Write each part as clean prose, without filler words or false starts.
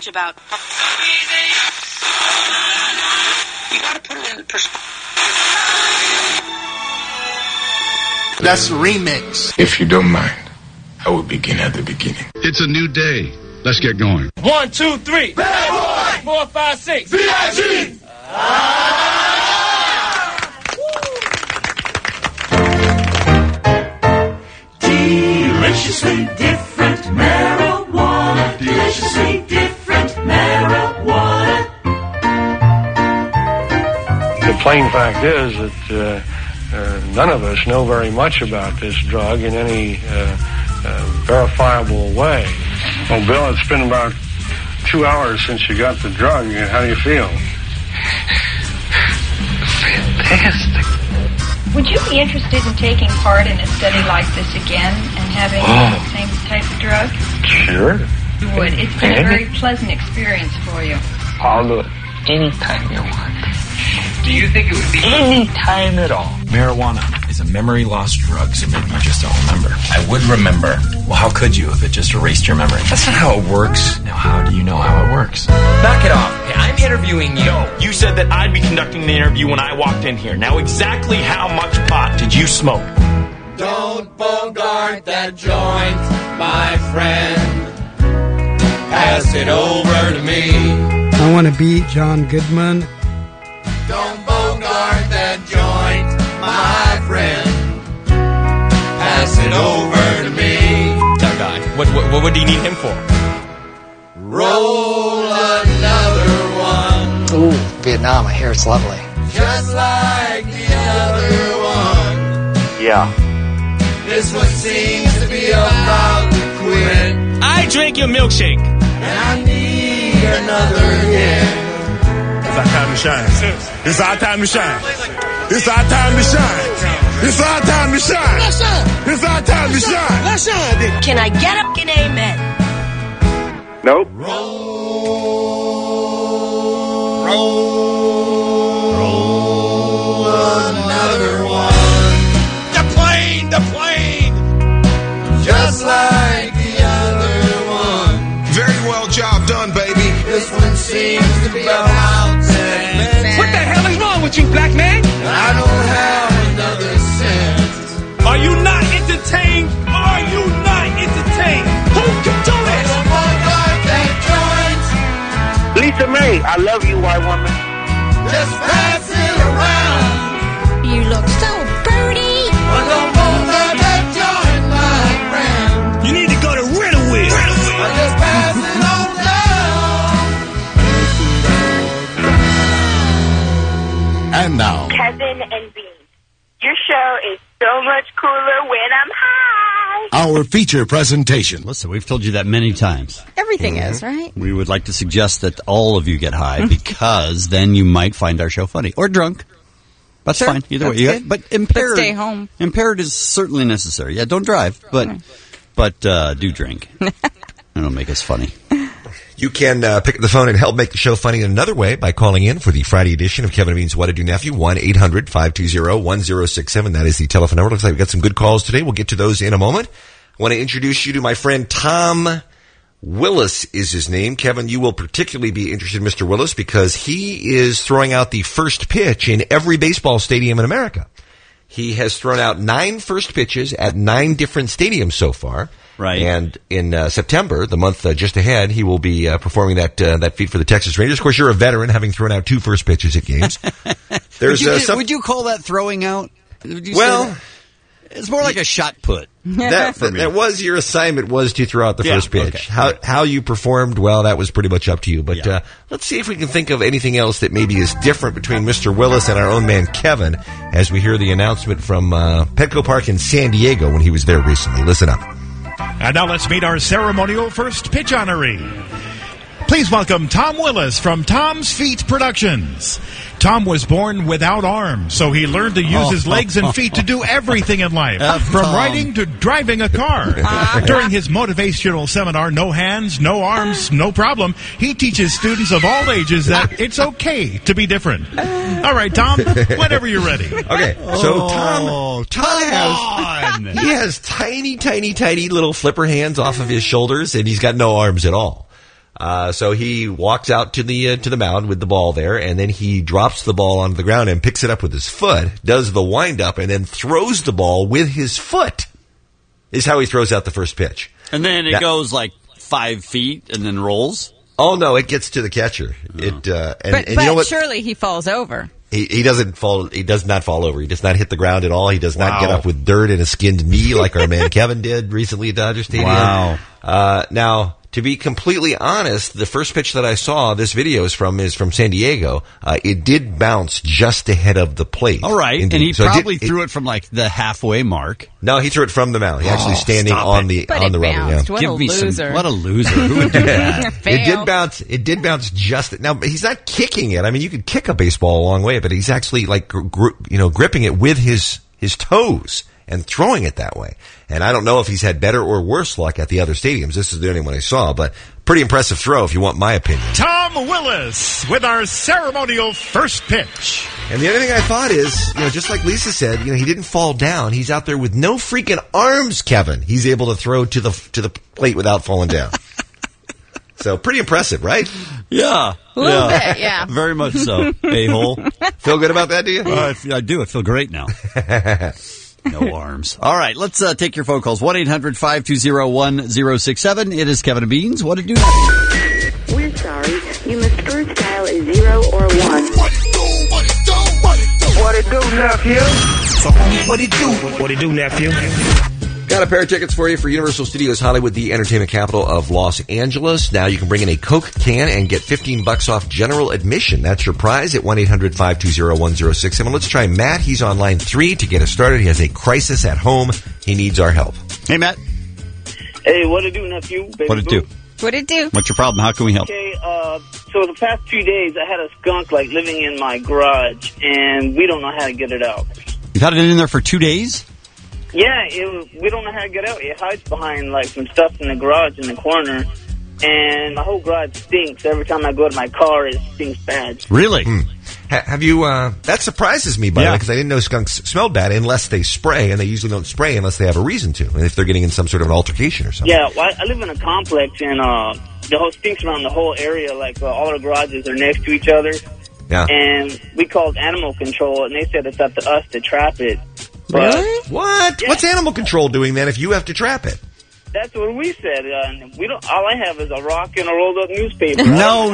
much about. You gotta put it in perspective. That's a remix. If you don't mind, I will begin at the beginning. It's a new day. Let's get going. 1, 2, 3. Bad boy. 4, 5, 6. VIG. Deliciously different marijuana. Deliciously different marijuana. The plain fact is that none of us know very much about this drug in any verifiable way. Well, Bill, it's been about 2 hours since you got the drug. How do you feel? Fantastic. Would you be interested in taking part in a study like this again and having the same type of drug? Sure. You would. It's been a very pleasant experience for you. I'll do it anytime you want. Do you think it would be... Anytime at all. Marijuana is a memory loss drug, so maybe you just don't remember. I would remember. Well, how could you if it just erased your memory? That's not how it works. Now, how do you know how it works? Knock it off. Hey, I'm interviewing you. No, you said that I'd be conducting the interview when I walked in here. Now, exactly how much pot did you smoke? Don't bogart that joint, my friend. Pass it over to me. I want to beat John Goodman. Don't bogart that joint, my friend. Pass it over to me. That guy. What would you need him for? Roll another one. Ooh, Vietnam, I hear it's lovely. Just like the other one. Yeah. This one seems to be about to quit. I drank your milkshake. And I need another hit. It's our time to shine. It's our time to shine. It's our time to shine. It's our time to shine. It's our time to shine. Let's shine. Can I get up an amen? Nope. Roll another one. The plane. Just like the other one. Very well job done, baby. This one seems to be about 10 minutes. What the hell is wrong with you, black man? I don't have another cent. Are you not entertained? Are you not entertained? Who can do this? Don't bogart that joint. Lisa May, I love you, white woman. Just pass it around. You look so pretty. Don't bogart that joint, my friend. You need to go to Riddlewood. Just pass it on down. And now, Kevin and Bean. Your show is so much cooler when I'm high. our feature presentation. Listen, we've told you that many times. Everything is, right? We would like to suggest that all of you get high because then you might find our show funny. Or drunk. That's fine. Either way. But impaired. But stay home. Impaired is certainly necessary. Yeah, don't drive, but do drink. It'll make us funny. You can pick up the phone and help make the show funny in another way by calling in for the Friday edition of Kevin and Bean's What to Do Nephew, 1-800-520-1067. That is the telephone number. Looks like we've got some good calls today. We'll get to those in a moment. I want to introduce you to my friend Tom Willis is his name. Kevin, you will particularly be interested in Mr. Willis because he is throwing out the first pitch in every baseball stadium in America. He has thrown out 9 first pitches at 9 different stadiums so far. Right. And in September, the month just ahead, he will be performing that feat for the Texas Rangers. Of course, you're a veteran, having thrown out 2 first pitches at games. Would you call that throwing out? Well, it's more like a shot put. That was your assignment, was to throw out the first pitch. Okay. How you performed, well, that was pretty much up to you. But let's see if we can think of anything else that maybe is different between Mr. Willis and our own man Kevin as we hear the announcement from Petco Park in San Diego when he was there recently. Listen up. And now let's meet our ceremonial first pitch honoree. Please welcome Tom Willis from Tom's Feet Productions. Tom was born without arms, so he learned to use his legs and feet to do everything in life, from riding to driving a car. During his motivational seminar, No Hands, No Arms, No Problem, he teaches students of all ages that it's okay to be different. All right, Tom, whenever you're ready. Okay, so Tom has tiny, tiny, tiny little flipper hands off of his shoulders, and he's got no arms at all. So he walks out to the mound with the ball there, and then he drops the ball onto the ground and picks it up with his foot, does the wind-up, and then throws the ball with his foot, is how he throws out the first pitch. And then it goes like 5 feet and then rolls? Oh, no, it gets to the catcher. And But you know what? surely he falls over. He doesn't fall. He does not fall over. He does not hit the ground at all. He does not get up with dirt in a skinned knee like our man Kevin did recently at Dodger Stadium. Wow. Now, to be completely honest, the first pitch that I saw, this video is from San Diego. It did bounce just ahead of the plate. All right, Indeed. and he So probably threw it from like the halfway mark. No, he threw it from the mound. He actually standing on the But on the it rubber. bounced. Yeah. What a loser. What a loser. Who would do that? It did bounce. It did bounce just now. He's not kicking it. I mean, you could kick a baseball a long way, but he's actually like gripping it with his toes and throwing it that way. And I don't know if he's had better or worse luck at the other stadiums. This is the only one I saw, but pretty impressive throw if you want my opinion. Tom Willis with our ceremonial first pitch. And the other thing I thought is, just like Lisa said, he didn't fall down. He's out there with no freaking arms, Kevin. He's able to throw to the plate without falling down. So pretty impressive, right? Yeah. A little bit, yeah. Very much so. A-hole. Feel good about that, do you? I do. I feel great now. No arms. All right, let's take your phone calls. 1-800-520-1067. It is Kevin and Beans. What did you do? We're sorry. You must first dial a 0 or 1. What it do, nephew? What it do? What it do, nephew? Got a pair of tickets for you for Universal Studios Hollywood, the entertainment capital of Los Angeles. Now you can bring in a Coke can and get $15 off general admission. That's your prize at 1-800-520-1067. Let's try Matt. He's on line 3 to get us started. He has a crisis at home. He needs our help. Hey, Matt. Hey, what it do, nephew? Baby What it do? What it do? What's your problem? How can we help? Okay, so the past 2 days I had a skunk living in my garage, and we don't know how to get it out. You've had it in there for 2 days? Yeah, we don't know how to get out. It hides behind some stuff in the garage in the corner, and my whole garage stinks. Every time I go to my car, it stinks bad. Really? Have you, that surprises me, by the way, because I didn't know skunks smelled bad unless they spray, and they usually don't spray unless they have a reason to, and if they're getting in some sort of an altercation or something. Yeah, well, I live in a complex, and the whole stinks around the whole area. All our garages are next to each other. Yeah. And we called animal control, and they said it's up to us to trap it. But, Really? What? Yeah. What's animal control doing then if you have to trap it? That's what we said. We don't. All I have is a rock and a rolled up newspaper. No.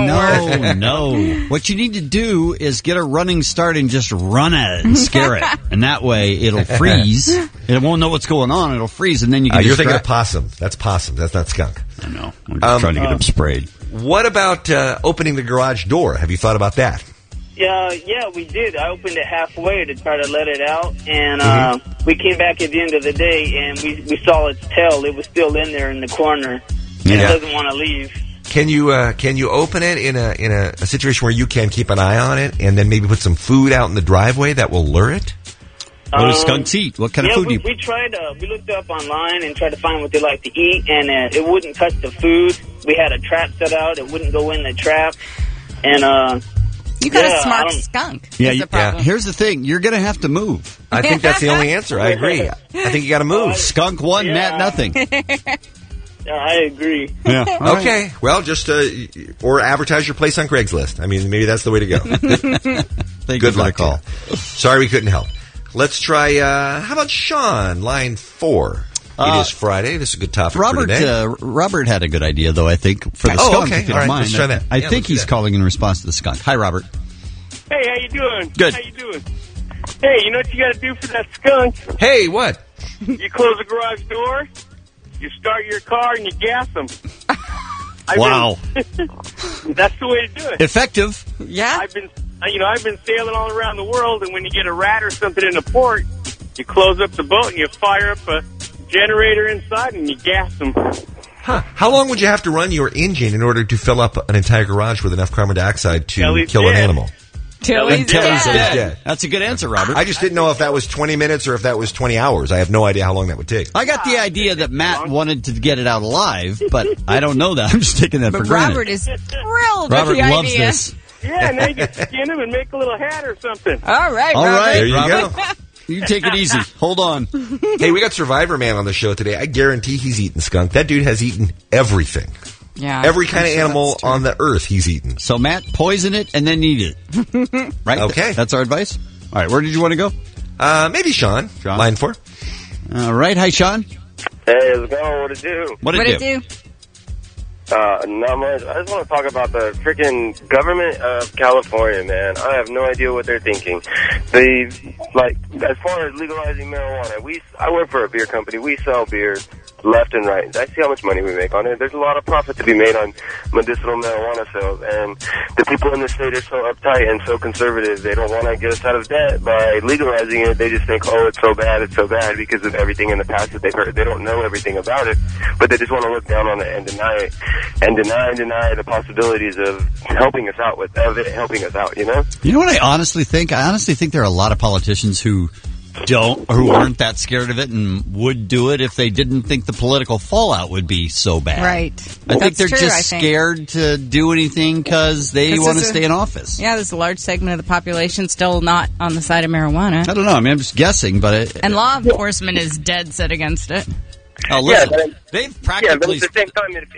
What you need to do is get a running start and just run at it and scare it. And that way it'll freeze. It won't know what's going on. It'll freeze, and then you can You're thinking of possum. That's possum. That's not skunk. I know. I'm just trying to get them sprayed. What about opening the garage door? Have you thought about that? Yeah, we did. I opened it halfway to try to let it out, and we came back at the end of the day, and we saw its tail. It was still in there in the corner. Yeah. It doesn't want to leave. Can you open it in a situation where you can keep an eye on it, and then maybe put some food out in the driveway that will lure it? What do skunks eat? What kind of food do you? We tried. We looked up online and tried to find what they like to eat, and it wouldn't touch the food. We had a trap set out; it wouldn't go in the trap, and You got a smart skunk. Yeah. Here's the thing: you're going to have to move. I think that's the only answer. I agree. I think you got to move. Skunk 1, Matt nothing. I agree. Yeah. Okay. Well, just or advertise your place on Craigslist. I mean, maybe that's the way to go. Good luck, call. Sorry we couldn't help. Let's try. How about Sean, line 4? It is Friday. This is a good topic for today. Robert had a good idea, though, I think, for the skunk, okay. if you All don't right, mind. let's try that. I think he's calling in response to the skunk. Hi, Robert. Hey, how you doing? Good. How you doing? Hey, you know what you got to do for that skunk? Hey, what? You close the garage door, you start your car, and you gas them. Wow. That's the way to do it. Effective. Yeah. I've been sailing all around the world, and when you get a rat or something in the port, you close up the boat and you fire up a generator inside and you gas them. Huh. How long would you have to run your engine in order to fill up an entire garage with enough carbon dioxide to kill an animal? Till he's dead. That's a good answer, Robert. I just didn't know if that was 20 minutes or if that was 20 hours. I have no idea how long that would take. I got the idea that Matt wanted to get it out alive, but I don't know that. I'm just taking that for granted. Robert is thrilled Robert with the loves idea. this. Yeah, now you can skin them and make a little hat or something. All right, All Robert. right, There you Robert. go. You take it easy. Hold on. Hey, we got Survivor Man on the show today. I guarantee he's eaten skunk. That dude has eaten everything. Yeah. Every kind I'm of sure animal that's true. on the earth he's eaten. So, Matt, poison it and then eat it. Right? Okay. That's our advice. All right, where did you want to go? Maybe Sean. Line 4. All right. Hi, Sean. Hey, how's it going? What it do? What it do? Not much. I just want to talk about the freaking government of California, man. I have no idea what they're thinking. They, like, as far as legalizing marijuana, I work for a beer company. We sell beer left and right. I see how much money we make on it. There's a lot of profit to be made on medicinal marijuana sales, and the people in the state are so uptight and so conservative. They don't want to get us out of debt by legalizing it. They just think, oh, it's so bad because of everything in the past that they've heard. They don't know everything about it, but they just want to look down on it and deny it, and deny the possibilities of helping us out helping us out, you know? You know what I honestly think? I honestly think there are a lot of politicians who aren't that scared of it and would do it if they didn't think the political fallout would be so bad. Right. I think they're just scared to do anything because they want to stay in office. Yeah, there's a large segment of the population still not on the side of marijuana. I don't know. I mean, I'm just guessing, but... And law enforcement is dead set against it. Oh, listen, they've practically... Yeah, but at the same time,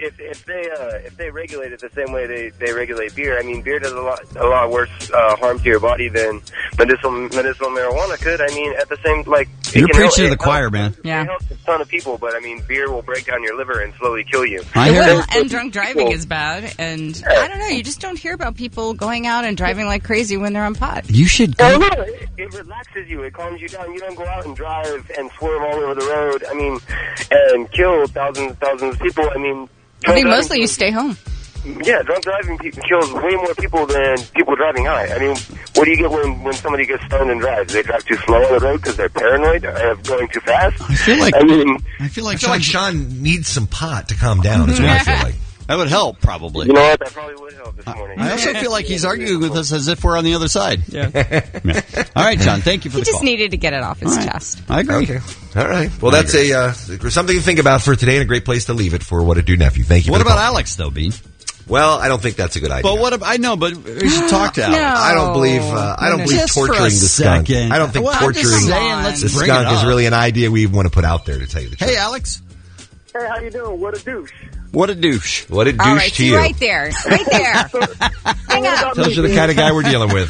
if they regulate it the same way they regulate beer, I mean, beer does a lot worse harm to your body than medicinal marijuana could. I mean, at the same, like... You're preaching to the choir, man. Yeah. It helps a ton of people, but I mean, beer will break down your liver and slowly kill you. And drunk driving is bad, and I don't know, you just don't hear about people going out and driving like crazy when they're on pot. You should go... It relaxes you. It calms you down. You don't go out and drive and swerve all over the road. I mean, and kill thousands of people. I mean... I think mostly you stay home. Yeah, drunk driving kills way more people than people driving high. I mean, what do you get when somebody gets stoned and drives? They drive too slow on the road because they're paranoid of going too fast? I feel like Sean needs some pot to calm down, is what I feel like. That would help, probably. You know what? That probably would help this morning. I also feel like he's arguing with us as if we're on the other side. Yeah. All right, John, thank you for the call. He just needed to get it off his chest. I agree. Okay. All right. Well, that's something to think about for today and a great place to leave it for What It Do Nephew. Thank you. What about Alex, though, Bean? Well, I don't think that's a good idea. But but we should talk to Alex. No. I don't believe torturing the skunk. I don't think torturing the skunk is really an idea we want to put out there, to tell you the truth. Hey, Alex. Hey, how you doing? What a douche. What a douche. What a douche All right, to you. right there. Right there. Hang up. Tells you the kind of guy we're dealing with.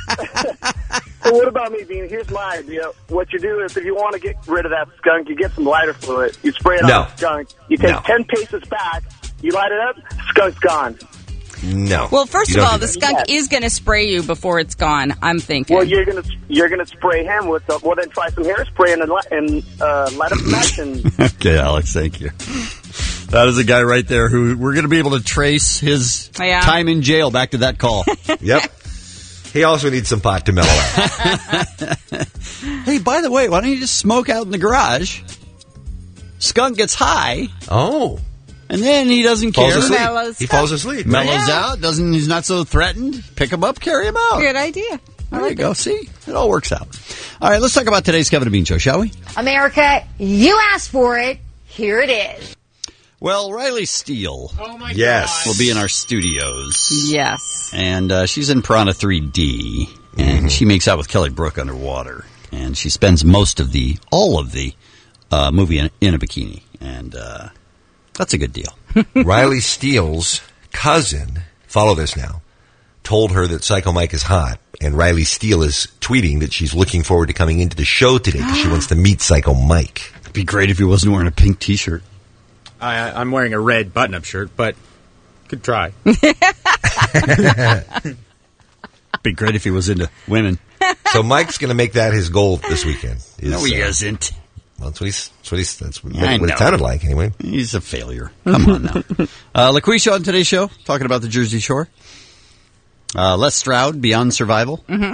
So what about me, Bean? Here's my idea. What you do is if you want to get rid of that skunk, you get some lighter fluid. You spray it on the skunk. You take 10 paces back. You light it up. Skunk's gone. No. Well, first of all, the skunk is going to spray you before it's gone, I'm thinking. Well, you're gonna spray him with then try some hairspray and light up the match. And okay, Alex, thank you. That is a guy right there who we're going to be able to trace his time in jail back to that call. Yep. He also needs some pot to mellow out. Hey, by the way, why don't you just smoke out in the garage? Skunk gets high. Oh. And then he doesn't care. He falls asleep. Mellows out. He's not so threatened. Pick him up, carry him out. Good idea. There you go. See? It all works out. All right, let's talk about today's Kevin and Bean Show, shall we? America, you asked for it. Here it is. Well, Riley Steele yes. will be in our studios. Yes. And she's in Piranha 3D. And she makes out with Kelly Brook underwater. And she spends all of the movie in a bikini. And that's a good deal. Riley Steele's cousin, follow this now, told her that Psycho Mike is hot. And Riley Steele is tweeting that she's looking forward to coming into the show today because she wants to meet Psycho Mike. It'd be great if he wasn't wearing a pink T-shirt. I'm wearing a red button-up shirt, but could try. Be great if he was into women. So Mike's going to make that his goal this weekend. No, he isn't. Well, that's what it sounded like, anyway. He's a failure. Come on now. LaQuisha on today's show, talking about the Jersey Shore. Les Stroud, Beyond Survival. Mm-hmm.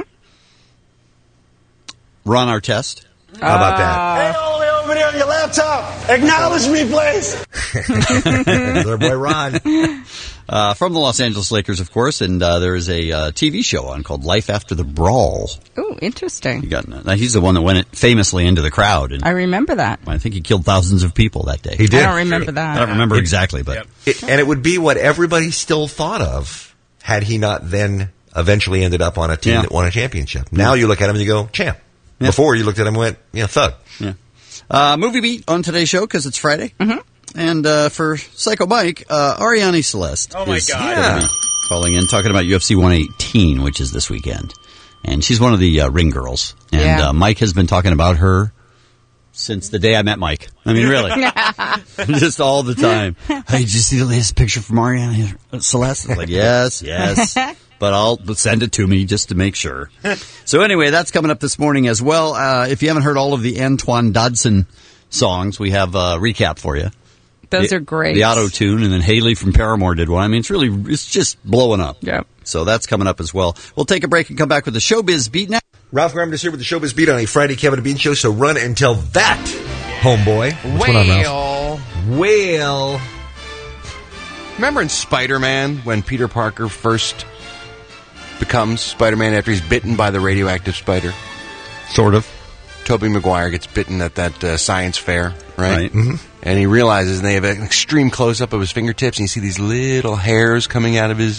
Ron Artest. How about that? Hey, Ole, over there on your laptop. Acknowledge me, please. Our boy Ron. From the Los Angeles Lakers, of course, and there is a TV show on called Life After the Brawl. Ooh, interesting. He's the one that went famously into the crowd. And I remember that. I think he killed thousands of people that day. He did. I don't remember that. I don't remember exactly, but... And it would be what everybody still thought of had he not then eventually ended up on a team that won a championship. Now you look at him and you go, champ. Yeah. Before you looked at him and went, thug. Yeah. Movie Beat on today's show because it's Friday. Mm-hmm. And for Psycho Mike, Ariane Celeste. Oh, my is God. gonna be calling in, talking about UFC 118, which is this weekend. And she's one of the ring girls. And Mike has been talking about her since the day I met Mike. I mean, really. Just all the time. Hey, did you see the latest picture from Ariane Celeste? I was like, yes. But I'll send it to me just to make sure. So anyway, that's coming up this morning as well. If you haven't heard all of the Antoine Dodson songs, we have a recap for you. Those are great. The auto-tune, and then Haley from Paramore did one. I mean, it's just blowing up. Yeah. So that's coming up as well. We'll take a break and come back with the Showbiz Beat now. Ralph Graham is here with the Showbiz Beat on a Friday Kevin and Bean show, so run and tell that, homeboy. What's going on, Ralph? Well. Remember in Spider-Man when Peter Parker first becomes Spider-Man after he's bitten by the radioactive spider? Sort of. Tobey Maguire gets bitten at that science fair, right? Mm-hmm. And he realizes, and they have an extreme close-up of his fingertips, and you see these little hairs coming out of his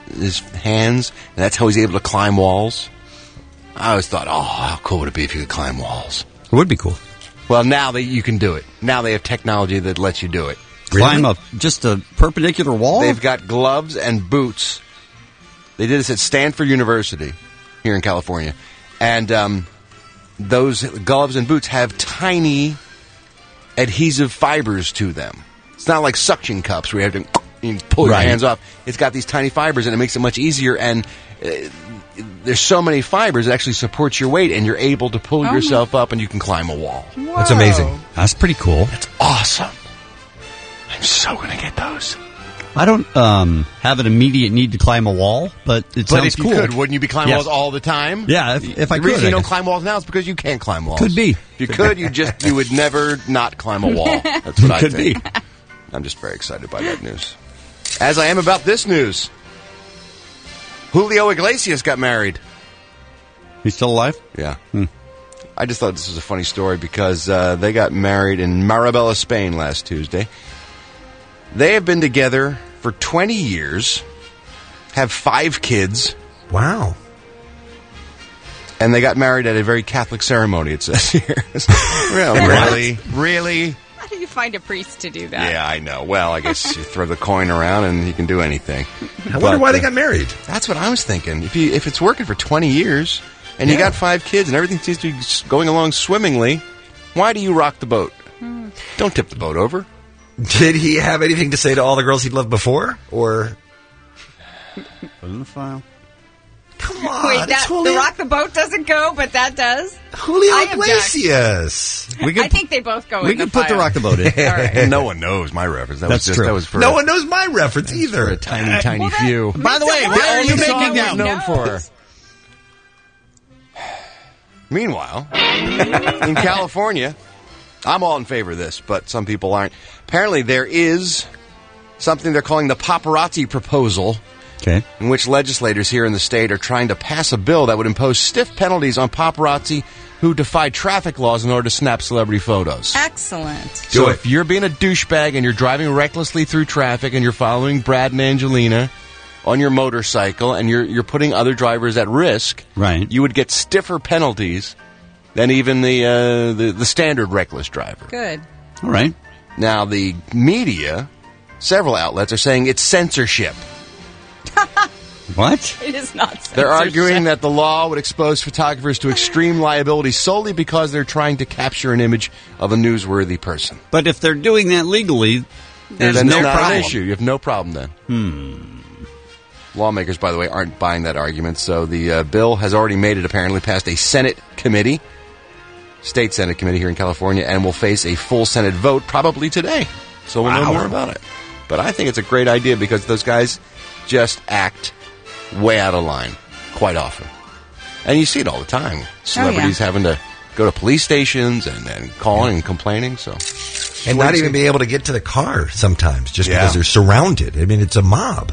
hands, and that's how he's able to climb walls. I always thought, how cool would it be if you could climb walls? It would be cool. Well, now you can do it. Now they have technology that lets you do it. Climb up just a perpendicular wall? They've got gloves and boots. They did this at Stanford University here in California. And those gloves and boots have tiny adhesive fibers to them. It's not like suction cups where you have to pull your hands off. It's got these tiny fibers, and it makes it much easier. And there's so many fibers, it actually supports your weight, and you're able to pull yourself up, and you can climb a wall. Whoa. That's amazing. That's pretty cool. That's awesome. I'm so going to get those. I don't have an immediate need to climb a wall, but it sounds cool. But if you could, wouldn't you be climbing walls all the time? Yeah, if I could. The reason you don't climb walls now is because you can't climb walls. Could be. If you could, you would never not climb a wall. That's what I could think. Be. I'm just very excited by that news. As I am about this news. Julio Iglesias got married. He's still alive? Yeah. I just thought this was a funny story because they got married in Marbella, Spain last Tuesday. They have been together for 20 years, have 5 kids. Wow. And they got married at a very Catholic ceremony, it says here. Really? Really? How do you find a priest to do that? Yeah, I know. Well, I guess you throw the coin around and you can do anything. I wonder why they got married. That's what I was thinking. If it's working for 20 years and you got 5 kids and everything seems to be going along swimmingly, why do you rock the boat? Don't tip the boat over. Did he have anything to say to all the girls he'd loved before? Or put in the file. Come on. Wait, the rock the boat doesn't go, but that does? Julio Iglesias. I think they both go in the We could put the rock the boat in. All right. No one knows my reference. That's true. That was for no one knows my reference either. For a tiny few. By the way, why are you making that known for? Meanwhile, in California, I'm all in favor of this, but some people aren't. Apparently, there is something they're calling the paparazzi proposal, in which legislators here in the state are trying to pass a bill that would impose stiff penalties on paparazzi who defy traffic laws in order to snap celebrity photos. Excellent. So if you're being a douchebag and you're driving recklessly through traffic and you're following Brad and Angelina on your motorcycle and you're putting other drivers at risk, right, you would get stiffer penalties than even the standard reckless driver. Good. All right. Now, the media, several outlets, are saying it's censorship. What? It is not censorship. They're arguing that the law would expose photographers to extreme liability solely because they're trying to capture an image of a newsworthy person. But if they're doing that legally, there's then no it's not problem. an issue. You have no problem then. Lawmakers, by the way, aren't buying that argument, so the bill has already made it apparently past a Senate committee, State Senate committee here in California, and will face a full Senate vote probably today. So we'll know more about it. But I think it's a great idea because those guys just act way out of line quite often. And you see it all the time. Celebrities having to go to police stations and calling and complaining. So, and not even being able to get to the car sometimes just because they're surrounded. I mean, it's a mob.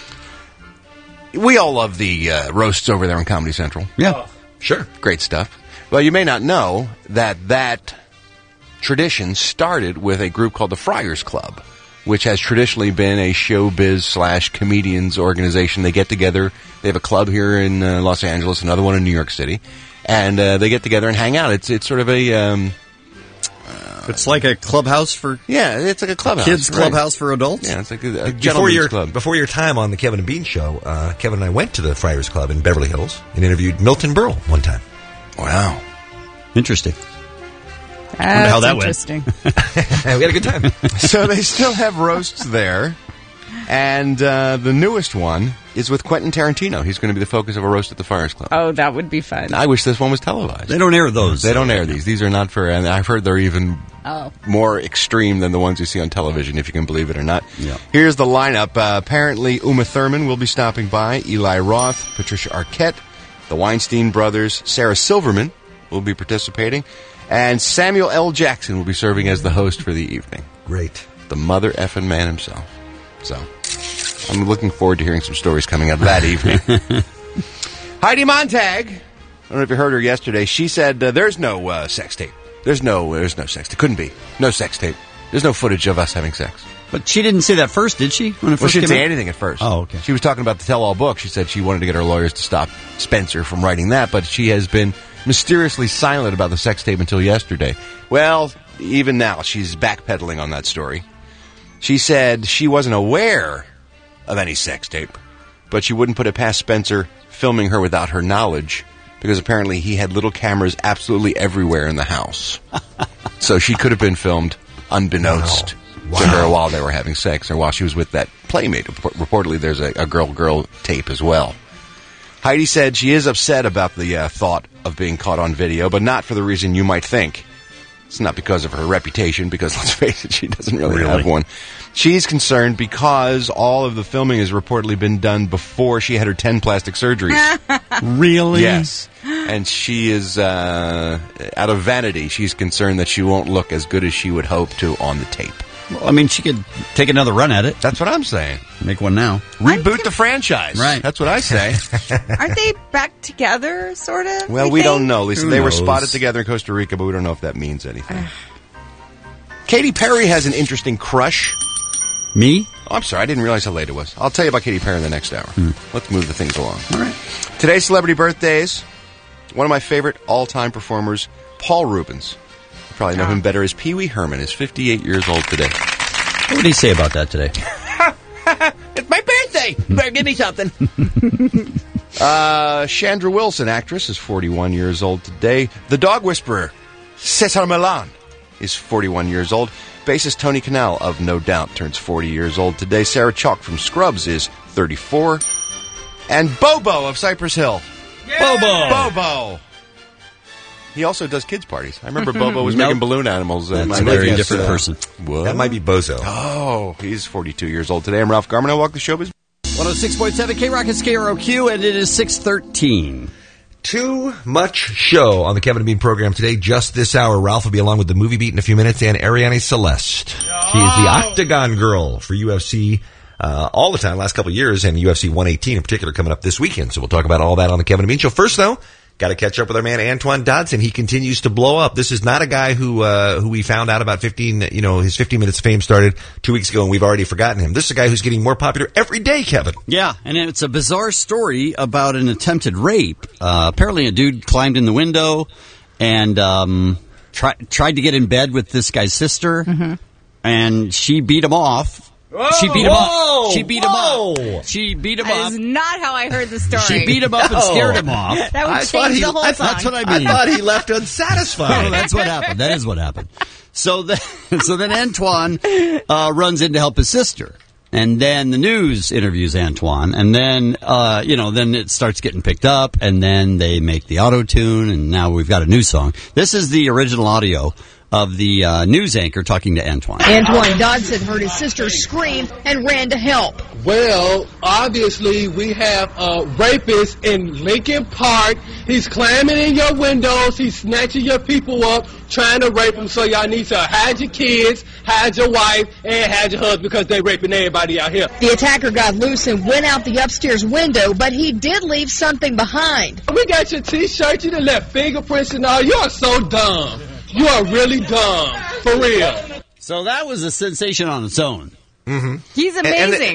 We all love the roasts over there on Comedy Central. Yeah. Sure. Great stuff. Well, you may not know that tradition started with a group called the Friars Club, which has traditionally been a showbiz/comedians organization. They get together. They have a club here in Los Angeles, another one in New York City, and they get together and hang out. It's sort of a It's like a clubhouse for it's like a clubhouse, kids clubhouse for adults. Yeah, it's like a gentleman's club. Before your time on the Kevin and Bean Show, Kevin and I went to the Friars Club in Beverly Hills and interviewed Milton Berle one time. Wow, interesting. That's how that interesting. We had a good time. So they still have roasts there, and the newest one is with Quentin Tarantino. He's going to be the focus of a roast at the Friars Club. Oh, that would be fun. I wish this one was televised. They don't air those. They don't air these. These are not for, and I've heard they're even more extreme than the ones you see on television, if you can believe it or not. Yeah. Here's the lineup. Apparently, Uma Thurman will be stopping by, Eli Roth, Patricia Arquette, the Weinstein brothers, Sarah Silverman will be participating, and Samuel L. Jackson will be serving as the host for the evening. Great. The mother effing man himself. So, I'm looking forward to hearing some stories coming up that evening. Heidi Montag, I don't know if you heard her yesterday, she said there's no sex tape. There's no sex tape. Couldn't be. No sex tape. There's no footage of us having sex. But she didn't say that first, did she? When it Well, first she didn't came say out? anything at first. Oh, okay. She was talking about the tell-all book. She said she wanted to get her lawyers to stop Spencer from writing that, but she has been mysteriously silent about the sex tape until yesterday. Well, even now, she's backpedaling on that story. She said she wasn't aware of any sex tape, but she wouldn't put it past Spencer filming her without her knowledge, because apparently he had little cameras absolutely everywhere in the house. So she could have been filmed unbeknownst to her while they were having sex, or while she was with that playmate. Reportedly, there's a girl-girl tape as well. Heidi said she is upset about the thought of being caught on video, but not for the reason you might think. It's not because of her reputation, because let's face it, she doesn't really have one. She's concerned because all of the filming has reportedly been done before she had her 10 plastic surgeries. Really? Yes. And she is, out of vanity, she's concerned that she won't look as good as she would hope to on the tape. Well, I mean, she could take another run at it. That's what I'm saying. Make one now. Reboot the franchise. Right. That's what I say. Aren't they back together, sort of? Well, you we think? don't know, Lisa. Who They were knows? spotted together in Costa Rica, but we don't know if that means anything. Katy Perry has an interesting crush. Me? Oh, I'm sorry. I didn't realize how late it was. I'll tell you about Katy Perry in the next hour. Let's move the things along. All right. Today's celebrity birthdays. One of my favorite all-time performers, Paul Rubens. You probably know him better as Pee Wee Herman. Is 58 years old today. What did he say about that today? It's my birthday. Better give me something. Chandra Wilson, actress, is 41 years old today. The Dog Whisperer, Cesar Millan, is 41 years old. Bassist Tony Kanal of No Doubt turns 40 years old today. Sarah Chalk from Scrubs is 34. And Bobo of Cypress Hill. Bobo! He also does kids' parties. I remember Bobo was making balloon animals. That's a very different person. What? That might be Bozo. Oh, he's 42 years old today. I'm Ralph Garman. I walk the showbiz. 106.7 K-Rock is KROQ, and it is 6:13. Too much show on the Kevin and Bean program today. Just this hour, Ralph will be along with the Movie Beat in a few minutes, and Ariane Celeste. She is the Octagon Girl for UFC all the time, last couple of years, and UFC 118 in particular coming up this weekend. So we'll talk about all that on the Kevin and Bean Show. First, though, got to catch up with our man Antoine Dodson. He continues to blow up. This is not a guy who we found out about his 15 minutes of fame started 2 weeks ago, and we've already forgotten him. This is a guy who's getting more popular every day, Kevin. Yeah, and it's a bizarre story about an attempted rape. Apparently a dude climbed in the window and tried to get in bed with this guy's sister, and she beat him off. She beat him up. She beat him up. She beat him That up. is not how I heard the story. She beat him up and scared him off. That would change the whole song. That's what I mean. I thought he left unsatisfied. Oh, that's what happened. That is what happened. So then Antoine runs in to help his sister. And then the news interviews Antoine. And then, then it starts getting picked up. And then they make the auto-tune. And now we've got a new song. This is the original audio of the news anchor talking to Antoine. Antoine Dodson heard his sister scream and ran to help. Well, obviously, we have a rapist in Lincoln Park. He's climbing in your windows. He's snatching your people up, trying to rape them. So y'all need to hide your kids, hide your wife, and hide your husband because they're raping everybody out here. The attacker got loose and went out the upstairs window, but he did leave something behind. We got your T-shirt. You done left fingerprints and all. You are so dumb. You are really dumb. For real. So that was a sensation on its own. Mm-hmm. He's amazing.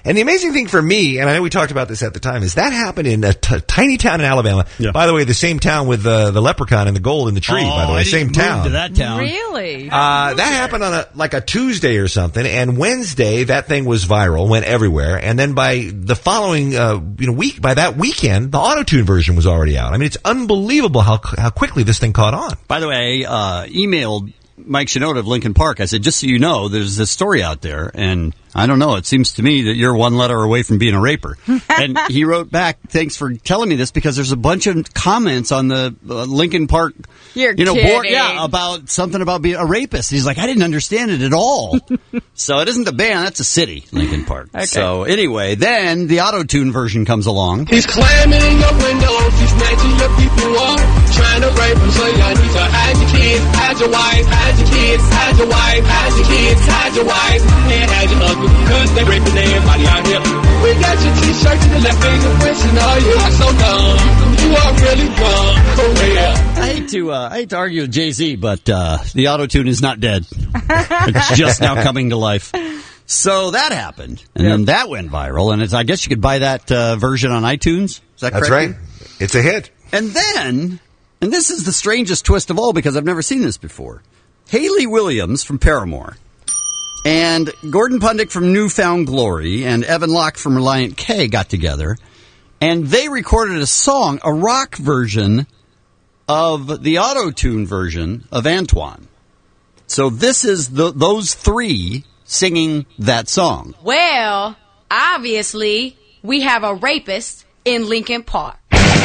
And the amazing thing for me, and I know we talked about this at the time, is that happened in a tiny town in Alabama. Yeah. By the way, the same town with the leprechaun and the gold in the tree, by the way. Same town. To that town. Really? That happened on a Tuesday or something, and Wednesday, that thing was viral, went everywhere, and then by the following week, by that weekend, the auto-tune version was already out. I mean, it's unbelievable how quickly this thing caught on. By the way, emailed Mike Shinoda of Lincoln Park. I said, just so you know, there's this story out there, and I don't know, it seems to me that you're one letter away from being a raper. And he wrote back, thanks for telling me this, because there's a bunch of comments on the Lincoln Park board, about something about being a rapist. He's like, I didn't understand it at all. So it isn't the band, that's a city, Lincoln Park. Okay. So anyway, then the auto-tune version comes along. He's climbing in your windows, he's snatching your people up, trying to rape them, so y'all need to hide your kids, hide your wife, hide your kids, hide your wife, hide your kids, hide your wife, and hide your husband, because they raping everybody out here. We got your t-shirt to the left fingerprints, and oh, you are so dumb. You are really dumb, for real. I hate to argue with Jay-Z, but the auto-tune is not dead. It's just now coming to life. So that happened, and then that went viral, and I guess you could buy that version on iTunes. Is that correct? That's right. It's a hit. And then, and this is the strangest twist of all because I've never seen this before, Hayley Williams from Paramore and Gordon Pundick from Newfound Glory and Evan Locke from Reliant K got together, and they recorded a song, a rock version of the auto-tune version of Antoine. So this is those three singing that song. Well, obviously, we have a rapist in Lincoln Park.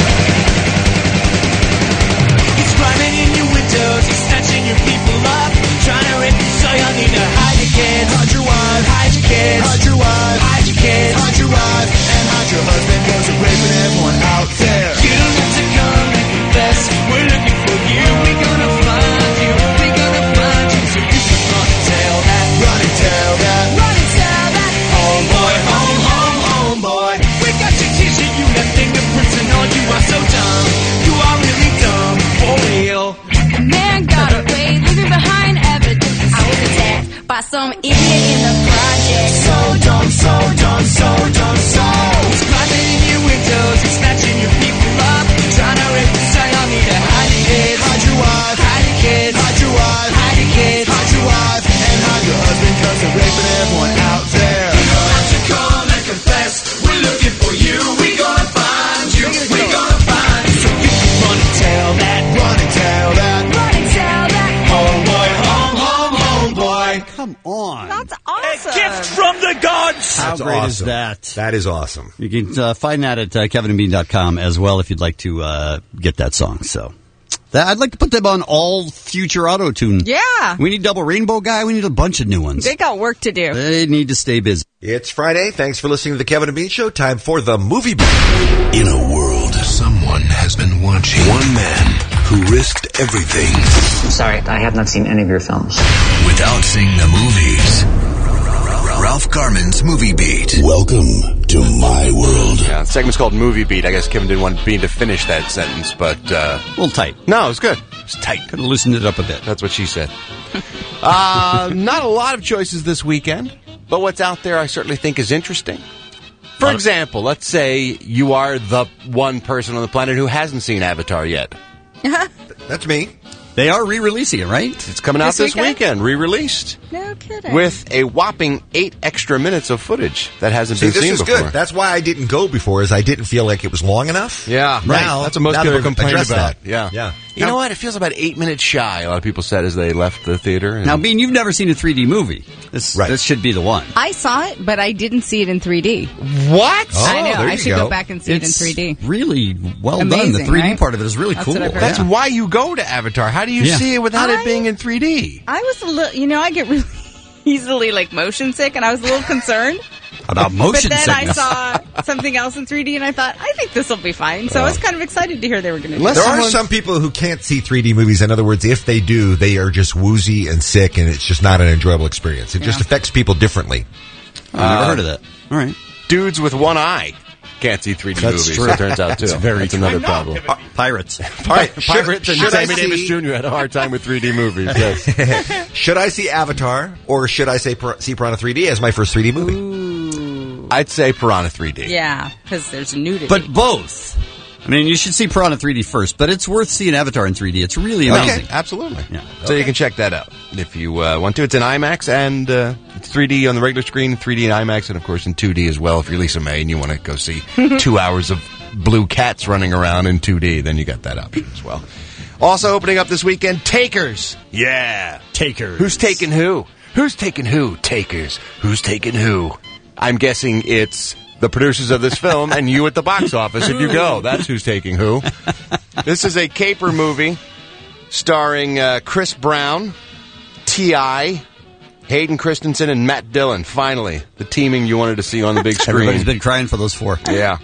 He's climbing in your windows, he's snatching your people up, trying to rape you, so you'll need to hide your kids, hide your wife, hide your kids, hide your wife, hide your kids, hide your wife, and hide your husband, cause you're raping everyone out there. You need to come and confess, we're looking for you, we're gonna find you, we're gonna find you, so you can run and tell that, run and tell that, run and tell that, home boy, home boy, we got your t-shirt, you left fingerprints, and all you are so dumb, you are really dumb, for real. A man got away, leaving behind evidence. I was attacked by some idiot in the project. So dumb, so dumb, so dumb, so. He's climbing in your windows, he's snatching your people up, trying to rape you, so y'all need to hide your kids, hide your wife, hide your kids, hide your wife, hide your kids, hide your wife, and hide your husband, cause they're raping everyone out there. You don't have to come and confess, we're looking for you, we gonna find you, we gonna find you, so you can run and tell that, run and tell that, run and tell that, home boy, Come on. That's awesome. a gift from the gods. How great is that? That is awesome. You can find that at kevinandbean.com as well if you'd like to get that song. So I'd like to put them on all future auto-tune. Yeah. We need Double Rainbow Guy. We need a bunch of new ones. They got work to do. They need to stay busy. It's Friday. Thanks for listening to the Kevin and Bean Show. Time for the Movie Beat. In a world, someone has been watching. One man who risked everything. I'm sorry, I have not seen any of your films. Without seeing the movies. Ralph Garman's Movie Beat. Welcome to my world. Yeah, the segment's called Movie Beat. I guess Kevin didn't want Bean to finish that sentence, but... a little tight. No, it was good. It was tight. Could have loosened it up a bit. That's what she said. Not a lot of choices this weekend, but what's out there I certainly think is interesting. For example, let's say you are the one person on the planet who hasn't seen Avatar yet. That's me. They are re-releasing it, right? It's coming out this weekend, re-released. No kidding. With a whopping 8 extra minutes of footage that hasn't been this seen is before. good. That's why I didn't go before, is I didn't feel like it was long enough. Yeah, right. Now, that's what most now people they've complain addressed about. that. Yeah. You know what? It feels about 8 minutes shy, a lot of people said as they left the theater. Now, Bean, you've never seen a 3D movie. This should be the one. I saw it, but I didn't see it in 3D. What? I know. I should go back and see it in 3D. Really well Amazing, done. The 3D right? part of it is really That's cool. what I've heard. That's why you go to Avatar. How do you see it without it being in 3D? I was a little, I get really easily motion sick, and I was a little concerned. About motion sickness. But then sickness. I saw something else in 3D, and I thought, I think this will be fine. So I was kind of excited to hear they were going to do it. There are some people who can't see 3D movies. In other words, if they do, they are just woozy and sick, and it's just not an enjoyable experience. It just affects people differently. I've never heard of that. All right. Dudes with one eye can't see 3D movies, true. it turns out, too. That's another problem. Pirates. Pirates and Sammy Davis Jr. had a hard time with 3D movies, yes. Should I see Avatar, or should I see Piranha 3D as my first 3D movie? I'd say Piranha 3D. Yeah, because there's nudity. But both. I mean, you should see Piranha 3D first, but it's worth seeing Avatar in 3D. It's really amazing. Okay, absolutely. Yeah. So you can check that out if you want to. It's in IMAX and it's 3D on the regular screen, 3D in IMAX, and of course in 2D as well. If you're Lisa May and you want to go see 2 hours of blue cats running around in 2D, then you got that option as well. Also opening up this weekend, Takers. Yeah. Takers. Who's taking who? Who's taking who? Takers. Who's taking who? I'm guessing it's the producers of this film and you at the box office if you go. That's who's taking who. This is a caper movie starring Chris Brown, T.I., Hayden Christensen, and Matt Dillon. Finally, the teaming you wanted to see on the big screen. Everybody's been crying for those four. Yeah.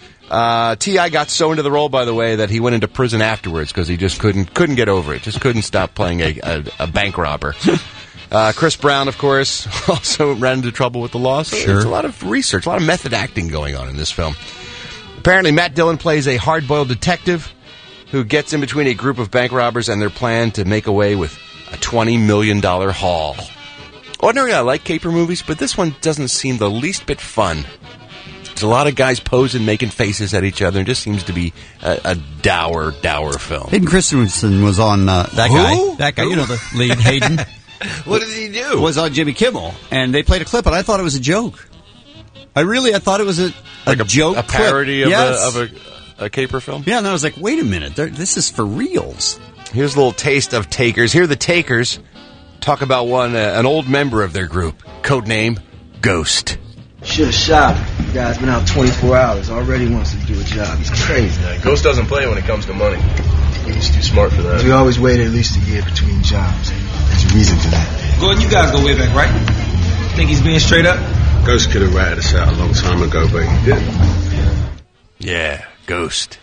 T.I. got so into the role, by the way, that he went into prison afterwards because he just couldn't get over it. Just couldn't stop playing a bank robber. Chris Brown, of course, also ran into trouble with the law. So Sure. There's a lot of research, a lot of method acting going on in this film. Apparently, Matt Dillon plays a hard-boiled detective who gets in between a group of bank robbers and their plan to make away with a $20 million haul. Ordinarily, I like caper movies, but this one doesn't seem the least bit fun. There's a lot of guys posing, making faces at each other. It just seems to be a dour film. Hayden Christensen was on that Who? guy. That guy, Who? you know, the lead, Hayden. What did he do? Was on Jimmy Kimmel, and they played a clip, and I thought it was a joke. I thought it was a joke, a parody clip. of a caper film. Yeah, and I was like, wait a minute, this is for reals. Here's a little taste of Takers. Here, the Takers talk about an old member of their group, codename Ghost. Should have shot him. The guy's been out 24 hours. Already wants to do a job. He's crazy. Ghost doesn't play when it comes to money. He's too smart for that. We always waited at least a year between jobs. There's a reason for that. Gordon, you guys go way back, right? Think he's being straight up? Ghost could have ratted us out a long time ago, but he didn't. Yeah, Ghost.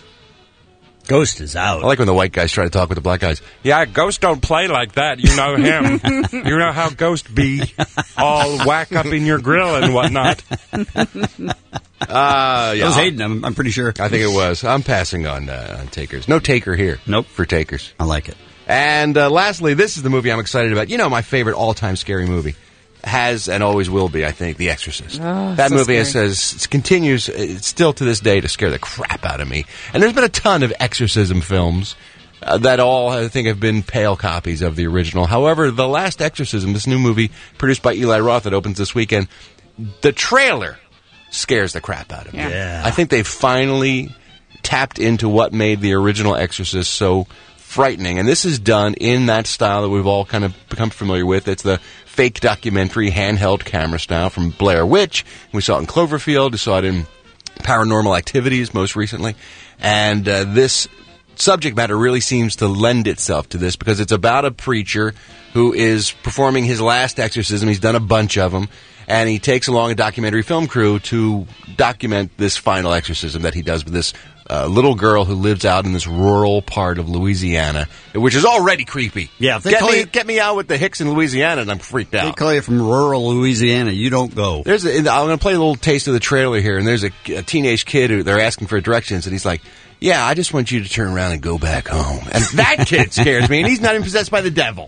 Ghost is out. I like when the white guys try to talk with the black guys. Yeah, Ghost don't play like that. You know him. You know how Ghost be. All whack up in your grill and whatnot. Yeah. That was Hayden, I'm pretty sure. I think it was. I'm passing on Takers. No Taker here. Nope. For Takers. I like it. And lastly, this is the movie I'm excited about. You know, my favorite all-time scary movie. Has and always will be, I think, The Exorcist. Oh, that so movie scary. continues, it's still to this day, to scare the crap out of me. And there's been a ton of exorcism films that all, I think, have been pale copies of the original. However, The Last Exorcism, this new movie produced by Eli Roth that opens this weekend, the trailer scares the crap out of me. Yeah. I think they finally tapped into what made the original Exorcist so frightening. And this is done in that style that we've all kind of become familiar with. It's the fake documentary handheld camera style from Blair Witch. We saw it in Cloverfield. We saw it in Paranormal Activities most recently. And this subject matter really seems to lend itself to this because it's about a preacher who is performing his last exorcism. He's done a bunch of them. And he takes along a documentary film crew to document this final exorcism that he does with this little girl who lives out in this rural part of Louisiana, which is already creepy. Yeah, if they get me out with the Hicks in Louisiana, and I'm freaked out. They call you from rural Louisiana. You don't go. I'm going to play a little taste of the trailer here, and there's a teenage kid who they're asking for directions, and he's like, yeah, I just want you to turn around and go back home. And that kid scares me, and he's not even possessed by the devil.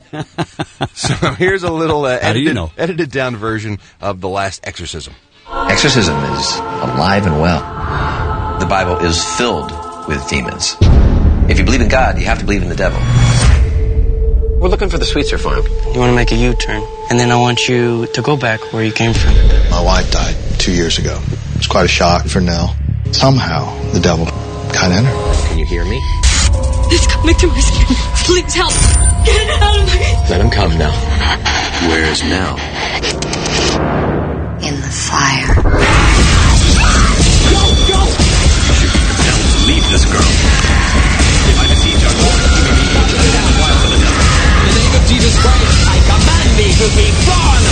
So here's a little edited down version of The Last Exorcism. Exorcism is alive and well. The Bible is filled with demons. If you believe in God, you have to believe in the devil. We're looking for the Sweetser farm. You want to make a U-turn, and then I want you to go back where you came from. My wife died 2 years ago. It was quite a shock for Nell. Somehow, the devil got in her. Can you hear me? It's coming to my skin. Please help. Get it out of my... Let him come now. Where is Nell? In the fire. Go! Tell him to leave this girl. I beseech our Lord. In the name of Jesus Christ, I command thee to be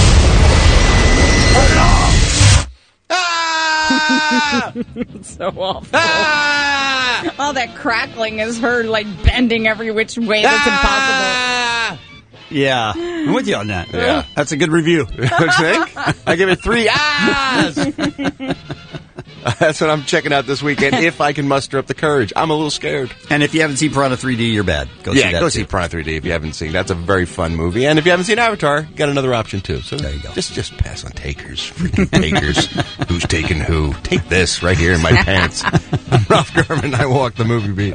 gone! So awful. All that crackling is her like bending every which way that's impossible. Yeah, I'm with you on that. Yeah. That's a good review. What do you think? I give it 3 ahs. That's what I'm checking out this weekend, if I can muster up the courage. I'm a little scared. And if you haven't seen Piranha 3D, you're bad. Go see that go too. see Piranha 3D if you haven't seen. That's a very fun movie. And if you haven't seen Avatar, you got another option too. So there you go. Just pass on takers. Freaking takers. Who's taking who? Take this right here in my pants. I'm Ralph Garman. I walk the movie beat.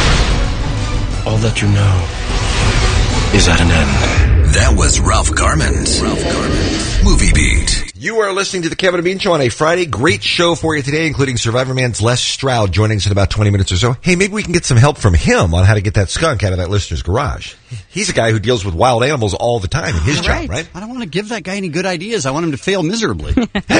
All that you know is at an end. That was Ralph Garman's Movie Beat. You are listening to the Kevin and Bean Show on a Friday. Great show for you today, including Survivor Man's Les Stroud joining us in about 20 minutes or so. Hey, maybe we can get some help from him on how to get that skunk out of that listener's garage. He's a guy who deals with wild animals all the time in his job, right? I don't want to give that guy any good ideas. I want him to fail miserably.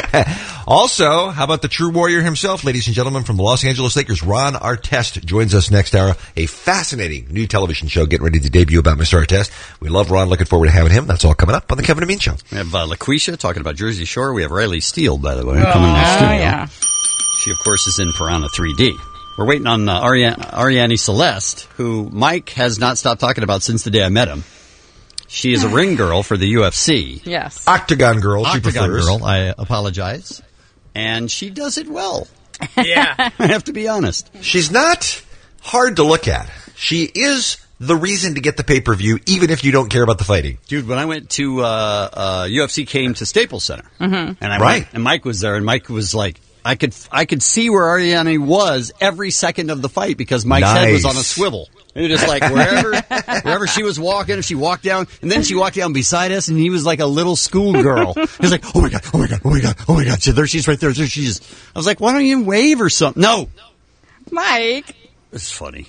Also, how about the true warrior himself, ladies and gentlemen, from the Los Angeles Lakers, Ron Artest joins us next hour. A fascinating new television show getting ready to debut about Mr. Artest. We love Ron. Looking forward to having him. That's all coming up on the Kevin and Bean Show. We have LaQuisha talking about Jersey Shore. We have Riley Steele, by the way, coming in the studio. Yeah. She, of course, is in Piranha 3D. We're waiting on Ariane Celeste, who Mike has not stopped talking about since the day I met him. She is a ring girl for the UFC. Yes. Octagon girl, she Octagon prefers. girl, I apologize. And she does it well. Yeah. I have to be honest. She's not hard to look at. She is the reason to get the pay-per-view, even if you don't care about the fighting. Dude, when I went to UFC came to Staples Center, and I went, and Mike was there, and Mike was like, I could see where Ariane was every second of the fight because Mike's head was on a swivel. And it was just like wherever she was walking, she walked down, and then she walked down beside us, and he was like a little schoolgirl. He was like, oh my God, oh my God, oh my God, oh my God. So there she's right there. There she is. I was like, why don't you wave or something? No. Mike. It's funny.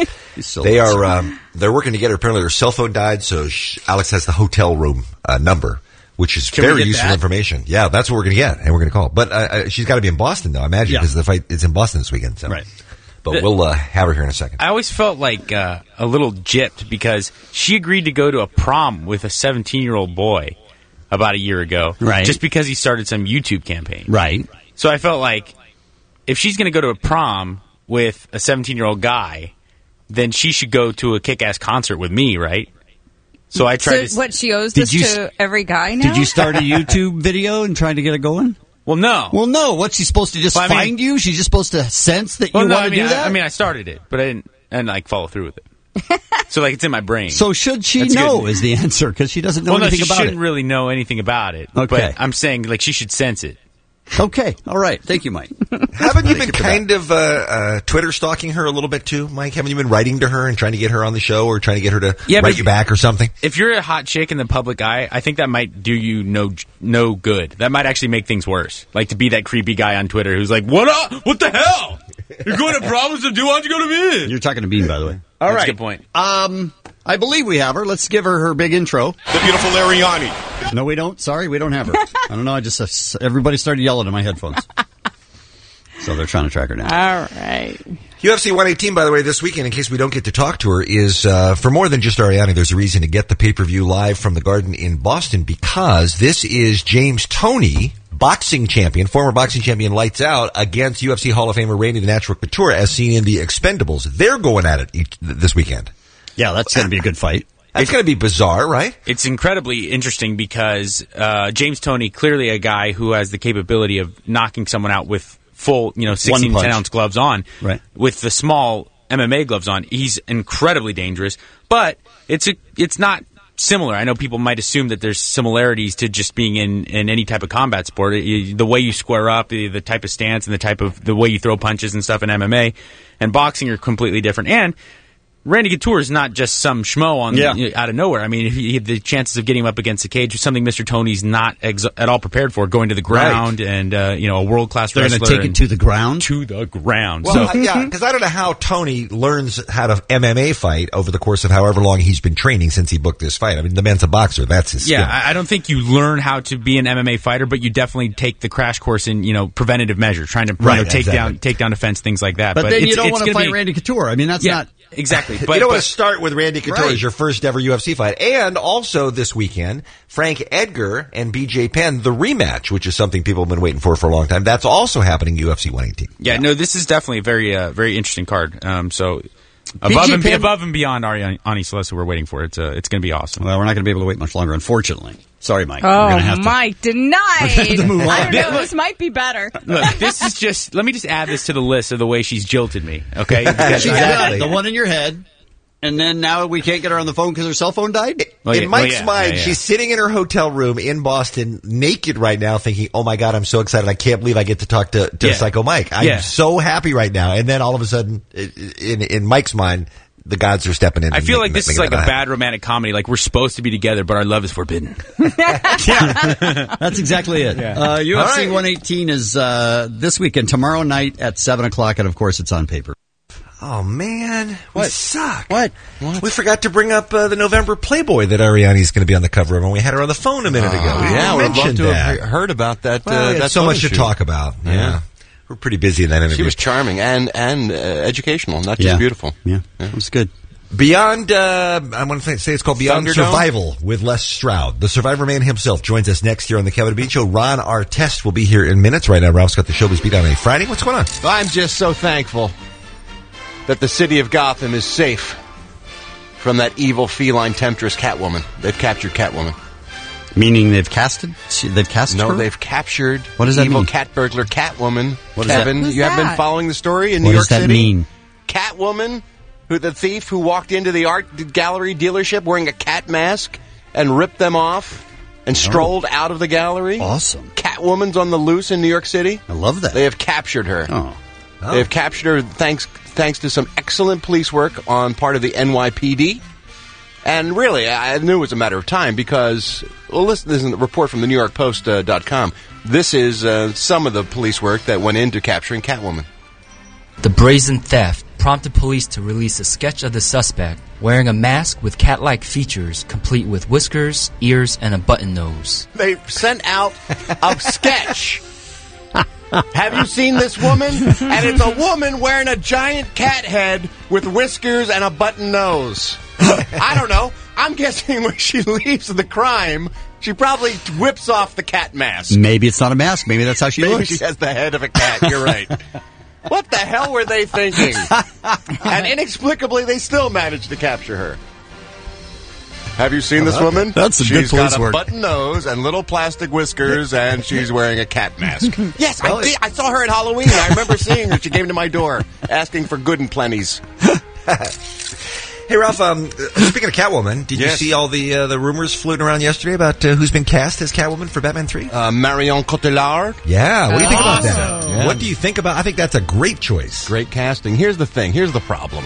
They're working together. Apparently her cell phone died, so Alex has the hotel room number, which is very useful information. Yeah, that's what we're going to get, and we're going to call. But she's got to be in Boston, though, I imagine, because the fight is in Boston this weekend. So. Right. But we'll have her here in a second. I always felt like a little gypped because she agreed to go to a prom with a 17-year-old boy about a year ago. Right. Just because he started some YouTube campaign. Right. So I felt like if she's going to go to a prom with a 17-year-old guy, then she should go to a kick-ass concert with me, right? So I tried to... What, she owes this to every guy now? Did you start a YouTube video and try to get it going? Well, no. Well, no. What's she supposed to just find you? She's just supposed to sense that you want to do that? I started it, but I didn't like follow through with it. So it's in my brain. So should she know is the answer because she doesn't know anything about it. She shouldn't really know anything about it. Okay. But I'm saying she should sense it. Okay. All right. Thank you, Mike. Haven't you been kind of Twitter stalking her a little bit too, Mike? Haven't you been writing to her and trying to get her on the show or trying to get her to write you back or something? If you're a hot chick in the public eye, I think that might do you no good. That might actually make things worse. Like to be that creepy guy on Twitter who's like, "What up? What the hell? You're going to problems to do? Why don't you go to me?" You're talking to Bean, by the way. All right. That's a good point. I believe we have her. Let's give her big intro. The beautiful Ariane. No, we don't. Sorry, we don't have her. I don't know. I just everybody started yelling in my headphones. So they're trying to track her down. All right. UFC 118, by the way, this weekend, in case we don't get to talk to her, is for more than just Ariane. There's a reason to get the pay-per-view live from the Garden in Boston because this is James Toney, boxing champion, former boxing champion, lights out against UFC Hall of Famer Randy the Natural Couture, as seen in The Expendables. They're going at it this weekend. Yeah, that's going to be a good fight. It's going to be bizarre, right? It's incredibly interesting because James Toney, clearly a guy who has the capability of knocking someone out with full, 16-ounce gloves on. Right. With the small MMA gloves on, he's incredibly dangerous. But it's not similar. I know people might assume that there's similarities to just being in any type of combat sport. The way you square up, the type of stance, and the way you throw punches and stuff in MMA and boxing are completely different. And Randy Couture is not just some schmo out of nowhere. I mean, he had the chances of getting him up against the cage, something Mr. Toney's not at all prepared for, going to the ground and, a world-class wrestler. They're going to take it to the ground? To the ground. Well, yeah, because I don't know how Toney learns how to MMA fight over the course of however long he's been training since he booked this fight. I mean, the man's a boxer. That's his skill. Yeah, I don't think you learn how to be an MMA fighter, but you definitely take the crash course in, preventative measures, trying to take down defense, things like that. But then you don't want to fight Randy Couture. I mean, that's not... Exactly. But you don't want to start with Randy Couture as your first ever UFC fight. And also this weekend, Frank Edgar and BJ Penn, the rematch, which is something people have been waiting for a long time. That's also happening UFC 118. Yeah, no, this is definitely a very, very interesting card. So above and beyond Ariane Celeste, who we're waiting for, it's going to be awesome. Well, we're not going to be able to wait much longer, unfortunately. Sorry, Mike. Oh, We're gonna have to, Mike, denied. have to move on. I don't know. This might be better. Look, this is just. Let me just add this to the list of the way she's jilted me. Okay, Exactly. The one in your head. And then now we can't get her on the phone because her cell phone died? In Mike's mind, she's sitting in her hotel room in Boston, naked right now, thinking, oh my God, I'm so excited. I can't believe I get to talk to Psycho Mike. I'm so happy right now. And then all of a sudden, in Mike's mind, the gods are stepping in. I feel like this is like a bad romantic comedy. Like we're supposed to be together, but our love is forbidden. That's exactly it. Yeah. UFC 118 is this weekend, tomorrow night at 7 o'clock, and of course it's on paper. Oh, man. We suck. What? We forgot to bring up the November Playboy that Ariane's going to be on the cover of, and we had her on the phone a minute ago. Yeah, we'd love to have heard about that. That's so much to talk about. Yeah. We're pretty busy in that interview. She was charming and educational, not just beautiful. Yeah, it was good. Beyond, I want to say it's called Beyond Thunderdome? Survival with Les Stroud. The Survivor Man himself joins us next here on the Kevin Bean Show. Ron Artest will be here in minutes. Right now, Ralph's got the Showbiz Beat on a Friday. What's going on? I'm just so thankful that the city of Gotham is safe from that evil feline temptress Catwoman. They've captured Catwoman. Meaning they've casted? They've cast her? No, they've captured what does that evil mean? cat burglar Catwoman. What Kevin, that? you have been following the story in what New York City? What does that mean? Catwoman, the thief who walked into the art gallery dealership wearing a cat mask and ripped them off and strolled out of the gallery. Awesome. Catwoman's on the loose in New York City. I love that. They have captured her. Oh. They have captured her thanks to some excellent police work on part of the NYPD. And really, I knew it was a matter of time because, well, listen, this is a report from the NewYorkPost.com. This is some of the police work that went into capturing Catwoman. The brazen theft prompted police to release a sketch of the suspect wearing a mask with cat-like features, complete with whiskers, ears, and a button nose. They sent out a sketch. Have you seen this woman? And it's a woman wearing a giant cat head with whiskers and a button nose. I don't know. I'm guessing when she leaves the crime, she probably whips off the cat mask. Maybe it's not a mask. Maybe that's how she Maybe looks. she has the head of a cat. You're right. What the hell were they thinking? And inexplicably, they still managed to capture her. Have you seen this woman? That's a good She's got police a work. button nose and little plastic whiskers, and she's wearing a cat mask. Yes, I saw her at Halloween. I remember seeing her. She came to my door asking for good and plenties. Hey, Ralph, speaking of Catwoman, did you see all the rumors floating around yesterday about who's been cast as Catwoman for Batman 3? Marion Cotillard. Yeah, what do you think about that? Awesome. Yeah. What do you think about? I think that's a great choice. Great casting. Here's the thing. Here's the problem.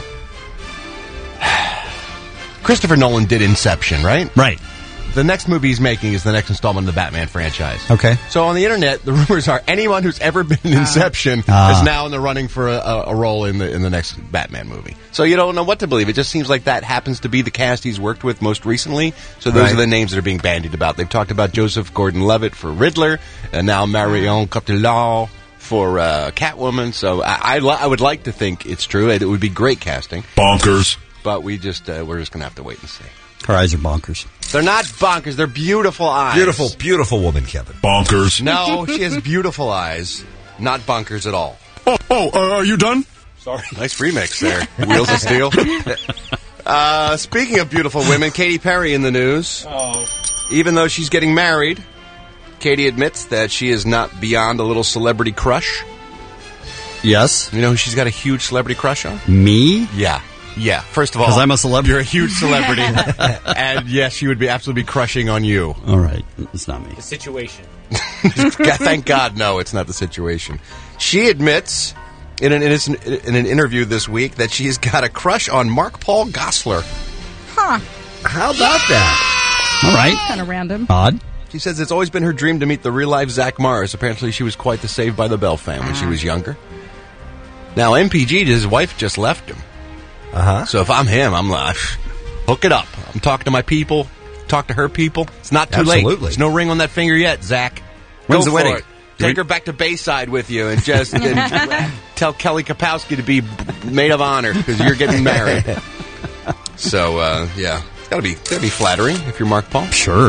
Christopher Nolan did Inception, right? Right. The next movie he's making is the next installment of the Batman franchise. Okay. So on the internet, the rumors are anyone who's ever been in Inception is now in the running for a role in the next Batman movie. So you don't know what to believe. It just seems like that happens to be the cast he's worked with most recently. So those are the names that are being bandied about. They've talked about Joseph Gordon-Levitt for Riddler, and now Marion Cotillard for Catwoman. So I would like to think it's true. It would be great casting. Bonkers. But we're just going to have to wait and see. Her eyes are bonkers. They're not bonkers. They're beautiful eyes. Beautiful, beautiful woman, Kevin. Bonkers. No, she has beautiful eyes. Not bonkers at all. Are you done? Sorry. Nice remix there. Wheels of Steel. Speaking of beautiful women, Katy Perry in the news. Oh. Even though she's getting married, Katy admits that she is not beyond a little celebrity crush. Yes. You know who she's got a huge celebrity crush on? Me? Yeah. Yeah, first of all, because I'm a celebrity. You're a huge celebrity, and yes, she would be absolutely crushing on you. All right, it's not me. The situation. Thank God, no, it's not the situation. She admits in an interview this week that she's got a crush on Mark Paul Gosselaar. Huh. How about that? All right, Kind of random. Odd. She says it's always been her dream to meet the real-life Zach Morris. Apparently, she was quite the Saved by the Bell fan when she was younger. Now, MPG, his wife, just left him. So if I'm him, I'm like, hook it up. I'm talking to my people, talk to her people. It's not too late. There's no ring on that finger yet, Zach. When's Go the wedding? for it. Take her back to Bayside with you and just tell Kelly Kapowski to be maid of honor because you're getting married. So, yeah, it's gotta be flattering if you're Mark Paul. Sure.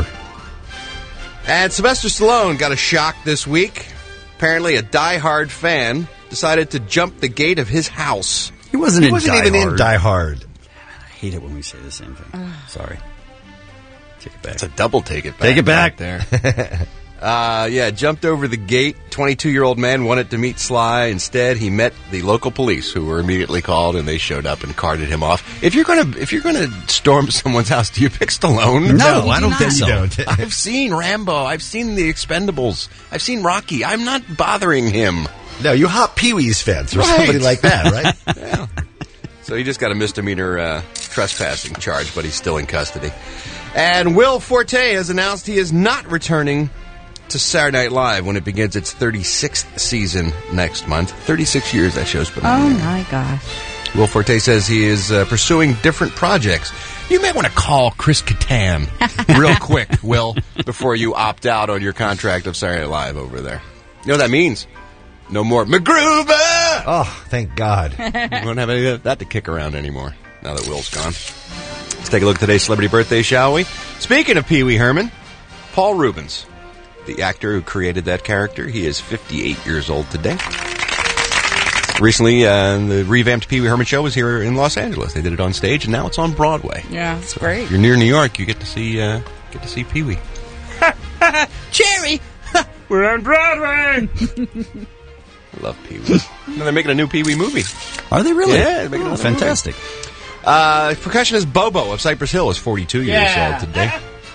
And Sylvester Stallone got a shock this week. Apparently, a diehard fan decided to jump the gate of his house. He wasn't even in Die Hard. I hate it when we say the same thing. Sorry. Take it back. It's a double take it back. Take it back. There. Jumped over the gate. 22-year-old man wanted to meet Sly. Instead, he met the local police, who were immediately called, and they showed up and carted him off. If you're gonna storm someone's house, do you pick Stallone? No, I don't think so. Don't. I've seen Rambo. I've seen The Expendables. I've seen Rocky. I'm not bothering him. No, you hop Pee-wee's fence or somebody like that, right? Yeah. So he just got a misdemeanor trespassing charge, but he's still in custody. And Will Forte has announced he is not returning to Saturday Night Live when it begins its 36th season next month. 36 years that show's been on. Oh, my gosh. Will Forte says he is pursuing different projects. You may want to call Chris Kattan real quick, Will, before you opt out on your contract of Saturday Night Live over there. You know what that means? No more MacGruber! Oh, thank God. We won't have any of that to kick around anymore now that Will's gone. Let's take a look at today's celebrity birthday, shall we? Speaking of Pee Wee Herman, Paul Reubens, the actor who created that character. He is 58 years old today. Recently, the revamped Pee Wee Herman show was here in Los Angeles. They did it on stage, and now it's on Broadway. Yeah, it's great. If you're near New York, you get to see Pee Wee. Cherry! We're on Broadway! I love Pee Wee. And they're making a new Pee Wee movie. Are they really? Yeah, they're making another fantastic. Percussionist Bobo of Cypress Hill is 42 years old today.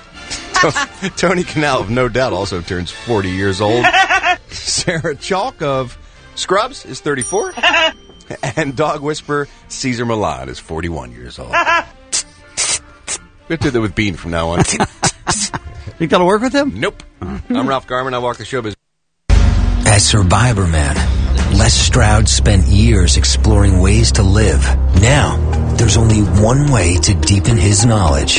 Tony Canal of No Doubt also turns 40 years old. Sarah Chalk of Scrubs is 34. And dog whisperer Cesar Millan is 41 years old. We have to do that with Bean from now on. You got to work with him? Nope. I'm Ralph Garman. I walk the showbiz. As Survivor Man, Les Stroud spent years exploring ways to live. Now, there's only one way to deepen his knowledge.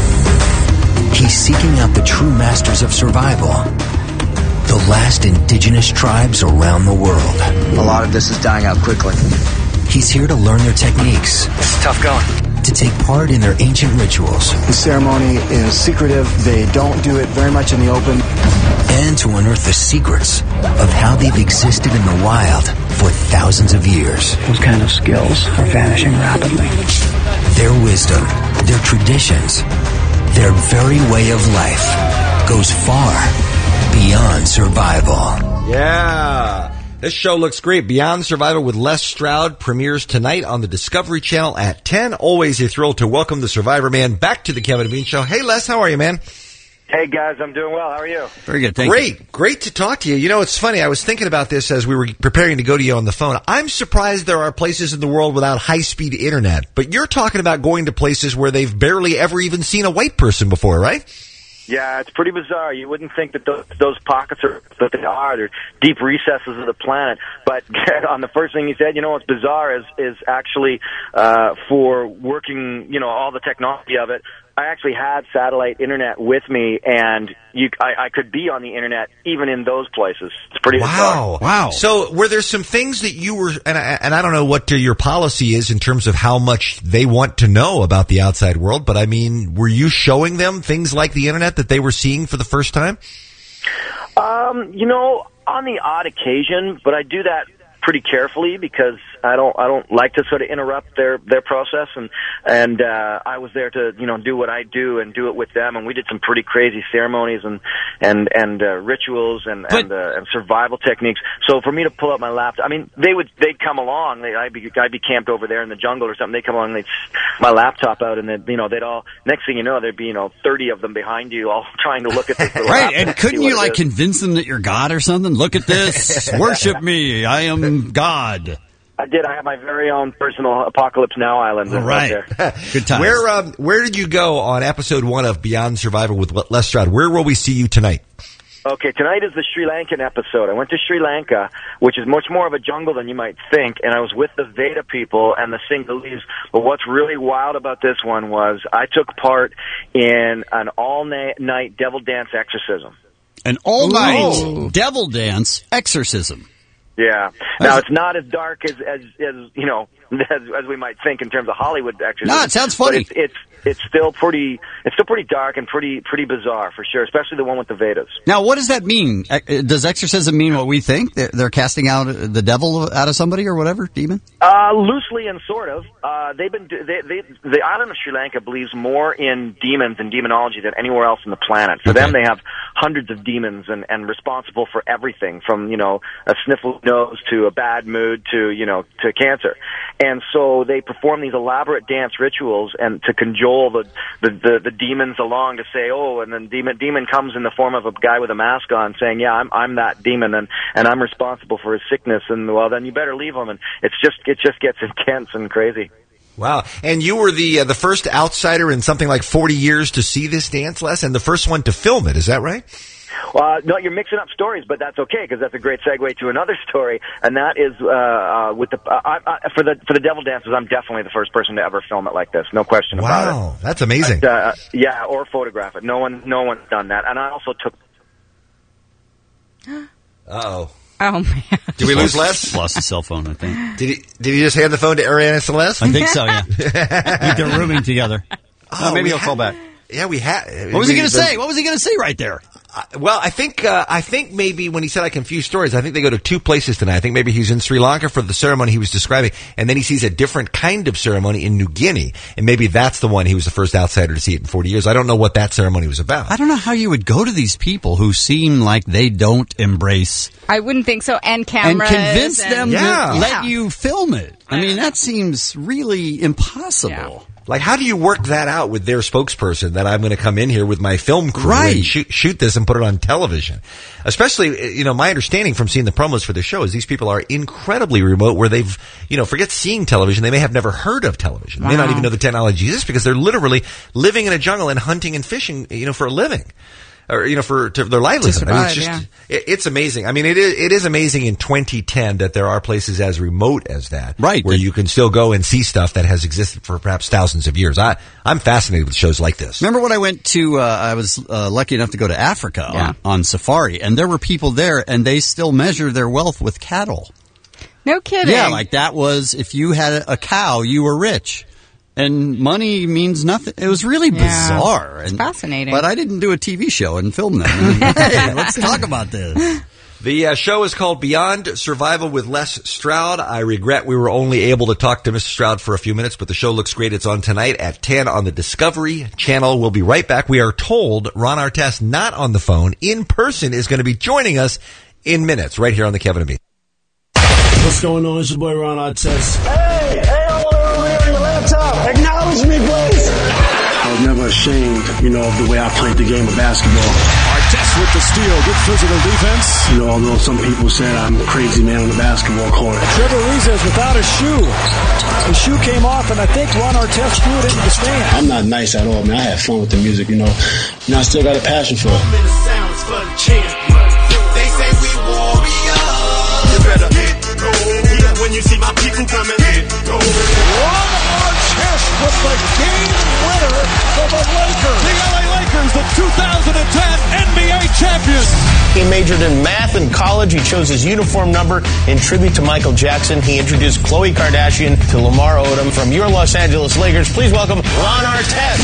He's seeking out the true masters of survival, the last indigenous tribes around the world. A lot of this is dying out quickly. He's here to learn their techniques. It's tough going. To take part in their ancient rituals. The ceremony is secretive. They don't do it very much in the open. And to unearth the secrets of how they've existed in the wild for thousands of years. Those kind of skills are vanishing rapidly. Their wisdom, their traditions, their very way of life goes far beyond survival. Yeah. This show looks great. Beyond Survival with Les Stroud premieres tonight on the Discovery Channel at 10. Always a thrill to welcome the Survivor Man back to the Kevin and Bean Show. Hey, Les, how are you, man? Hey, guys, I'm doing well. How are you? Very good, thank you. Great to talk to you. You know, it's funny. I was thinking about this as we were preparing to go to you on the phone. I'm surprised there are places in the world without high-speed internet. But you're talking about going to places where they've barely ever even seen a white person before, right? Yeah, it's pretty bizarre. You wouldn't think that those pockets are, but they are. They're deep recesses of the planet. But on the first thing he said, you know what's bizarre is actually for working, you know, all the technology of it. I actually had satellite internet with me, and I could be on the internet even in those places. It's pretty bizarre. Wow. So were there some things that you were, and I don't know what your policy is in terms of how much they want to know about the outside world, but I mean, were you showing them things like the internet that they were seeing for the first time? You know, on the odd occasion, but I do that pretty carefully because I don't like to sort of interrupt their process, and I was there to, you know, do what I do and do it with them, and we did some pretty crazy ceremonies and rituals and survival techniques. So for me to pull out my laptop, I mean, they'd come along. I'd be camped over there in the jungle or something. They'd come along, and they'd my laptop out, and then, you know, they'd all, next thing you know, there'd be, you know, 30 of them behind you all trying to look at this. Right, and couldn't you like convince them that you're God or something? Look at this, worship me, I am God. I did. I have my very own personal Apocalypse Now island. Right there. Good times. Where did you go on episode 1 of Beyond Survival with Les Stroud? Where will we see you tonight? Okay, tonight is the Sri Lankan episode. I went to Sri Lanka, which is much more of a jungle than you might think, and I was with the Veda people and the Sinhalese. But what's really wild about this one was I took part in an all-night devil dance exorcism. An all-night devil dance exorcism. Yeah. Now, it's not as dark as you know, as we might think in terms of Hollywood exorcism. No, it sounds funny. But it's still pretty dark and pretty bizarre for sure, especially the one with the Vedas. Now, what does that mean? Does exorcism mean what we think? They're casting out the devil out of somebody or whatever, demon? Loosely and sort of. The island of Sri Lanka believes more in demons and demonology than anywhere else on the planet. For them, they have hundreds of demons and responsible for everything from, a sniffle nose to a bad mood to cancer. And so they perform these elaborate dance rituals and to cajole the demons along to say, oh, and then demon comes in the form of a guy with a mask on saying, yeah, I'm that demon and I'm responsible for his sickness, and well, then you better leave him. And it just gets intense and crazy. Wow. And you were the first outsider in something like 40 years to see this dance, Les, and the first one to film it. Is that right? No, you're mixing up stories, but that's okay because that's a great segue to another story, and that is with for the Devil Dances. I'm definitely the first person to ever film it like this, no question about it. Wow, that's amazing. Yeah, or photograph it. No one's done that, and I also took. Uh-oh. Oh, man. Did we lose Les? Lost his cell phone, I think. Did he just hand the phone to Ariana Celeste? I think so, yeah. I think they're rooming together. Maybe he'll call back. Yeah, we had. What was he going to say? What was he going to say right there? Well, I think maybe when he said I confused stories, I think they go to two places tonight. I think maybe he's in Sri Lanka for the ceremony he was describing, and then he sees a different kind of ceremony in New Guinea, and maybe that's the one he was the first outsider to see it in 40 years. I don't know what that ceremony was about. I don't know how you would go to these people who seem like they don't embrace. I wouldn't think so. And cameras. And convince them to let you film it. I mean, that seems really impossible. Yeah. Like, how do you work that out with their spokesperson that I'm going to come in here with my film crew and shoot this and put it on television? Especially, my understanding from seeing the promos for the show is these people are incredibly remote where they've, forget seeing television. They may have never heard of television. Wow. They may not even know the technology exists because they're literally living in a jungle and hunting and fishing, for a living. Or, for their livelihood. Survive, it's amazing. I mean, it is amazing in 2010 that there are places as remote as that. Right. Where you can still go and see stuff that has existed for perhaps thousands of years. I'm fascinated with shows like this. Remember when I went to, I was lucky enough to go to Africa on safari, and there were people there, and they still measure their wealth with cattle. No kidding. Yeah, like that was, if you had a cow, you were rich. And money means nothing. It was really bizarre. It's fascinating. But I didn't do a TV show and film them. Hey, let's talk about this. The show is called Beyond Survival with Les Stroud. I regret we were only able to talk to Mr. Stroud for a few minutes, but the show looks great. It's on tonight at 10 on the Discovery Channel. We'll be right back. We are told Ron Artest, not on the phone, in person, is going to be joining us in minutes right here on the Kevin and Bean. What's going on? It's your boy Ron Artest. Hey, your laptop. Acknowledge me, please. I was never ashamed, of the way I played the game of basketball. Artest with the steal. Good physical defense. Although some people said I'm a crazy man on the basketball court. Trevor Ariza is without a shoe. The shoe came off, and I think Ron Artest threw it into the stand. I'm not nice at all, man. I had fun with the music, I still got a passion for it. They say we warriors. You better hit go. When you see my people coming, hit go. Ron Artest with the game winner for the Lakers. The LA Lakers, the 2010 NBA champions. He majored in math in college. He chose his uniform number in tribute to Michael Jackson. He introduced Khloe Kardashian to Lamar Odom. From your Los Angeles Lakers, please welcome Ron Artest.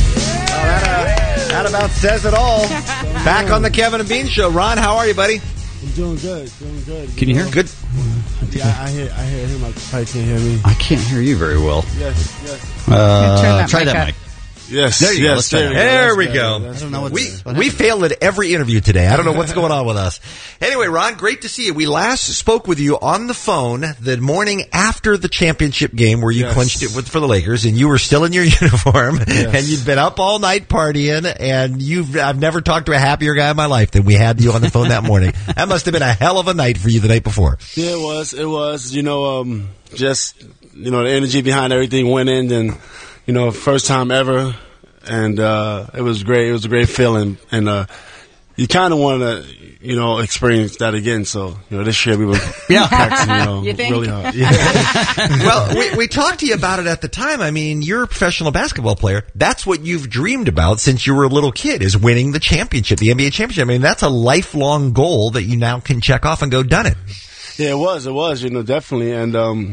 That about says it all. Back on the Kevin and Bean Show. Ron, how are you, buddy? I'm doing good. Can you hear? Good. Yeah, I hear him. I probably can't hear me. I can't hear you very well. Yes. Try that mic. Yes. There you go. Let's try that. There we go. I don't know we failed at every interview today. I don't know what's going on with us. Anyway, Ron, great to see you. We last spoke with you on the phone the morning after the championship game where you clinched it for the Lakers, and you were still in your uniform, and you'd been up all night partying, and I've never talked to a happier guy in my life than we had you on the phone that morning. That must have been a hell of a night for you the night before. Yeah, it was. Just the energy behind everything went in, and first time ever, and it was great. It was a great feeling, and you kind of want to, experience that again. So, this year we were practicing, You think? really hard. Yeah. Well, we talked to you about it at the time. I mean, you're a professional basketball player. That's what you've dreamed about since you were a little kid, is winning the championship, the NBA championship. I mean, that's a lifelong goal that you now can check off and go, done it. Yeah, it was, definitely. And,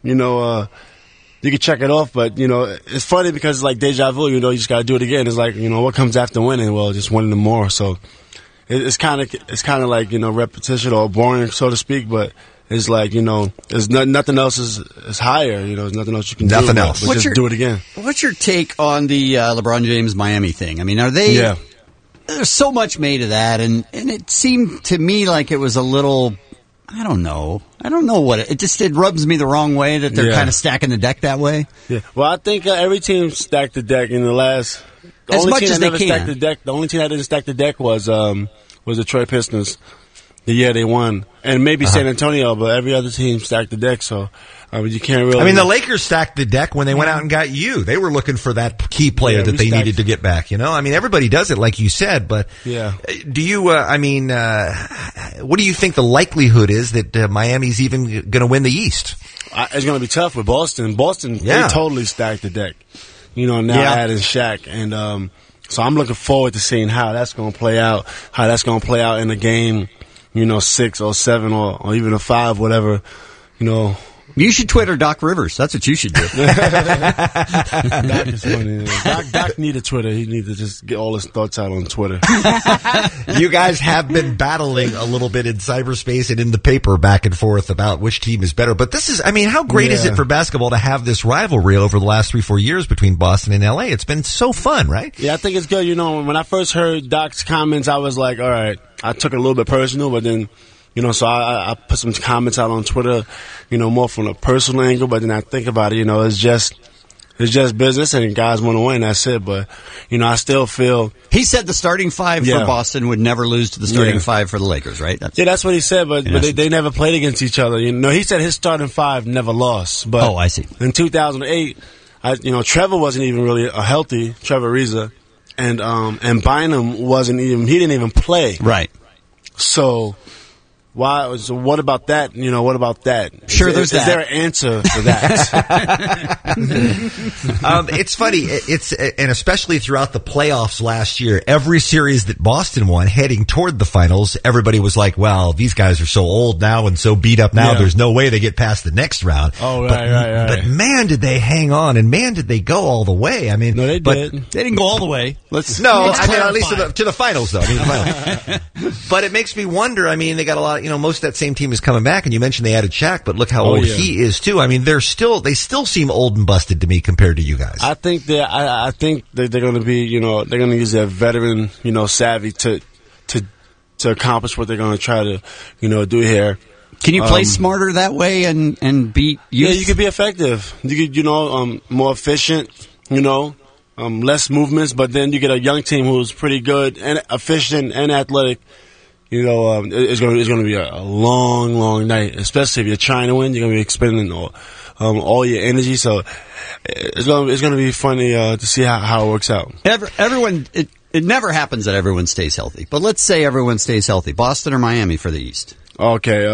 you know, you can check it off, but, you know, it's funny because it's like deja vu, you know, you just got to do it again. It's like, you know, what comes after winning? Well, just winning more. So it's kind of like, you know, repetition or boring, so to speak, but it's like, you know, there's nothing else is higher, you know, there's nothing else you can do. Nothing else. But just do it again. What's your take on the LeBron James Miami thing? I mean, are they... Yeah. There's so much made of that, and it seemed to me like it was a little... I don't know what it rubs me the wrong way that they're kind of stacking the deck that way. Yeah. Well, I think every team stacked the deck in the last. The As only much team as that they never can. stacked the deck. The only team that didn't stack the deck was the Detroit Pistons. The year they won, and maybe San Antonio, but every other team stacked the deck. So you can't really. I mean, the Lakers stacked the deck when they went out and got you. They were looking for that key player that they needed to get back. You know, I mean, everybody does it, like you said. But do you? What do you think the likelihood is that Miami's even going to win the East? It's going to be tough with Boston. They totally stacked the deck. You know, now adding Shaq, and so I'm looking forward to seeing how that's going to play out. How that's going to play out in a game. You know, 6 or 7 or even a 5, whatever. You know. You should Twitter Doc Rivers. That's what you should do. Doc is funny. Doc need a Twitter. He needs to just get all his thoughts out on Twitter. You guys have been battling a little bit in cyberspace and in the paper back and forth about which team is better. But this is, I mean, how great is it for basketball to have this rivalry over the last 3-4 years between Boston and LA? It's been so fun, right? Yeah, I think it's good. You know, when I first heard Doc's comments, I was like, all right, I took it a little bit personal, but then, you know, so I put some comments out on Twitter, you know, more from a personal angle, but then I think about it, you know, it's just business and guys want to win, that's it. But, you know, I still feel... He said the starting 5 for Boston would never lose to the starting 5 for the Lakers, right? That's what he said, but they never played against each other. You know, he said his starting 5 never lost. But I see. In 2008, you know, Trevor wasn't even really a healthy, Trevor Ariza, and Bynum wasn't even, he didn't even play. Right. So... Why? So what about that? You know, what about that? Sure, is there an answer for that? It's funny. And especially throughout the playoffs last year, every series that Boston won heading toward the finals, everybody was like, well, these guys are so old now and so beat up now, there's no way they get past the next round. Oh, right. But man, did they hang on, and man, did they go all the way. I mean, no, they did. They didn't go all the way. At least to the finals, though. I mean, the finals. But it makes me wonder, I mean, they got a lot, you know, most of that same team is coming back, and you mentioned they added Shaq, but look how old he is too. I mean, they still seem old and busted to me compared to you guys. I think that they're going to be, you know, they're going to use their veteran, you know, savvy to accomplish what they're going to try to, you know, do here. Can you play smarter that way and beat youth? Yeah, you could be effective. You could, you know, more efficient, you know, less movements, but then you get a young team who's pretty good and efficient and athletic. You know, it's going to be a long, long night, especially if you're trying to win. You're going to be expending all your energy. So it's going to be funny to see how it works out. Everyone, it never happens that everyone stays healthy. But let's say everyone stays healthy. Boston or Miami for the East? Okay.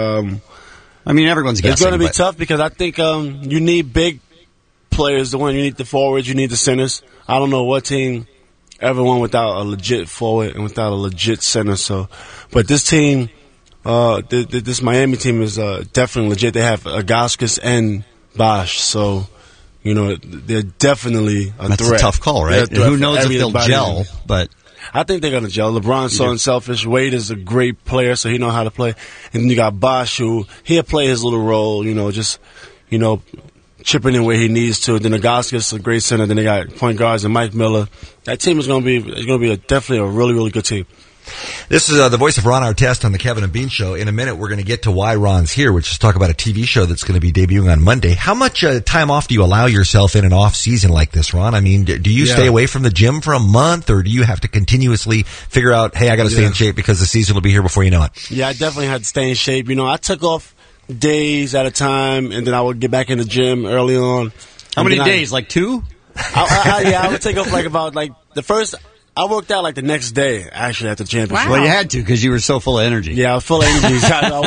I mean, everyone's guessing. It's going to be tough because I think you need big players to win. You need the forwards. You need the centers. I don't know what team ever won without a legit forward and without a legit center. So, but this team, this Miami team is definitely legit. They have Agauskas and Bosh, so you know they're definitely a threat. That's a tough call, right? And who knows if they'll gel? But I think they're gonna gel. LeBron's so unselfish. Wade is a great player, so he knows how to play. And then you got Bosh, who he'll play his little role. You know, just chipping in where he needs to. Then Agauskas is a great center. Then they got point guards and Mike Miller. That team is going to be definitely a really, really good team. This is the voice of Ron Artest on the Kevin and Bean Show. In a minute, we're going to get to why Ron's here, which is talk about a TV show that's going to be debuting on Monday. How much time off do you allow yourself in an off season like this, Ron? I mean, do you stay away from the gym for a month, or do you have to continuously figure out, hey, I got to stay in shape because the season will be here before you know it? Yeah, I definitely had to stay in shape. You know, I took off days at a time, and then I would get back in the gym early on. How many days? Like 2? I would take off about the first. I worked out the next day, actually, after the championship. Wow. Well, you had to because you were so full of energy. Yeah, I was full of energy.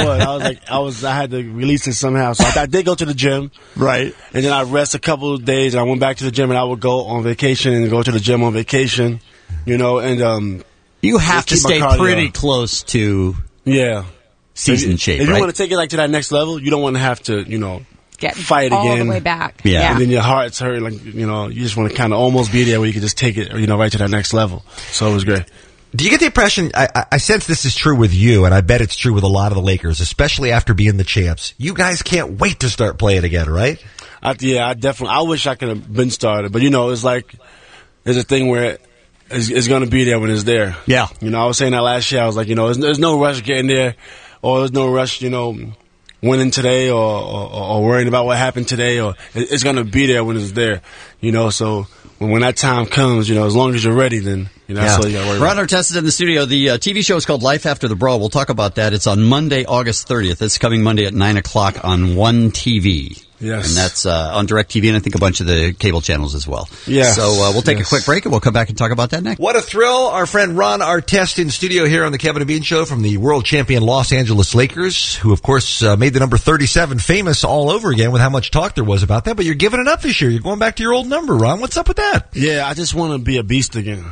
I had to release it somehow. So I did go to the gym. Right. And then I rest a couple of days, and I went back to the gym, and I would go on vacation and go to the gym on vacation, you know, and you have to stay pretty close to season shape, If you right? want to take it to that next level, you don't want to have to, get fight all again. the way back. Yeah. And then your heart's hurt, like, you know, you just want to kind of almost be there where you can just take it, you know, right to that next level. So it was great. Do you get the impression, I sense this is true with you, and I bet it's true with a lot of the Lakers, especially after being the champs. You guys can't wait to start playing again, right? I definitely, I wish I could have been started, but you know, it's like, there's a thing where it's going to be there when it's there. Yeah. You know, I was saying that last year, I was like, you know, there's no rush getting there, or there's no rush, you know, winning today or worrying about what happened today, or it's going to be there when it's there, you know, so when that time comes, you know, as long as you're ready, then, you know, that's all you got to worry about. Ron Artest is in the studio. The TV show is called Life After the Brawl. We'll talk about that. It's on Monday, August 30th. It's coming Monday at 9 o'clock on One TV. Yes. And that's on DirecTV and I think a bunch of the cable channels as well. Yes. So we'll take a quick break and we'll come back and talk about that next. What a thrill. Our friend Ron Artest in studio here on the Kevin and Bean Show from the world champion Los Angeles Lakers, who, of course, made the number 37 famous all over again with how much talk there was about that. But you're giving it up this year. You're going back to your old number, Ron. What's up with that? Yeah, I just want to be a beast again.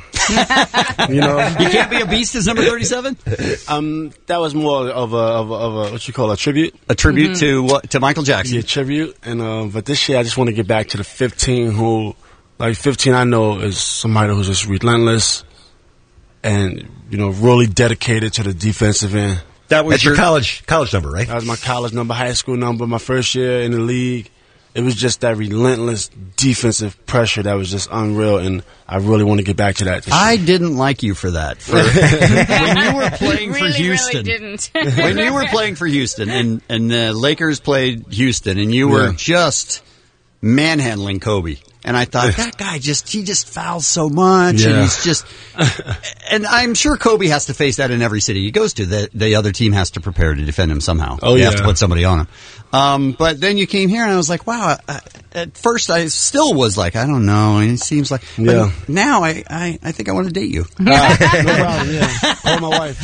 You know, you can't be a beast as number 37. That was more of a what you call a tribute. A tribute to Michael Jackson. Yeah, tribute. And but this year I just want to get back to the 15 who, like 15, I know is somebody who's just relentless and, you know, really dedicated to the defensive end. That's your college number, right? That was my college number, high school number, my first year in the league. It was just that relentless defensive pressure that was just unreal, and I really want to get back to that. I didn't like you for that. When you were playing for Houston. Really didn't. When you were playing for Houston, and the Lakers played Houston, and you were just manhandling Kobe. And I thought, that guy he just fouls so much, and he's just, and I'm sure Kobe has to face that in every city he goes to. The other team has to prepare to defend him somehow. Oh, they have to put somebody on him. But then you came here, and I was like, wow. At first, I still was like, I don't know. And it seems like, but now I think I want to date you. No problem. Yeah, call my wife.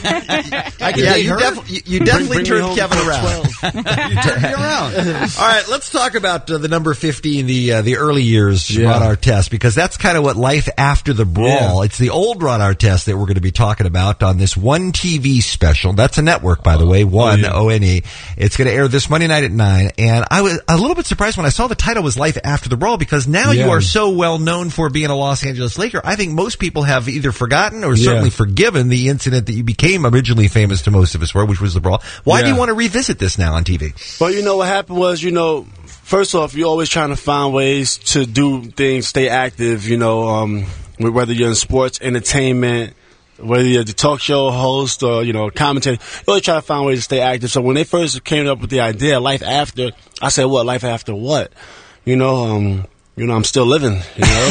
You definitely turned Kevin around. You turned me around. All right, let's talk about the number 15, the early years, Ron Artest, because that's kind of what Life After the Brawl. It's the old Ron Artest that we're going to be talking about on this One TV special. That's a network, by the way, One, O-N-E. It's going to air this Monday night at 9, and I was a little bit surprised when I saw the title was Life After the Brawl, because now you are so well known for being a Los Angeles Laker. I think most people have either forgotten or certainly forgiven the incident that you became originally famous to most of us for, which was the brawl. Why do you want to revisit this now on TV? Well, you know, what happened was, you know, first off, you're always trying to find ways to do things, stay active, you know, whether you're in sports, entertainment, whether you're the talk show host or, you know, commentator, you always try to find ways to stay active. So when they first came up with the idea, Life After, I said, what? Life after what? You know, I'm still living, you know?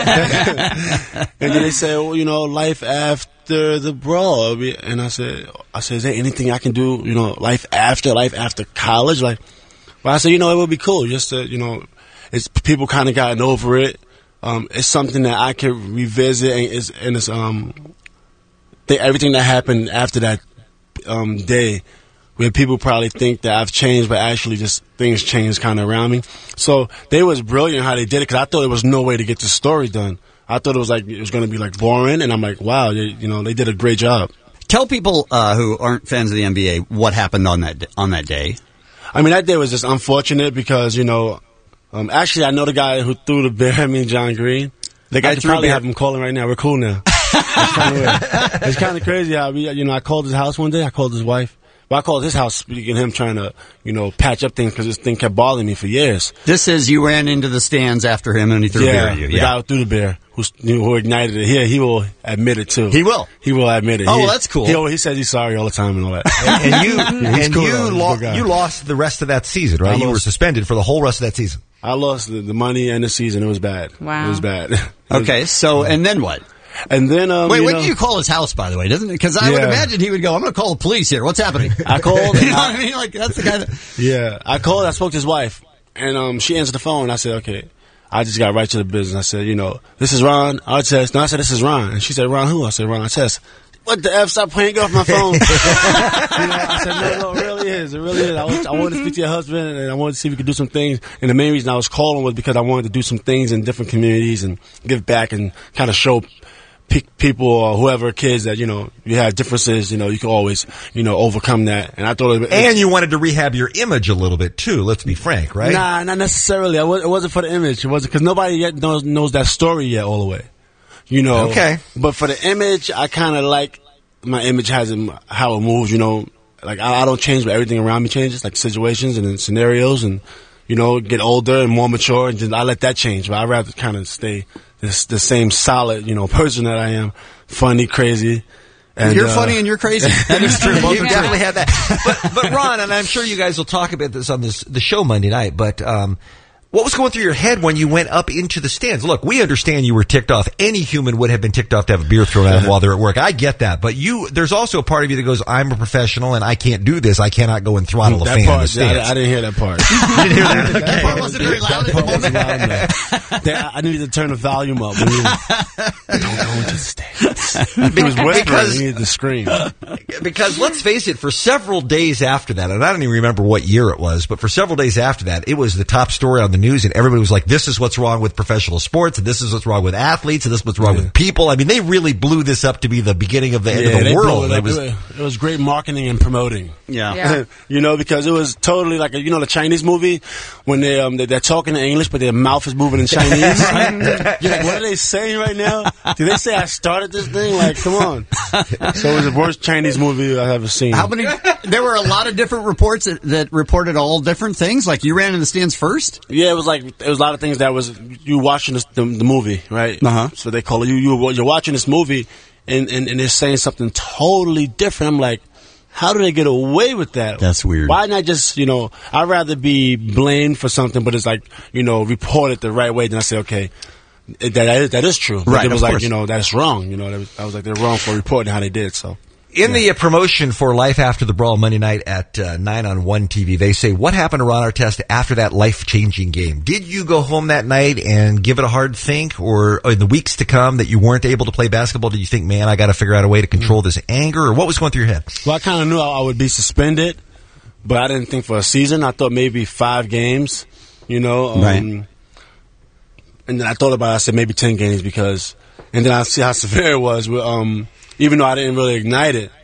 And then they said, well, you know, Life After the Brawl. And I said, is there anything I can do, you know, life after college? Like, well, I said, you know, it would be cool just to, you know, it's people kind of gotten over it. It's something that I could revisit, and it's everything that happened after that day, where people probably think that I've changed, but actually just things changed kind of around me. So they was brilliant how they did it, because I thought there was no way to get the story done. I thought it was going to be like boring, and I'm like, wow, they did a great job. Tell people who aren't fans of the NBA what happened on that day. I mean, that day was just unfortunate because, you know, actually I know the guy who threw the bear at me, John Green. The guy could probably have him calling right now. We're cool now. It's kind of crazy how I called his house one day. I called his wife. Well, I called his house speaking him trying to, you know, patch up things because this thing kept bothering me for years. This is you ran into the stands after him and he threw a beer at you. The guy who threw the bear, who ignited it here, he will admit it too. He will. He will admit it. Oh, well, that's cool. He says he's sorry all the time and all that. And you lost the rest of that season, right? You were suspended for the whole rest of that season. I lost the money and the season. It was bad. Wow. It was bad. Okay, so, and then what? And then, wait, when do you call his house, by the way? Doesn't it? Because I would imagine he would go, I'm going to call the police here. What's happening? I called. You know what I mean? Like, that's the guy that. Yeah. I called. I spoke to his wife. And she answered the phone. I said, okay. I just got right to the business. I said, you know, this is Ron Artest. No, I said, this is Ron. And she said, Ron who? I said, Ron Artest. What the F? Stop playing. Get off my phone. I said, no, it really is. It really is. I wanted to speak to your husband, and I wanted to see if we could do some things. And the main reason I was calling was because I wanted to do some things in different communities and give back and kind of show people or whoever, kids that, you have differences, you can always, overcome that. And I thought and you wanted to rehab your image a little bit too, let's be frank, right? Nah, not necessarily. It wasn't for the image. It wasn't, because nobody yet knows that story yet all the way. Okay. But for the image, I kind of like my image how it moves, Like, I don't change, but everything around me changes, like situations and scenarios, and, get older and more mature, and just, I let that change. But I'd rather kind of stay the same solid, person that I am, funny, crazy. And, you're funny and you're crazy. That is true. You definitely have that. But Ron, and I'm sure you guys will talk about this on the show Monday night, but what was going through your head when you went up into the stands? Look, we understand you were ticked off. Any human would have been ticked off to have a beer thrown at them while they're at work. I get that. But there's also a part of you that goes, I'm a professional and I can't do this. I cannot go and throttle a fan in the stands. I didn't hear that part. You didn't hear that? Okay. That part wasn't very loud at the moment. I needed to turn the volume up. Don't go into the stands. It was whispering. We needed to scream. Because let's face it, for several days after that, and I don't even remember what year it was, but for several days after that, it was the top story on the news, and everybody was like, this is what's wrong with professional sports, and this is what's wrong with athletes, and this is what's wrong with people. I mean, they really blew this up to be the beginning of the end of the world. It was great marketing and promoting. Yeah. Because it was totally like, the Chinese movie, when they're talking in English, but their mouth is moving in Chinese. You're like, what are they saying right now? Did they say I started this thing? Like, come on. So it was the worst Chinese movie I've ever seen. There were a lot of different reports that reported all different things. Like, you ran in the stands first? Yeah, it was a lot of things that was you watching the movie, right? So they call it you're watching this movie and they're saying something totally different. I'm like, how do they get away with that? That's weird. Why not just, I'd rather be blamed for something, but it's like, reported the right way. Then I say, okay, that is true. But right, it was like, that's wrong. I was like, they're wrong for reporting how they did. So. In the promotion for Life After the Brawl Monday night at 9 on 1 TV, they say, what happened to Ron Artest after that life-changing game? Did you go home that night and give it a hard think, or in the weeks to come that you weren't able to play basketball, did you think, man, I got to figure out a way to control this anger, or what was going through your head? Well, I kind of knew I would be suspended, but I didn't think for a season. I thought maybe 5 games, Right. And then I thought about it, I said maybe 10 games and then I see how severe it was with, even though I didn't really ignite it,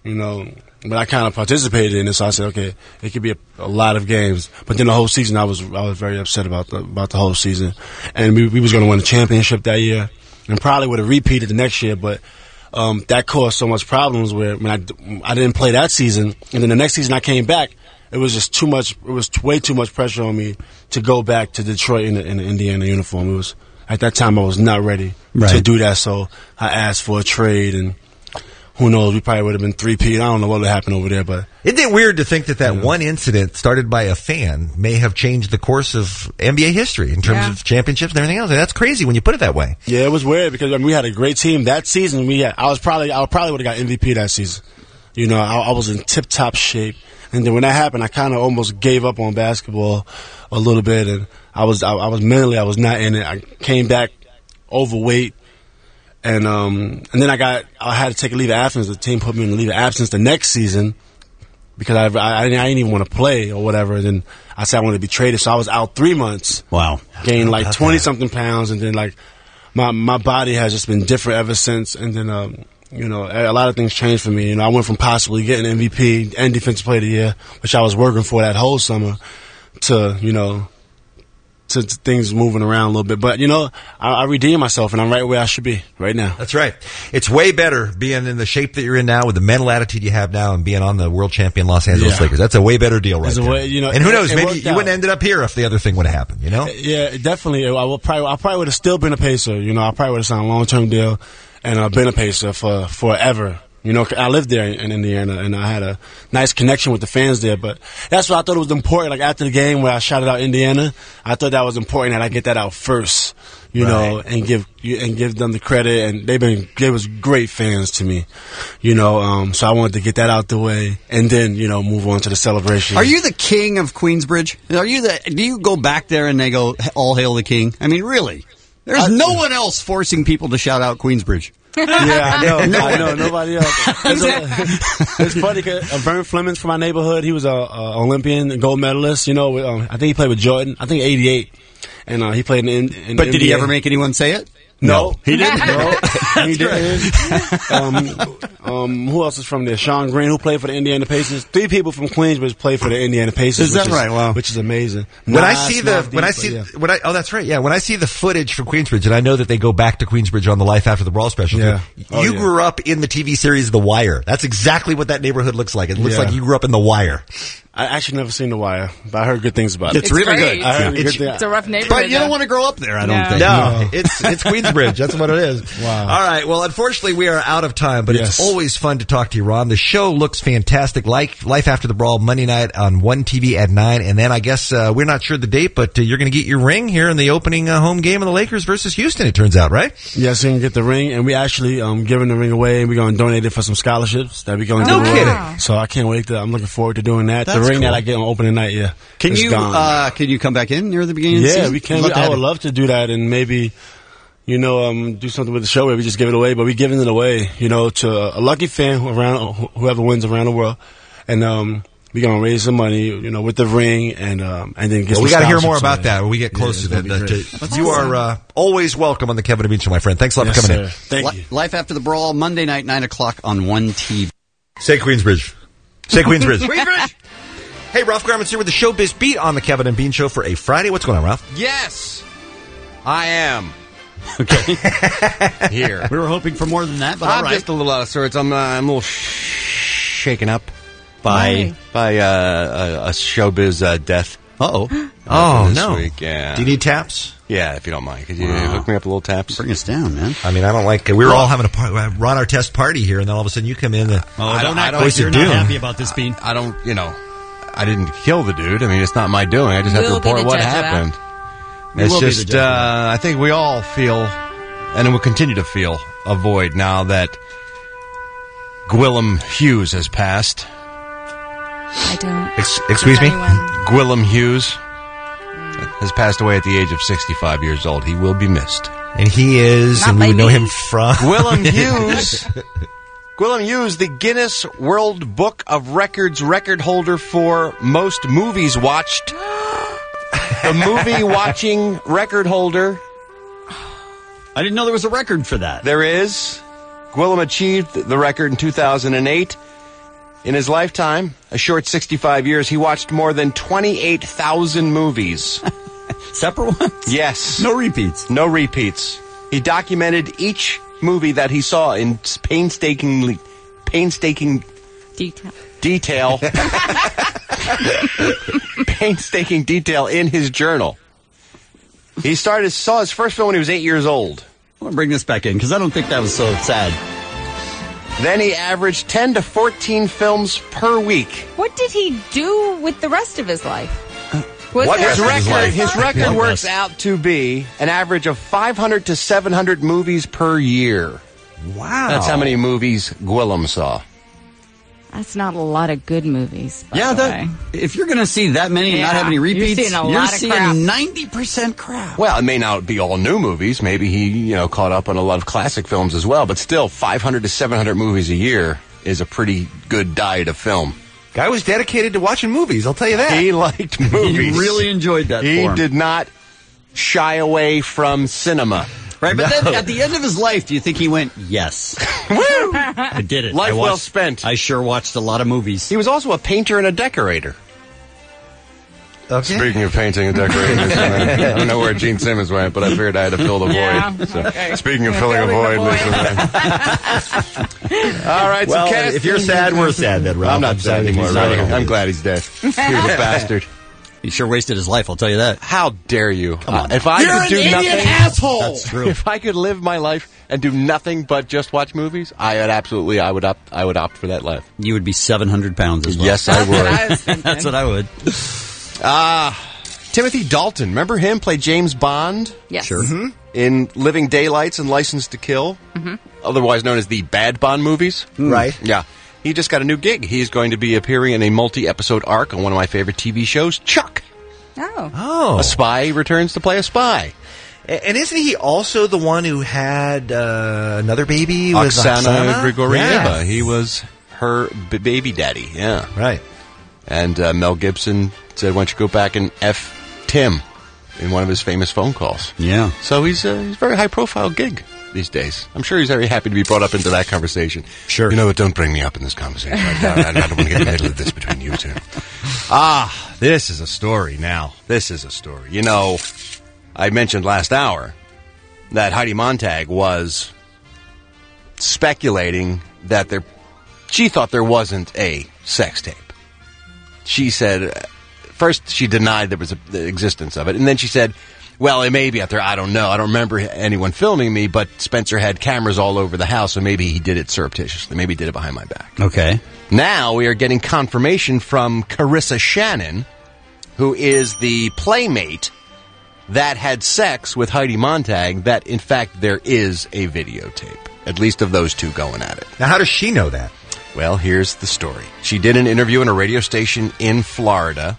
but I kind of participated in it, so I said, okay, it could be a lot of games. But then the whole season, I was very upset about the whole season, and we was going to win the championship that year, and probably would have repeated the next year, but that caused so much problems where I didn't play that season, and then the next season I came back, it was just too much. It was way too much pressure on me to go back to Detroit in the Indiana uniform. It was at that time I was not ready to do that, so I asked for a trade, and who knows, we probably would have been 3-peat. I don't know what would happen over there, but isn't it weird to think that one incident started by a fan may have changed the course of NBA history in terms of championships and everything else? And that's crazy when you put it that way. Yeah, it was weird because we had a great team that season. I probably would have got MVP that season. I was in tip-top shape. And then when that happened, I kind of almost gave up on basketball a little bit, and I was mentally, I was not in it. I came back overweight, and then I had to take a leave of absence. The team put me in a leave of absence the next season because I didn't even want to play or whatever. And then I said I wanted to be traded, so I was out 3 months. Wow, gained like 20-something pounds, and then like my body has just been different ever since. And then a lot of things changed for me. I went from possibly getting MVP and Defensive Player of the Year, which I was working for that whole summer, to to things moving around a little bit. But, I redeemed myself, and I'm right where I should be right now. That's right. It's way better being in the shape that you're in now with the mental attitude you have now and being on the world champion Los Angeles Lakers. That's a way better deal right there. And who knows, maybe you wouldn't have ended up here if the other thing would have happened, Yeah, definitely. I probably would have still been a Pacer. I probably would have signed a long-term deal and been a Pacer for forever. I lived there in Indiana, and I had a nice connection with the fans there. But that's why I thought it was important. Like after the game where I shouted out Indiana, I thought that was important that I get that out first, and give them the credit. And they was great fans to me, So I wanted to get that out the way, and then move on to the celebration. Are you the king of Queensbridge? Do you go back there and they go, "All hail the king"? I mean, really? There's no one else forcing people to shout out Queensbridge. Yeah, I know. Nobody else. It's funny because Vern Flemings from my neighborhood, he was a Olympian gold medalist. I think he played with Jordan. I think '88, and he played in. But NBA. did he ever make anyone say it? No, he didn't. No, he didn't. Who else is from there? Sean Green, who played for the Indiana Pacers. 3 people from Queensbridge played for the Indiana Pacers. Is that right? Wow, which is amazing. When I see that's right. Yeah, when I see the footage from Queensbridge, and I know that they go back to Queensbridge on the Life After the Brawl special. Yeah. You grew up in the TV series The Wire. That's exactly what that neighborhood looks like. It looks like you grew up in The Wire. I actually never seen The Wire, but I heard good things about it. It's really great. good. I heard It's a rough neighborhood. But you don't want to grow up there, I don't think. No, it's Queensbridge. That's what it is. Wow. All right. Well, unfortunately, we are out of time, but it's always fun to talk to you, Ron. The show looks fantastic. Like Life After the Brawl, Monday night on One TV at 9. And then I guess we're not sure the date, but you're going to get your ring here in the opening home game of the Lakers versus Houston, it turns out, right? Yes, you can get the ring, and we actually giving the ring away, and we're going to donate it for some scholarships that we're going to give away. Kidding. So I can't wait. I'm looking forward to doing that. That's the ring cool. that I get on opening night, yeah. Can you come back in near the beginning of the season? Yeah, we can. I would love to do that, and maybe, do something with the show where we just give it away. But we're giving it away, to a lucky fan whoever wins around the world, and we're gonna raise some money, with the ring, and then get. We got to hear more about that when we get closer to that. You are always welcome on the Kevin and Bean Show, my friend. Thanks a lot for coming in. Thank you. Life After the Brawl, Monday night, 9 o'clock on One TV. Say Queensbridge. Say Queensbridge. Queensbridge. Hey, Ralph Garman's here with the Showbiz Beat on the Kevin and Bean Show for a Friday. What's going on, Ralph? Yes, I am. Okay. Here. We were hoping for more than that, but I'm all right. just a little out of sorts. I'm a little shaken up by a showbiz death. Oh, this no. week, yeah. Do you need taps? Yeah, if you don't mind. Could you hook me up with a little taps? Bring us down, man. I mean, I don't like... We were all having a Ron Artest party here, and then all of a sudden you come in and... don't act like you're not happy about this, Bean. I don't, I didn't kill the dude. I mean, it's not my doing. I just have to report what happened. It's just, I think we all feel, and will continue to feel, a void now that Gwillem Hughes has passed. I don't. Excuse me? Gwillem Hughes has passed away at the age of 65 years old. He will be missed. And he is, Not and by we know me. him from... Gwillem Hughes. Gwillem Hughes, the Guinness World Book of Records record holder for most movies watched. The movie watching record holder. I didn't know there was a record for that. There is. Gwillem achieved the record in 2008. In his lifetime, a short 65 years, he watched more than 28,000 movies. Separate ones? Yes. No repeats. No repeats. He documented each movie that he saw in painstaking detail. Painstaking detail in his journal. He saw his first film when he was 8 years old. I want to bring this back in because I don't think that was so sad. Then he averaged 10 to 14 films per week. What did he do with the rest of his life? His record works out to be an average of 500 to 700 movies per year. Wow. That's how many movies Gwillem saw. That's not a lot of good movies. By the way. If you're going to see that many and not have any repeats, you're seeing crap. 90% crap. Well, it may not be all new movies. Maybe he, caught up on a lot of classic films as well. But still, 500 to 700 movies a year is a pretty good diet of film. Guy was dedicated to watching movies, I'll tell you that. He liked movies. He really enjoyed that He form. did not shy away from cinema. Right, but then at the end of his life, do you think he went, yes. I did it. Life well spent. I sure watched a lot of movies. He was also a painter and a decorator. Okay. Speaking of painting and decorating, I don't know where Gene Simmons went, but I figured I had to fill the void. So, speaking of filling a void, listen. All right, well, so casting. if you're sad, we're sad then, Ralph. I'm not sad anymore. I'm glad he's dead. He's a bastard. He sure wasted his life, I'll tell you that. How dare you? Come on. If I could do an nothing, idiot asshole. That's true. If I could live my life and do nothing but just watch movies, I would opt for that life. You would be 700 pounds as well. Yes, I would. That's what I would. Timothy Dalton, remember him? Played James Bond. Yes. Sure. Mm-hmm. In Living Daylights and License to Kill, otherwise known as the Bad Bond movies. Right. Yeah. He just got a new gig. He's going to be appearing in a multi-episode arc on one of my favorite TV shows, Chuck. Oh. A spy returns to play a spy. And isn't he also the one who had another baby with Oksana Grigorieva? Yeah. He was her baby daddy, yeah. Right. And Mel Gibson said, why don't you go back and F Tim in one of his famous phone calls. Yeah. So he's a very high-profile gig these days. I'm sure he's very happy to be brought up into that conversation. Sure. You know what? Don't bring me up in this conversation. I don't want to get in the middle of this between you two. This is a story now. This is a story. You know, I mentioned last hour that Heidi Montag was speculating that she thought there wasn't a sex tape. She said, first she denied there was the existence of it, and then she said, well, it may be out there. I don't know. I don't remember anyone filming me, but Spencer had cameras all over the house, so maybe he did it surreptitiously. Maybe he did it behind my back. Okay. Now we are getting confirmation from Carissa Shannon, who is the playmate that had sex with Heidi Montag, that, in fact, there is a videotape, at least of those two going at it. Now, how does she know that? Well, here's the story. She did an interview in a radio station in Florida.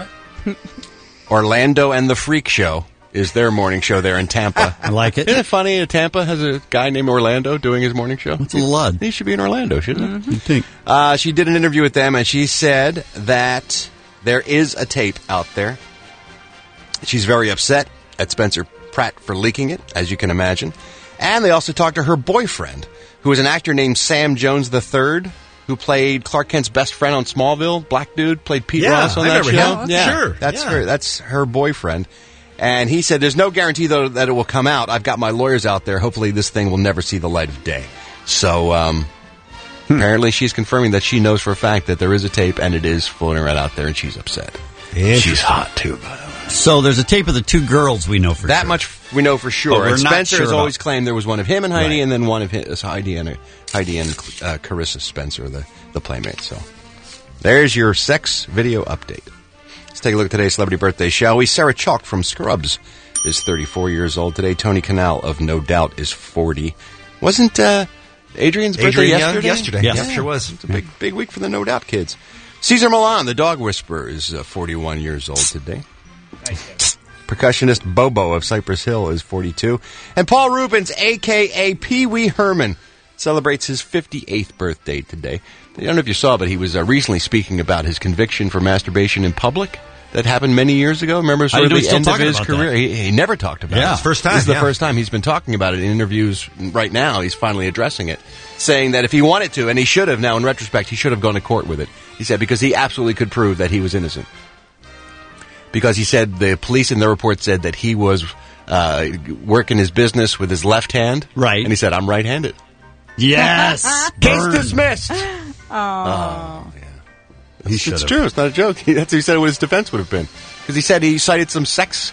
Orlando and the Freak Show is their morning show there in Tampa. I like it. Isn't it funny that Tampa has a guy named Orlando doing his morning show? It's a little odd. He should be in Orlando, shouldn't he? You'd think. She did an interview with them, and she said that there is a tape out there. She's very upset at Spencer Pratt for leaking it, as you can imagine. And they also talked to her boyfriend, who is an actor named Sam Jones III, who played Clark Kent's best friend on Smallville. Black dude, played Pete Ross on that show. Sure. That's her boyfriend. And he said, there's no guarantee, though, that it will come out. I've got my lawyers out there. Hopefully this thing will never see the light of day. So, apparently she's confirming that she knows for a fact that there is a tape, and it is floating around out there, and she's upset. She's hot, too, by the way. So there's a tape of the two girls we know for sure. That much we know for sure. But And Spencer has always about. claimed there was one of him and Heidi, Right. and then one of his, Heidi and Carissa Spencer, the playmate. So there's your sex video update. Let's take a look at today's celebrity birthday, shall we? Sarah Chalk from Scrubs is 34 years old today. Tony Kanal of No Doubt is 40. Wasn't Adrian's birthday yesterday? Yes, sure was. It's a big week for the No Doubt kids. Cesar Millan, the dog whisperer, is 41 years old today. Percussionist Bobo of Cypress Hill is 42. And Paul Rubens, a.k.a. Pee Wee Herman, celebrates his 58th birthday today. I don't know if you saw, but he was recently speaking about his conviction for masturbation in public that happened many years ago. Remember, sort of the end of his career? He never talked about it. It's the first time. This is the first time he's been talking about it in interviews right now. He's finally addressing it, saying that if he wanted to, and he should have now in retrospect, he should have gone to court with it. He said because he absolutely could prove that he was innocent. Because he said the police in the report said that he was working his business with his left hand. Right. And he said, I'm right-handed. Yes. Case dismissed. Oh. It's true. It's not a joke. That's what he said what his defense would have been. Because he said he cited some sex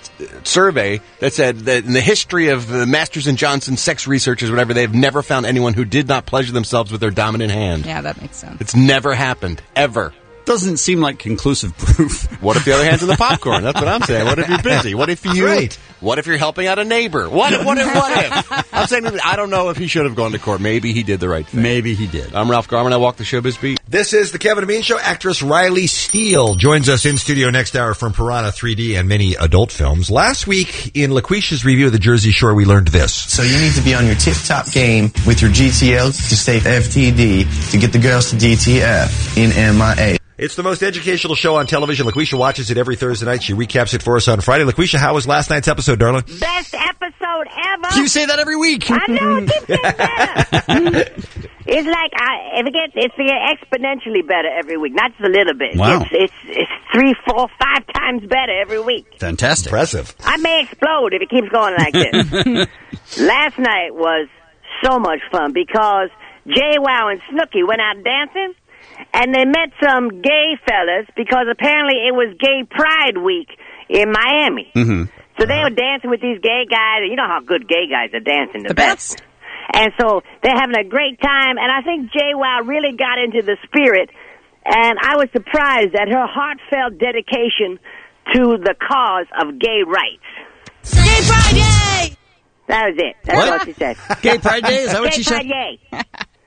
survey that said that in the history of the Masters and Johnson sex researchers, whatever, they've never found anyone who did not pleasure themselves with their dominant hand. Yeah, that makes sense. It's never happened. Ever. Doesn't seem like conclusive proof. What if the other hand's in the popcorn? That's what I'm saying. What if you're busy? What if What if you're helping out a neighbor? What if? I'm saying I don't know if he should have gone to court. Maybe he did the right thing. Maybe he did. I'm Ralph Garman. I walk the showbiz beat. This is the Kevin and Bean Show. Actress Riley Steele joins us in studio next hour from Piranha 3D and many adult films. Last week in LaQuisha's review of The Jersey Shore, we learned this. So you need to be on your tip-top game with your GTLs to stay FTD to get the girls to DTF in MIA. It's the most educational show on television. LaQuisha watches it every Thursday night. She recaps it for us on Friday. LaQuisha, how was last night's episode, darling? Best episode ever. You say that every week. I know. I keep saying that. It's like it gets exponentially better every week, not just a little bit. Wow. It's 3, 4, 5 times better every week. Fantastic. Impressive. I may explode if it keeps going like this. Last night was so much fun because JWoww and Snooki went out dancing. And they met some gay fellas because apparently it was Gay Pride Week in Miami. Mm-hmm. So they were dancing with these gay guys. You know how good gay guys are dancing. The best. And so they're having a great time. And I think JWoww really got into the spirit. And I was surprised at her heartfelt dedication to the cause of gay rights. Gay Pride, yay! That was it. That's what she said. Gay Pride Day? Is that what she said? Gay Pride, yay.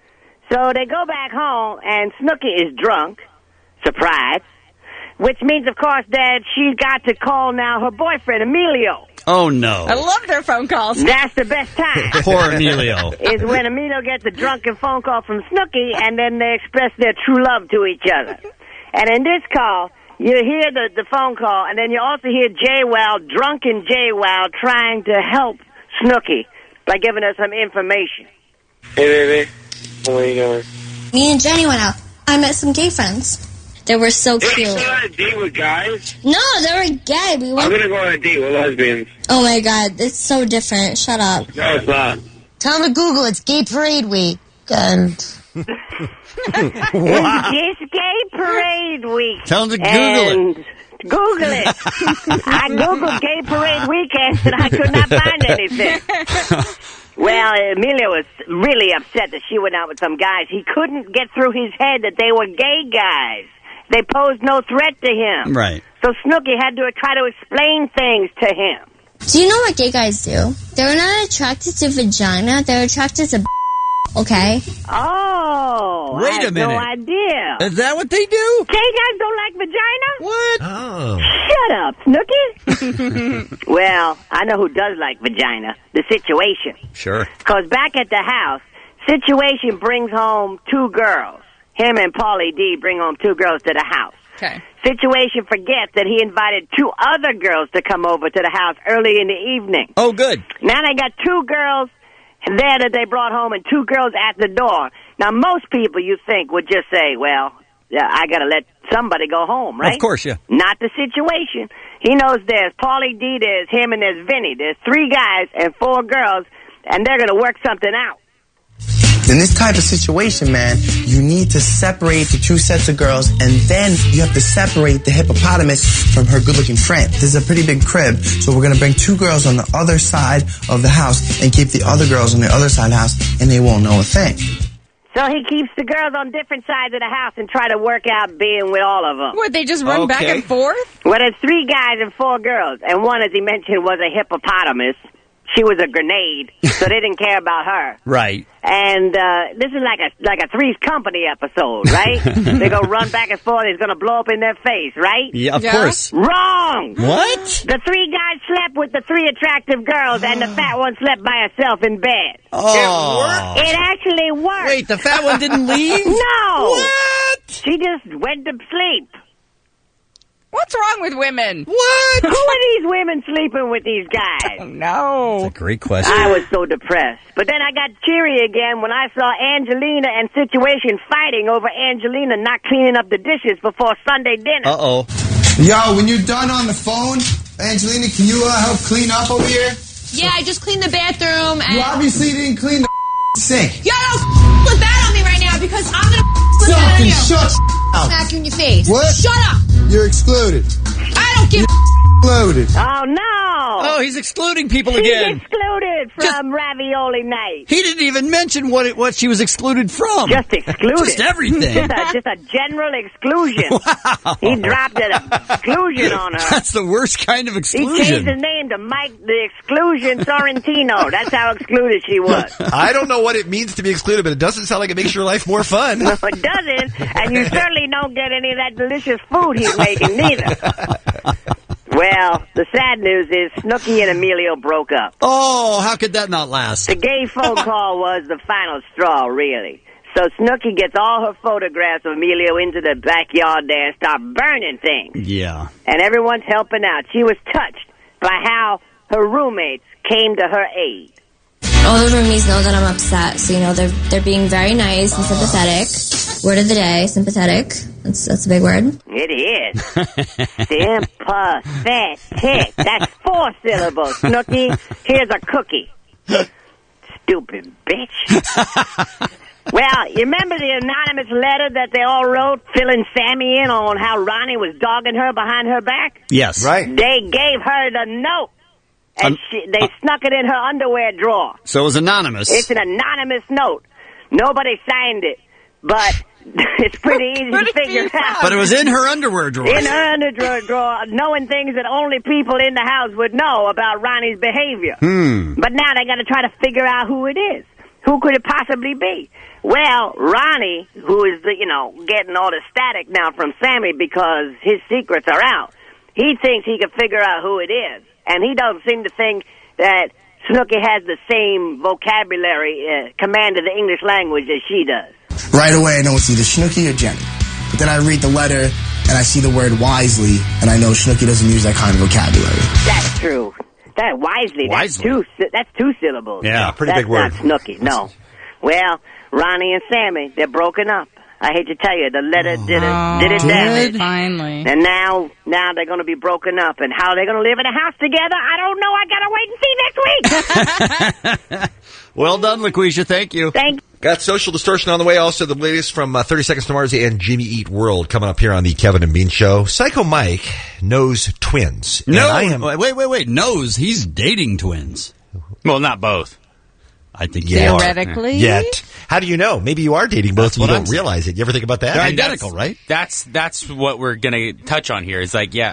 So they go back home, and Snooki is drunk. Surprise. Which means, of course, that she got to call now her boyfriend, Emilio. Oh, no. I love their phone calls. That's the best time. Poor Emilio. Is when Emilio gets a drunken phone call from Snooki, and then they express their true love to each other. And in this call, You hear the phone call, and then you also hear JWoww, drunken JWoww, trying to help Snooki by giving her some information. Hey, baby. Where you going? Me and Jenny went out. I met some gay friends. They were so cute. You went on a date with guys? No, they were gay. We went. I'm gonna go on a date with lesbians. Oh my god, it's so different. Shut up. No, it's not. Tell them to Google. It's Gay Parade Week. And It's Gay Parade Week. Tell them to Google it. Google it. I Googled Gay Parade Weekend and I could not find anything. Well, Emilio was really upset that she went out with some guys. He couldn't get through his head that they were gay guys. They posed no threat to him. Right. So Snooki had to try to explain things to him. do you know what gay guys do? They're not attracted to vagina. They're attracted to okay? Oh, Wait I a had no minute. idea. Is that what they do? Gay guys don't like vagina? What? Oh. Shut up, Snooki. Well, I know who does like vagina. The Situation. Sure. Because back at the house, Situation brings home 2 girls. Him and Pauly D bring home 2 girls to the house. Okay. Situation forgets that he invited 2 other girls to come over to the house early in the evening. Oh, good. Now they got 2 girls there that they brought home and 2 girls at the door. Now, most people, you think, would just say, well, yeah, I got to let somebody go home, right? Of course, yeah. Not the Situation. He knows there's Pauly D, there's him, and there's Vinny. There's 3 guys and 4 girls, and they're going to work something out. In this type of situation, man, you need to separate the 2 sets of girls, and then you have to separate the hippopotamus from her good-looking friend. This is a pretty big crib, so we're going to bring 2 girls on the other side of the house and keep the other girls on the other side of the house, and they won't know a thing. So he keeps the girls on different sides of the house and try to work out being with all of them. What, they just run back and forth? Well, there's 3 guys and 4 girls, and one, as he mentioned, was a hippopotamus. She was a grenade, so they didn't care about her. Right. And this is like a Three's Company episode, right? They go run back and forth. It's going to blow up in their face, right? Yeah, of course. Wrong. What? The 3 guys slept with the 3 attractive girls, and the fat one slept by herself in bed. Oh. It actually worked. Wait, the fat one didn't leave? No. What? She just went to sleep. What's wrong with women? What? Who are these women sleeping with these guys? No. That's a great question. I was so depressed. But then I got cheery again when I saw Angelina and Situation fighting over Angelina not cleaning up the dishes before Sunday dinner. Uh-oh. Yo, when you're done on the phone, Angelina, can you help clean up over here? Yeah, I just cleaned the bathroom and... You obviously didn't clean the sink. Yo, don't put that on me right now because I'm gonna put that on you. Shut up. Smack you in your face. What? Shut up. You're excluded. I don't give Excluded. Oh, no. Oh, he's excluding people She's again. excluded from Ravioli Night. He didn't even mention what she was excluded from. Just excluded. Just everything. Just a general exclusion. Wow. He dropped an exclusion on her. That's the worst kind of He exclusion. changed his name to Mike the Exclusion Sorrentino. That's how excluded she was. I don't know what it means to be excluded, but it doesn't sound like it makes your life more fun. No, it doesn't, and you certainly don't get any of that delicious food he's making, neither. Well, the sad news is Snooki and Emilio broke up. Oh, how could that not last? The gay phone call was the final straw, really. So Snooki gets all her photographs of Emilio into the backyard there and start burning things. Yeah. And everyone's helping out. She was touched by how her roommates came to her aid. All the roomies know that I'm upset, so they're being very nice and sympathetic. Word of the day, sympathetic. That's a big word. It is. Sympathetic. That's 4 syllables. Snooki, here's a cookie. Stupid bitch. Well, you remember the anonymous letter that they all wrote, filling Sammy in on how Ronnie was dogging her behind her back? Yes. Right. They gave her the note. And they snuck it in her underwear drawer. So it was anonymous. It's an anonymous note. Nobody signed it, but it's pretty easy to figure out. But it was in her underwear drawer. In her underwear drawer, knowing things that only people in the house would know about Ronnie's behavior. But now they got to try to figure out who it is. Who could it possibly be? Well, Ronnie, who is, getting all the static now from Sammy because his secrets are out, he thinks he can figure out who it is. And he doesn't seem to think that Snooki has the same vocabulary, command of the English language as she does. Right away, I know it's either Snooki or Jenny. But then I read the letter, and I see the word wisely, and I know Snooki doesn't use that kind of vocabulary. That's true. That wisely. That's two syllables. Yeah, pretty big word. That's not Snooki. No. Well, Ronnie and Sammy, they're broken up. I hate to tell you, the letter did it damage. Finally. And now they're going to be broken up. And how they're going to live in a house together, I don't know. I got to wait and see next week. Well done, LaQuisha. Thank you. Got Social Distortion on the way. Also, the latest from 30 Seconds to Mars and Jimmy Eat World coming up here on the Kevin and Bean Show. Psycho Mike knows twins. Wait. Knows he's dating twins. Well, not both. I think theoretically. Yet. How do you know? Maybe you are dating both and you don't realize it. You ever think about that? They're identical, right? That's what we're going to touch on here. It's like,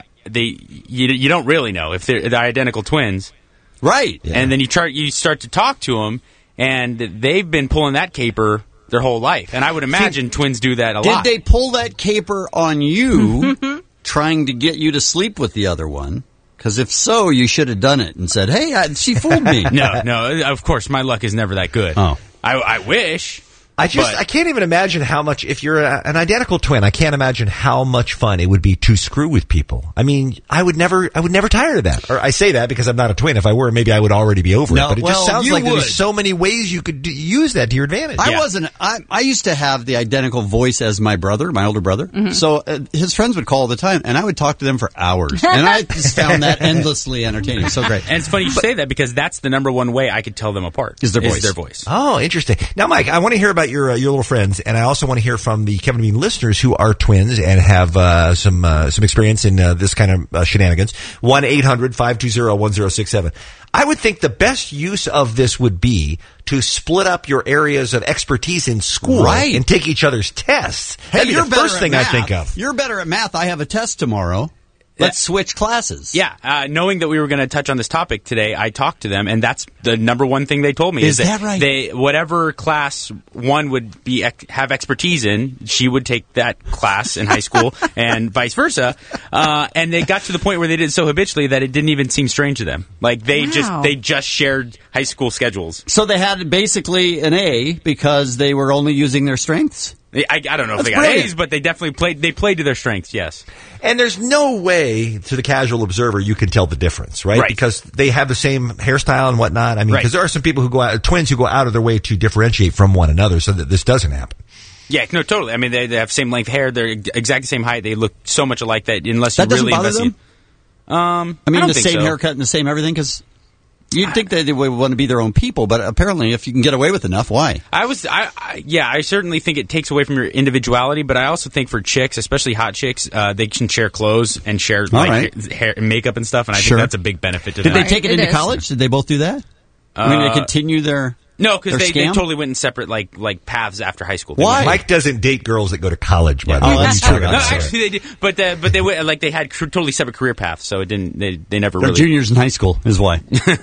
you don't really know if they're identical twins. Right. Yeah. And then you start to talk to them, and they've been pulling that caper their whole life. And I would imagine twins do that a lot. Did they pull that caper on you, trying to get you to sleep with the other one? Because if so, you should have done it and said, hey, she fooled me. No, of course, my luck is never that good. Oh. I wish. I can't even imagine how much, if you're an identical twin, I can't imagine how much fun it would be to screw with people. I mean, I would never tire of that. Or I say that because I'm not a twin. If I were, maybe I would already be over it. But it just sounds like there's so many ways you could use that to your advantage. I used to have the identical voice as my brother, my older brother. Mm-hmm. So his friends would call all the time, and I would talk to them for hours. And I just found that endlessly entertaining. So great. And it's funny you say that because that's the number one way I could tell them apart. Is their voice. Oh, interesting. Now, Mike, I want to hear about your little friends, and I also want to hear from the Kevin and Bean listeners who are twins and have some experience in this kind of shenanigans. 1-800-520-1067. I would think the best use of this would be to split up your areas of expertise in school and take each other's tests. Hey, That'd be the first thing I think of. You're better at math. I have a test tomorrow. Let's switch classes. Yeah, knowing that we were going to touch on this topic today, I talked to them, and that's the number one thing they told me. Is that right? Whatever class one would have expertise in, she would take that class in high school, and vice versa. And they got to the point where they did it so habitually that it didn't even seem strange to them. Like they just shared high school schedules. So they had basically an A because they were only using their strengths? I don't know if they got A's, but they definitely played to their strengths, yes. And there's no way, to the casual observer, you can tell the difference, right? Because they have the same hairstyle and whatnot. I mean, because there are some people twins who go out of their way to differentiate from one another so that this doesn't happen. Yeah, no, totally. I mean, they have same length hair. They're exactly the same height. They look so much alike that unless you really investigate. I mean, the same haircut and the same everything, because you'd think that they would want to be their own people, but apparently if you can get away with enough, why? I certainly think it takes away from your individuality, but I also think for chicks, especially hot chicks, they can share clothes and share hair and makeup and stuff, and I think that's a big benefit to them. Did they take it into college? Did they both do that? I mean, they continue their... No, because they totally went in separate like paths after high school. Why? Mike doesn't date girls that go to college. By the way, that's true. No, actually they did, but they went, like they had totally separate career paths, so it didn't. They never. They're really... juniors in high school, is why.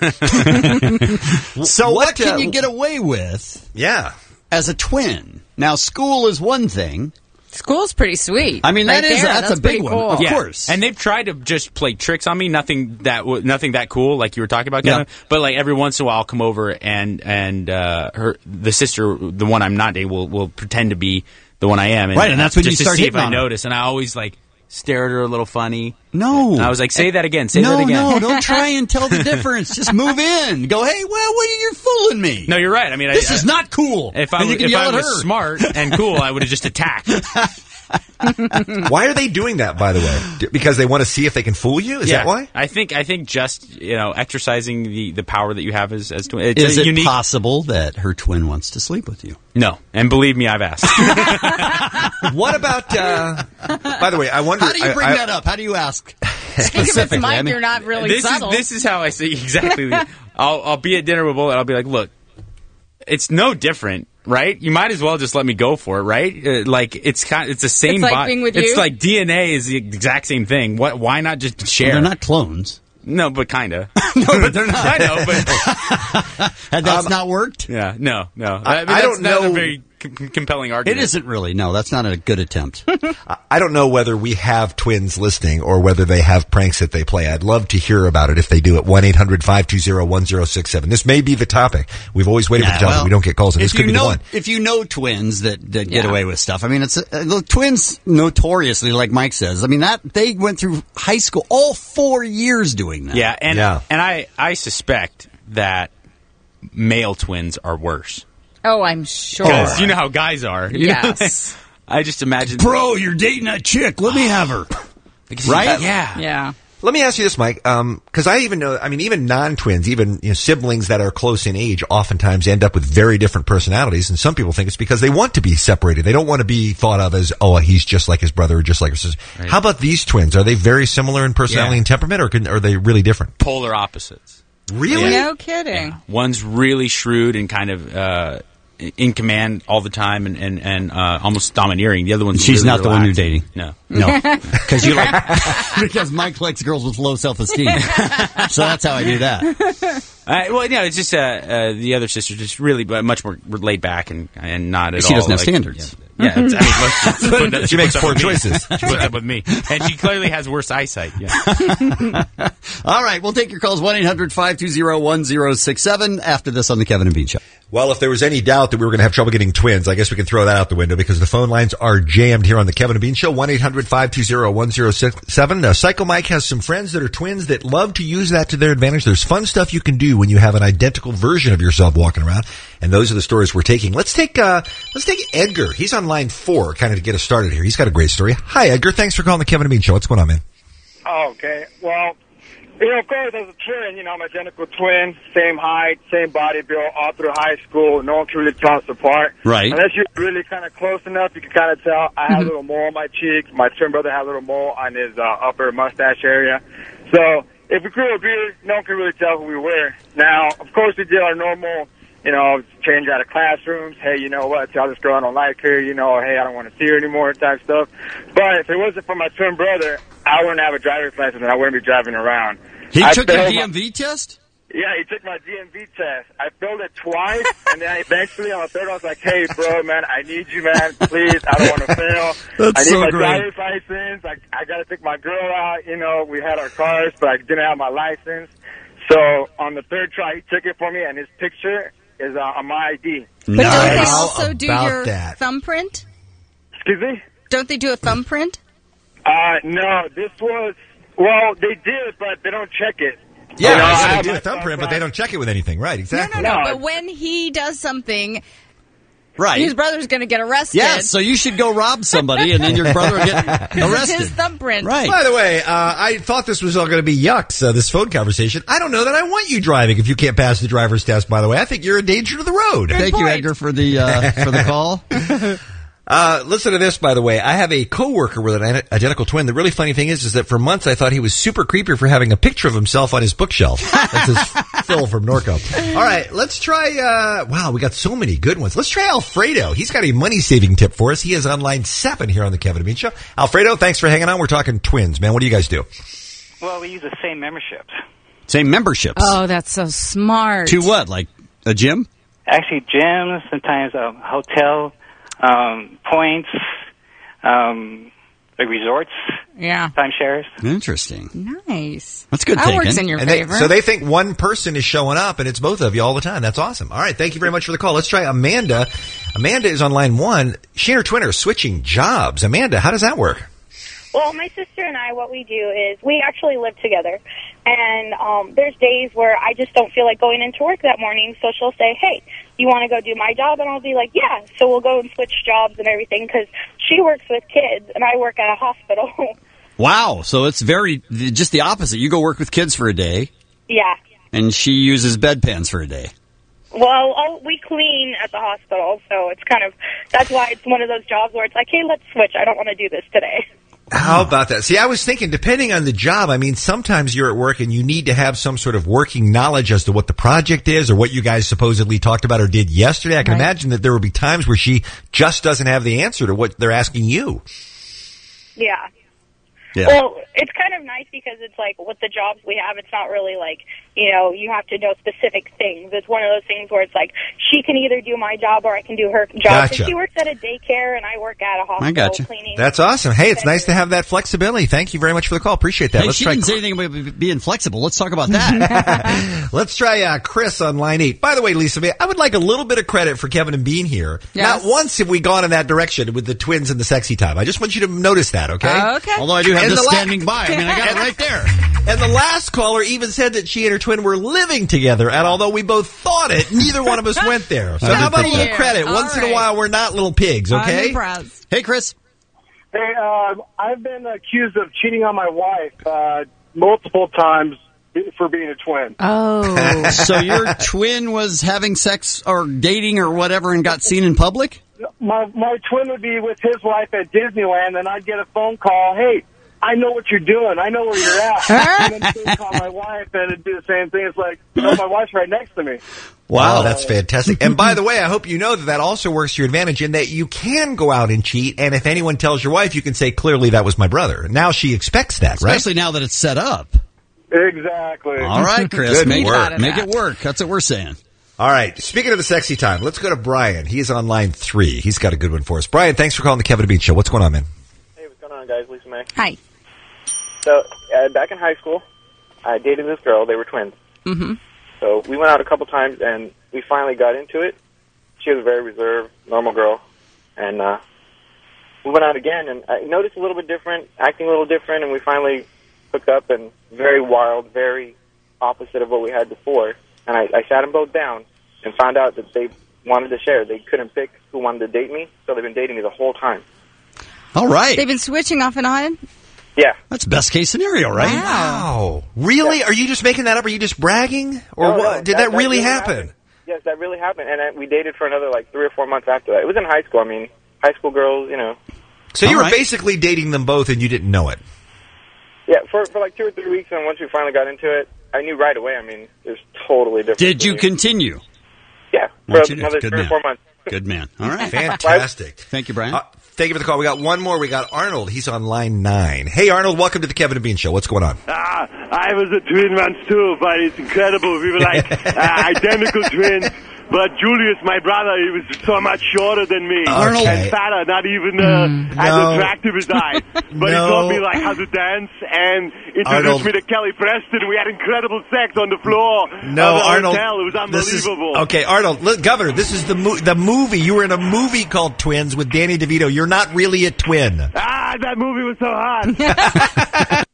So what can you get away with? Yeah, as a twin. Now, school is one thing. School's pretty sweet. I mean, that's a big one, cool. of course. And they've tried to just play tricks on me. Nothing that cool, like you were talking about, Kevin. Yeah. But like every once in a while, I'll come over and the sister, the one I'm not dating, will pretend to be the one I am. And, and that's when just you start to see if hitting I on notice. And I always like stare at her a little funny. No, and I was like, say that again. Say that again. No, don't try and tell the difference. Just move in. Go, hey, you're fooling me. No, you're right. I mean, this is not cool. If I was smart and cool, I would have just attacked. Why are they doing that, by the way? Because they want to see if they can fool you? Is that why? I think just, exercising the power that you have as twin. Is it possible that her twin wants to sleep with you? No. And believe me, I've asked. What about, by the way, I wonder... How do you bring that up? How do you ask? I think if it's Mike, you're not really subtle. This is how I say exactly. I'll be at dinner with Bull and I'll be like, look, it's no different. Right? You might as well just let me go for it, right? It's the same. It's like being with you? It's like DNA is the exact same thing. Why not just share? Well, they're not clones. No, but kinda. No, but they're not. I know, but and that's not worked. Yeah, no. I don't know. A very compelling argument. It isn't really. No, that's not a good attempt. I don't know whether we have twins listening or whether they have pranks that they play. I'd love to hear about it if they do it. 1-800-520-1067. This may be the topic. We've always waited for the job, but we don't get calls, and this could be the one. If you know twins that get away with stuff, I mean, it's the twins notoriously, like Mike says. I mean, that they went through high school all 4 years doing that. Yeah, and I suspect that male twins are worse. Oh, I'm sure. Because you know how guys are. You Yes. know? I just imagine. Bro, you're dating that chick. Let me have her. Right? Yeah. Let me ask you this, Mike, because I even know, I mean, even non-twins, even siblings that are close in age oftentimes end up with very different personalities, and some people think it's because they want to be separated. They don't want to be thought of as, oh, he's just like his brother or just like his sister. Right. How about these twins? Are they very similar in personality and temperament, or are they really different? Polar opposites. Really? No kidding. Yeah. One's really shrewd and kind of in command all the time and almost domineering. The other one's She's really not the one you're dating. No. Because because Mike likes girls with low self-esteem. So that's how I do that. Well, no, it's just the other sister just really much more laid back and not at all. She doesn't have standards. Yeah, she makes poor choices. She puts up with me, and she clearly has worse eyesight. Yeah. All right, we'll take your calls 1-800-520-1067 after this on the Kevin and Bean Show. Well, if there was any doubt that we were going to have trouble getting twins, I guess we can throw that out the window because the phone lines are jammed here on the Kevin and Bean Show. 1-800-520-1067. Psycho Mike has some friends that are twins that love to use that to their advantage. There's fun stuff you can do when you have an identical version of yourself walking around, and those are the stories we're taking. Let's take Edgar. He's on line 4, kind of to get us started here. He's got a great story. Hi, Edgar. Thanks for calling the Kevin and Bean Show. What's going on, man? Okay. Well, of course, as a twin, I'm identical twin, same height, same body build, all through high school. No one can really tell us apart. Right. Unless you're really kind of close enough, you can kind of tell. I had a little mole on my cheek. My twin brother had a little mole on his upper mustache area. So if we grew a beard, no one can really tell who we were. Now, of course, we did our normal, change out of classrooms. Hey, you know what? Tell this girl I don't like her. Hey, I don't want to see her anymore type stuff. But if it wasn't for my twin brother, I wouldn't have a driver's license and I wouldn't be driving around. He took your DMV test? Yeah, he took my DMV test. I failed it twice, and then eventually on the third, I was like, hey, bro, man, I need you, man. Please, I don't want to fail. That's I need so my great. driver's license. I got to take my girl out. We had our cars, but I didn't have my license. So on the third try, he took it for me, and his picture is on my ID. But don't they also do your thumbprint? Excuse me? Don't they do a thumbprint? No, this was, well, they did, but they don't check it. Yeah, they do a thumbprint, but they don't check it with anything. Right, exactly. No, but when he does something, right, his brother's going to get arrested. Yeah, so you should go rob somebody, and then your brother will get arrested. It's his thumbprint. Right. By the way, I thought this was all going to be yucks, this phone conversation. I don't know that I want you driving if you can't pass the driver's test, by the way. I think you're a danger to the road. Thank you, Edgar, for the call. Listen to this, by the way. I have a coworker with an identical twin. The really funny thing is that for months I thought he was super creepy for having a picture of himself on his bookshelf. That's his Phil from Norco. All right, let's try, wow, we got so many good ones. Let's try Alfredo. He's got a money-saving tip for us. He is on line 7 here on the Kevin and Bean Show. Alfredo, thanks for hanging on. We're talking twins, man. What do you guys do? Well, we use the same memberships. Same memberships? Oh, that's so smart. To what, like a gym? Actually, gyms, sometimes a hotel, points, resorts, timeshares. Interesting. Nice. That's good that thinking. Works in your favor. So they think one person is showing up, and it's both of you all the time. That's awesome. All right, thank you very much for the call. Let's try Amanda. Amanda is on line 1. She and her twin are switching jobs. Amanda, how does that work? Well, my sister and I, what we do is we actually live together. And there's days where I just don't feel like going into work that morning, so she'll say, hey, you want to go do my job? And I'll be like, yeah. So we'll go and switch jobs and everything because she works with kids and I work at a hospital. Wow. So it's just the opposite. You go work with kids for a day. Yeah. And she uses bedpans for a day. Well, we clean at the hospital, so it's that's why it's one of those jobs where it's like, hey, let's switch. I don't want to do this today. How about that? See, I was thinking, depending on the job, I mean, sometimes you're at work and you need to have some sort of working knowledge as to what the project is or what you guys supposedly talked about or did yesterday. I can imagine that there will be times where she just doesn't have the answer to what they're asking you. Yeah. Yeah. Well, it's kind of nice because it's like with the jobs we have, it's not really like, you have to know specific things. It's one of those things where it's like she can either do my job or I can do her job. Gotcha. So she works at a daycare and I work at a hospital cleaning. That's awesome. Hey, it's nice to have that flexibility. Thank you very much for the call. Appreciate that. Hey, she didn't say anything about being flexible. Let's talk about that. Let's try Chris on line 8. By the way, Lisa, I would like a little bit of credit for Kevin and Bean here. Yes. Not once have we gone in that direction with the twins and the sexy time. I just want you to notice that, okay? Okay. Although I do have this standing by. I mean, I got it right there. And the last caller even said that she and her twin were living together. And although we both thought it, neither one of us went there. So how about a little credit? Once in a while, we're not little pigs, okay? Hey, Chris. Hey, I've been accused of cheating on my wife multiple times for being a twin. Oh. So your twin was having sex or dating or whatever and got seen in public? My twin would be with his wife at Disneyland, and I'd get a phone call, hey, I know what you're doing. I know where you're at. And then she'd call my wife, and it'd do the same thing. It's like, my wife's right next to me. Wow, that's fantastic. And by the way, I hope you know that also works to your advantage in that you can go out and cheat, and if anyone tells your wife, you can say, clearly that was my brother. Now she expects that, right? Especially now that it's set up. Exactly. All right, Chris. Good Make work. it work. That's what we're saying. All right. Speaking of the sexy time, let's go to Brian. He's on line 3. He's got a good one for us. Brian, thanks for calling the Kevin and Bean Show. What's going on, man? Hey, what's going on, guys? Lisa May. Hi. So, back in high school, I dated this girl. They were twins. Mm-hmm. So we went out a couple times, and we finally got into it. She was a very reserved, normal girl. And we went out again, and I noticed a little bit different, acting a little different, and we finally hooked up, and very wild, very opposite of what we had before. And I sat them both down and found out that they wanted to share. They couldn't pick who wanted to date me, so they've been dating me the whole time. All right. They've been switching off and on? Yeah. That's best case scenario, right? Wow. Really? Yeah. Are you just making that up? Are you just bragging? Or No, what? Did that really happen? Yes, that really happened. And we dated for another, 3 or 4 months after that. It was in high school. I mean, high school girls, So you were basically dating them both and you didn't know it? Yeah, for 2 or 3 weeks, and once we finally got into it, I knew right away. I mean, it was totally different. Did you continue? Yeah, for another 3 or 4 months. Good man. All right. Fantastic. Thank you, Brian. Thank you for the call. We got one more. We got Arnold. He's on line 9. Hey, Arnold, welcome to the Kevin and Bean Show. What's going on? I was a twin once too, but it's incredible. We were like identical twins. But Julius, my brother, he was so much shorter than me. Arnold. And fatter, not even as attractive as I. But he taught me how to dance and introduced me to Kelly Preston. We had incredible sex on the floor of the Arnold. hotel. It was unbelievable. Okay, Arnold, look, Governor, this is the movie. You were in a movie called Twins with Danny DeVito. You're not really a twin. That movie was so hot.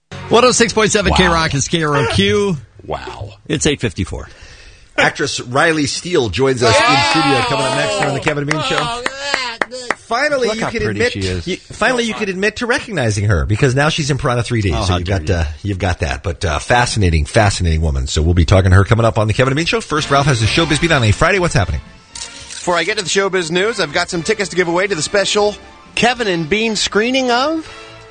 106.7 K-Rock is KROQ. Wow. It's 8:54. Actress Riley Steele joins us in studio coming up next on the Kevin and Bean Show. Finally, Look you how can pretty admit. she is. You can admit to recognizing her because now she's in Piranha 3D. So you've got that. But fascinating woman. So we'll be talking to her coming up on the Kevin and Bean Show. First, Ralph has a showbiz beat on a Friday. What's happening? Before I get to the showbiz news, I've got some tickets to give away to the special Kevin and Bean screening of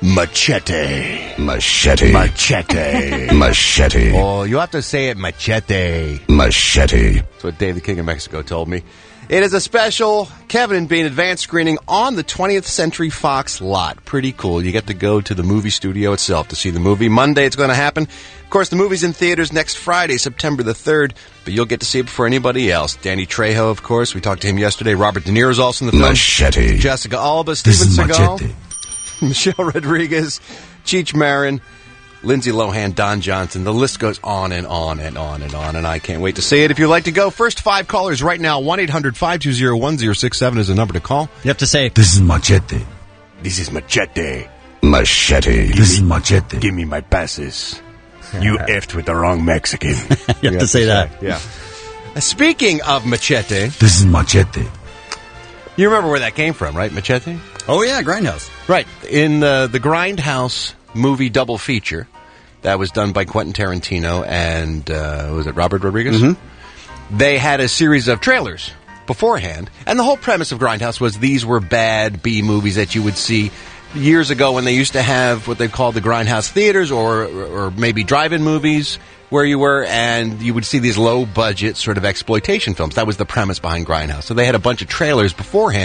Machete. Machete. Machete. Machete. Oh, you have to say it, Machete. Machete. That's what Dave the King of Mexico told me. It is a special Kevin and Bean advanced screening on the 20th Century Fox lot. Pretty cool. You get to go to the movie studio itself to see the movie. Monday it's going to happen. Of course, the movie's in theaters next Friday, September the 3rd, but you'll get to see it before anybody else. Danny Trejo, of course. We talked to him yesterday. Robert De Niro's also in the film. Machete. Jessica Alba, Steven Seagal, Michelle Rodriguez, Cheech Marin, Lindsay Lohan, Don Johnson. The list goes on and on and on and on, and I can't wait to see it. If you'd like to go, first 5 callers right now, 1-800-520-1067 is the number to call. You have to say, this is Machete. This is Machete. Machete. This is Machete. Give me my passes. You effed with the wrong Mexican. You have to say that. Yeah. Speaking of Machete. This is Machete. You remember where that came from, right? Machete? Oh, yeah, Grindhouse. Right. In the Grindhouse movie double feature that was done by Quentin Tarantino and, was it Robert Rodriguez? Mm-hmm. They had a series of trailers beforehand, and the whole premise of Grindhouse was these were bad B movies that you would see years ago when they used to have what they called the Grindhouse theaters or maybe drive-in movies where you were, and you would see these low-budget sort of exploitation films. That was the premise behind Grindhouse. So they had a bunch of trailers beforehand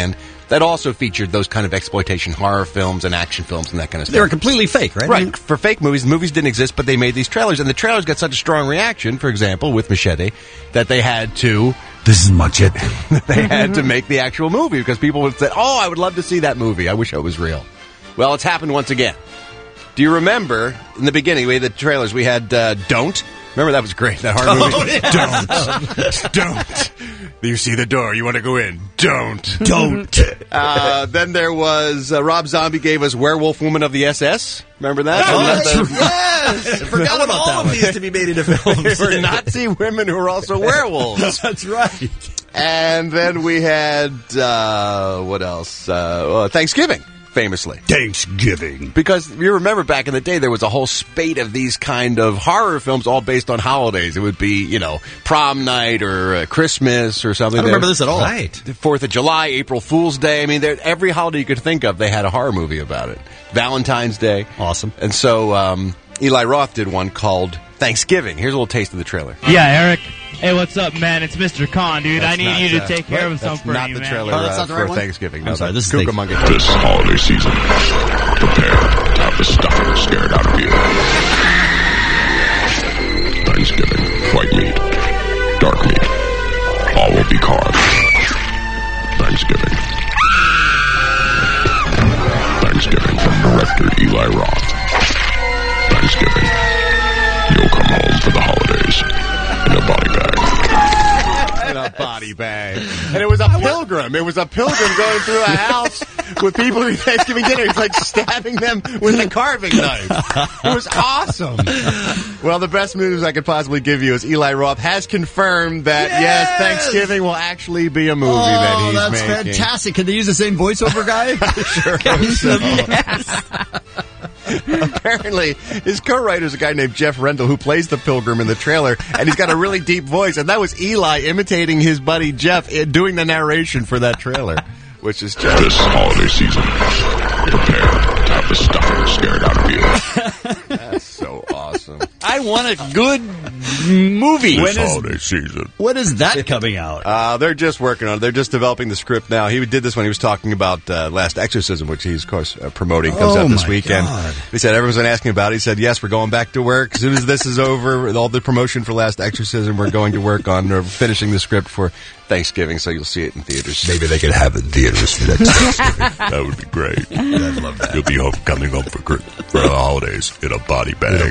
that also featured those kind of exploitation horror films and action films and that kind of stuff. They were completely fake, right? Right. For fake movies, the movies didn't exist, but they made these trailers. And the trailers got such a strong reaction, for example, with Machete, that they had to... This is Machete. They had to make the actual movie because people would say, oh, I would love to see that movie. I wish it was real. Well, it's happened once again. Do you remember, in the beginning, we had the trailers, we had Don't. Remember, that was great, that horror movie? Don't. You see the door, you want to go in. Don't. Then there was, Rob Zombie gave us Werewolf Woman of the SS. Remember that? Yes! I forgot about that one. These to be made into films. They were Nazi women who were also werewolves. That's right. And then we had, what else? Thanksgiving. Famously. Thanksgiving. Because you remember back in the day, there was a whole spate of these kind of horror films all based on holidays. It would be, prom night or Christmas or something. I don't remember this at all. Right. 4th of July, April Fool's Day. I mean, every holiday you could think of, they had a horror movie about it. Valentine's Day. Awesome. And so Eli Roth did one called Thanksgiving. Here's a little taste of the trailer. Yeah, Eric. Hey, what's up, man? It's Mr. Khan, dude. I need you to take care of something for me, man. That's not the trailer that's not the right for one? Thanksgiving. I'm sorry, this is Cucamonga. This holiday season, prepare to have the stuffing scared out of you. Thanksgiving, white meat, dark meat, all will be carved. Thanksgiving. Thanksgiving from director Eli Roth. Thanksgiving, you'll come home for the holidays in a body bag. In a body bag. And it was a pilgrim. It was a pilgrim going through a house with people who eat Thanksgiving dinner. He's like stabbing them with a carving knife. It was awesome. Well, the best news I could possibly give you is Eli Roth has confirmed that, yes, Thanksgiving will actually be a movie that he's that's making. fantastic. Can they use the same voiceover guy? Sure. Apparently, his co-writer is a guy named Jeff Rendell who plays the pilgrim in the trailer, and he's got a really deep voice, and that was Eli imitating his buddy Jeff doing the narration for that trailer, which is just... This holiday season, prepare to have the stuffing scared out of you. That's so awesome. I want a good movie. This holiday season. When is that coming out? They're just working on it. They're just developing the script now. He did this when he was talking about Last Exorcism, which he's, of course, promoting. Comes out this weekend. God. He said, everyone's been asking about it. He said, yes, we're going back to work. As soon as this is over, all the promotion for Last Exorcism, we're going to work on finishing the script for Thanksgiving, so you'll see it in theaters. Maybe they could have it in theaters for that Thanksgiving. That would be great. I'd love that. You'll be coming home for the holidays in a body bag.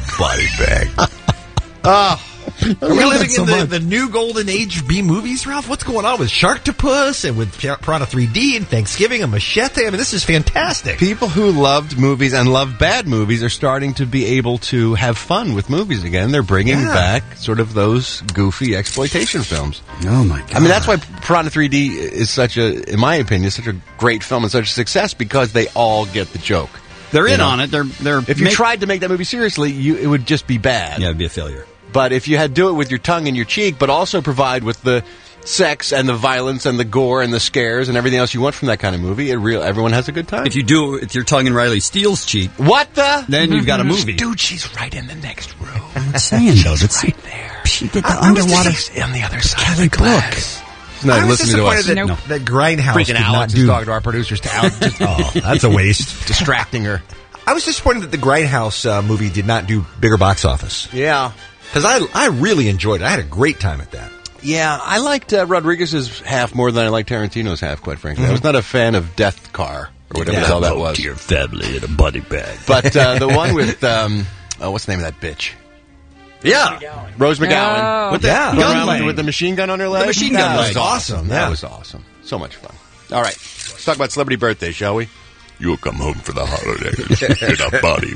Are we living in the new golden age of B movies, Ralph? What's going on with Sharktopus and with Piranha 3D and Thanksgiving and Machete? I mean, this is fantastic. People who loved movies and love bad movies are starting to be able to have fun with movies again. They're bringing back sort of those goofy exploitation films. Oh, my God. I mean, that's why Piranha 3D is in my opinion, such a great film and such a success because they all get the joke. They're in on it. They're if you tried to make that movie seriously, it would just be bad. Yeah, it'd be a failure. But if you had do it with your tongue in your cheek, but also provide with the sex and the violence and the gore and the scares and everything else you want from that kind of movie, everyone has a good time. If you do it with your tongue in Riley Steele's cheek, what the? Then you've got a movie. Dude, she's right in the next room. I'm saying though, it's right there. She did the underwater on the other side Kelly of the glass. I was disappointed that Grindhouse freaking did Alex not is do. talking to our producers. Oh, that's a waste. Distracting her. I was disappointed that the Grindhouse movie did not do bigger box office. Yeah. Because I really enjoyed it. I had a great time at that. Yeah, I liked Rodriguez's half more than I liked Tarantino's half, quite frankly. I was not a fan of Death Car, or whatever the hell that was. Your family in a body bag. But the one with, what's the name of that bitch? Yeah. Rose McGowan. Oh. With the gun leg. With the machine gun on her leg? The machine gun That leg. was awesome. Yeah. That was awesome. So much fun. All right. Let's talk about celebrity birthdays, shall we? You'll come home for the holidays in a body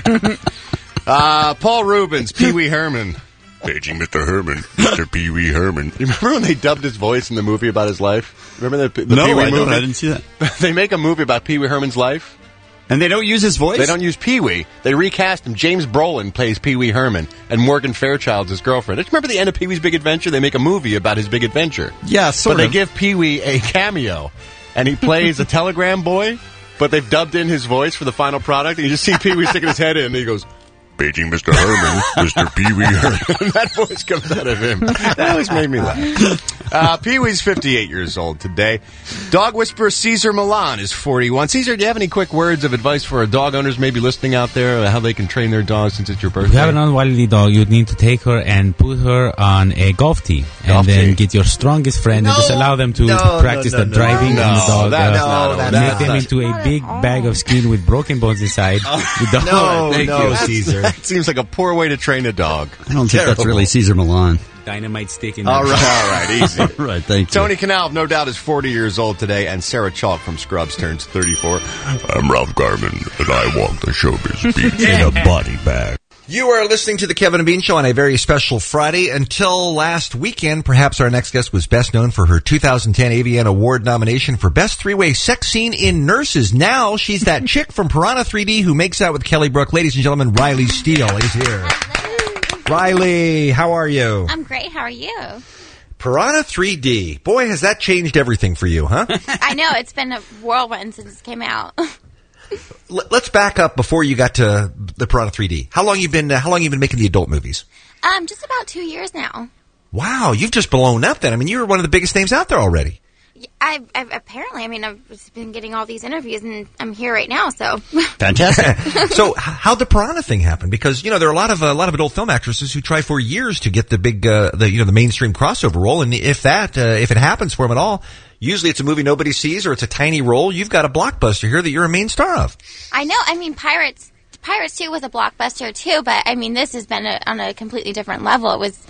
bag. Paul Rubens, Pee Wee Herman. Paging Mr. Herman, Mr. Pee Wee Herman. You remember when they dubbed his voice in the movie about his life? Remember the No, Pee Wee I movie? don't. I didn't see that. They make a movie about Pee Wee Herman's life. And they don't use his voice? They don't use Pee Wee. They recast him. James Brolin plays Pee Wee Herman, and Morgan Fairchild's his girlfriend. Don't you remember the end of Pee Wee's Big Adventure? They make a movie about his big adventure. Yeah, sort But of. they give Pee Wee a cameo, and he plays a telegram boy, but they've dubbed in his voice for the final product, and you just see Pee Wee sticking his head in, and he goes, Paging Mr. Herman, Mr. Pee Wee Herman. that voice comes out of him. That always made me laugh. Pee-wee's 58 years old today. Dog whisperer Cesar Milan is 41. Cesar, do you have any quick words of advice for dog owners maybe listening out there, how they can train their dogs since it's your birthday? If you have an unwieldy dog, you need to take her and put her on a golf tee. Then get your strongest friend and just allow them to practice the driving on the dog. Make them into a big bag of skin with broken bones inside. Thank you, Cesar. That seems like a poor way to train a dog. I don't think that's really Cesar Milan. Dynamite stick in all right, easy. All right, thank you. Tony Canal, no doubt, is 40 years old today, and Sarah Chalk from Scrubs turns 34. I'm Ralph Garman, and I walk the showbiz beat in a body bag. You are listening to the Kevin and Bean Show on a very special Friday. Until last weekend, perhaps our next guest was best known for her 2010 AVN Award nomination for Best Three-Way Sex Scene in Nurses. Now she's that chick from Piranha 3D who makes out with Kelly Brook. Ladies and gentlemen, Riley Steele is here. Riley, how are you? I'm great. How are you? Piranha 3D. Boy, has that changed everything for you, huh? I know. It's been a whirlwind since it came out. Let's back up before you got to the Piranha 3D. How long you been making the adult movies? Just about 2 years now. Wow, you've just blown up then. I mean, you're one of the biggest names out there already. I've apparently, I've been getting all these interviews, and I'm here right now. So fantastic. So, how'd the Piranha thing happen? Because there are a lot of adult film actresses who try for years to get the big, the mainstream crossover role, and if it happens for them at all, usually it's a movie nobody sees or it's a tiny role. You've got a blockbuster here that you're a main star of. I know. Pirates 2 was a blockbuster too, but this has been on a completely different level. It was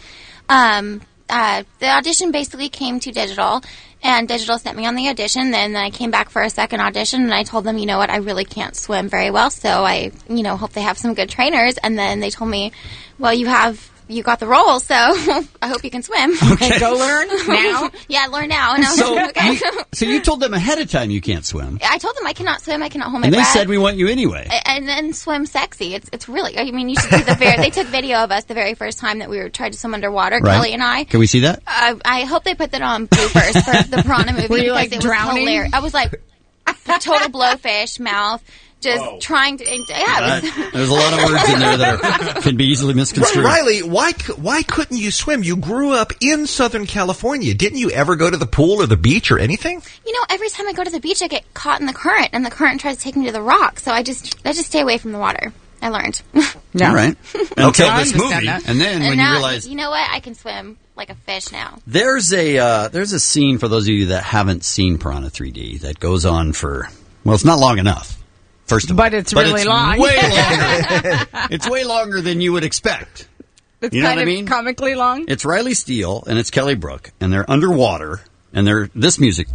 the audition basically came to Digital. And Digital sent me on the audition. Then I came back for a second audition, and I told them, you know what, I really can't swim very well, so I, hope they have some good trainers. And then they told me, well, you got the role, so I hope you can swim. Okay, go learn now. Yeah, learn now. And I was like, okay. So you told them ahead of time you can't swim. I told them I cannot swim. I cannot hold my breath. breath. And they said we want you anyway. And then swim sexy. It's really. You should see they took video of us the very first time that we tried to swim underwater. Right. Kelly and I. Can we see that? I hope they put that on bloopers for the Piranha movie. Were you because it drowning? Was hilarious. I was like total blowfish mouth. Just trying to, There's a lot of words in there that can be easily misconstrued. Riley, why couldn't you swim? You grew up in Southern California. Didn't you ever go to the pool or the beach or anything? Every time I go to the beach, I get caught in the current, and the current tries to take me to the rock. So I just stay away from the water. I learned. Yeah. All right. Until this movie, and then when you realize, you know what, I can swim like a fish now. There's a scene for those of you that haven't seen Piranha 3D that goes on for it's not long enough. First of all, but it's really long. Way longer. It's way longer than you would expect. It's you know what I mean? Comically long. It's Riley Steele and it's Kelly Brook, and they're underwater, and this music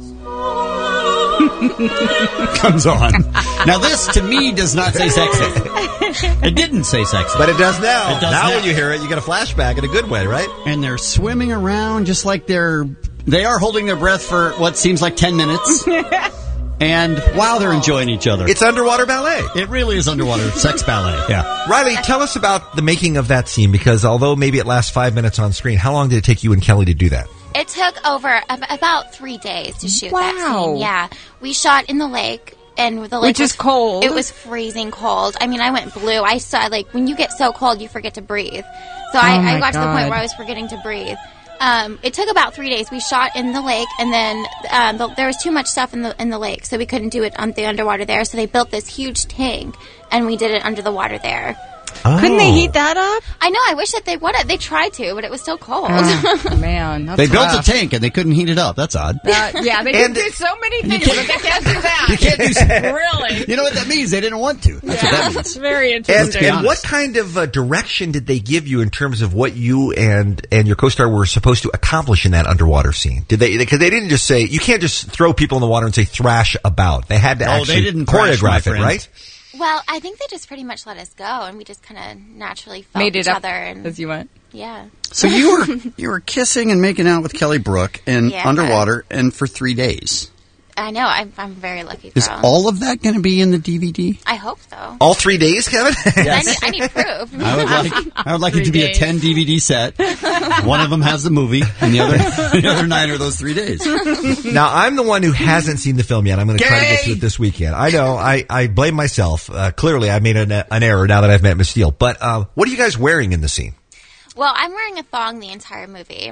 comes on. Now, this to me does not say sexy. It didn't say sexy, but it does now. It does now. When you hear it, you get a flashback in a good way, right? And they're swimming around just like they are holding their breath for what seems like 10 minutes. And while they're enjoying each other. It's underwater ballet. It really is underwater sex ballet. Yeah. Riley, tell us about the making of that scene, because although maybe it lasts 5 minutes on screen, how long did it take you and Kelly to do that? It took over about 3 days to shoot that scene. Yeah. We shot in the lake. And the lake is cold. It was freezing cold. I went blue. I saw, when you get so cold, you forget to breathe. So I got to the point where I was forgetting to breathe. It took about 3 days. We shot in the lake, and then there was too much stuff in the lake, so we couldn't do it on the underwater there. So they built this huge tank, and we did it under the water there. Oh. Couldn't they heat that up? I know. I wish that they would have. They tried to, but it was still cold. Oh, man, that's they built rough. a tank and they couldn't heat it up. That's odd. Yeah, they can do so many things, but they can't do that. You can't do really. You know what that means? They didn't want to. That's what that means. It's very interesting. And what kind of direction did they give you in terms of what you and your co-star were supposed to accomplish in that underwater scene? Did they? Because they didn't just say, you can't just throw people in the water and say thrash about. They had to actually choreograph it, right? Well, I think they just pretty much let us go, and we just kind of naturally felt each other. And as you went. Yeah. So you were kissing and making out with Kelly Brook and underwater, and for 3 days. I know. I'm very lucky girl. Is all of that going to be in the DVD? I hope so. All 3 days, Kevin? Yes. I need proof. I would like it to be a 10 DVD set. One of them has the movie, and the other 9 are those 3 days. Now, I'm the one who hasn't seen the film yet. I'm going to try to get to it this weekend. I know. I blame myself. Clearly, I made an error now that I've met Miss Steele. But what are you guys wearing in the scene? Well, I'm wearing a thong the entire movie.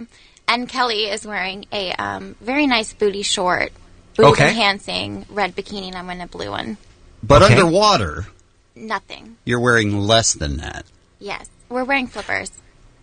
And Kelly is wearing a very nice booty short, booty-enhancing red bikini, and I'm wearing a blue one. But underwater, nothing. You're wearing less than that. Yes. We're wearing flippers.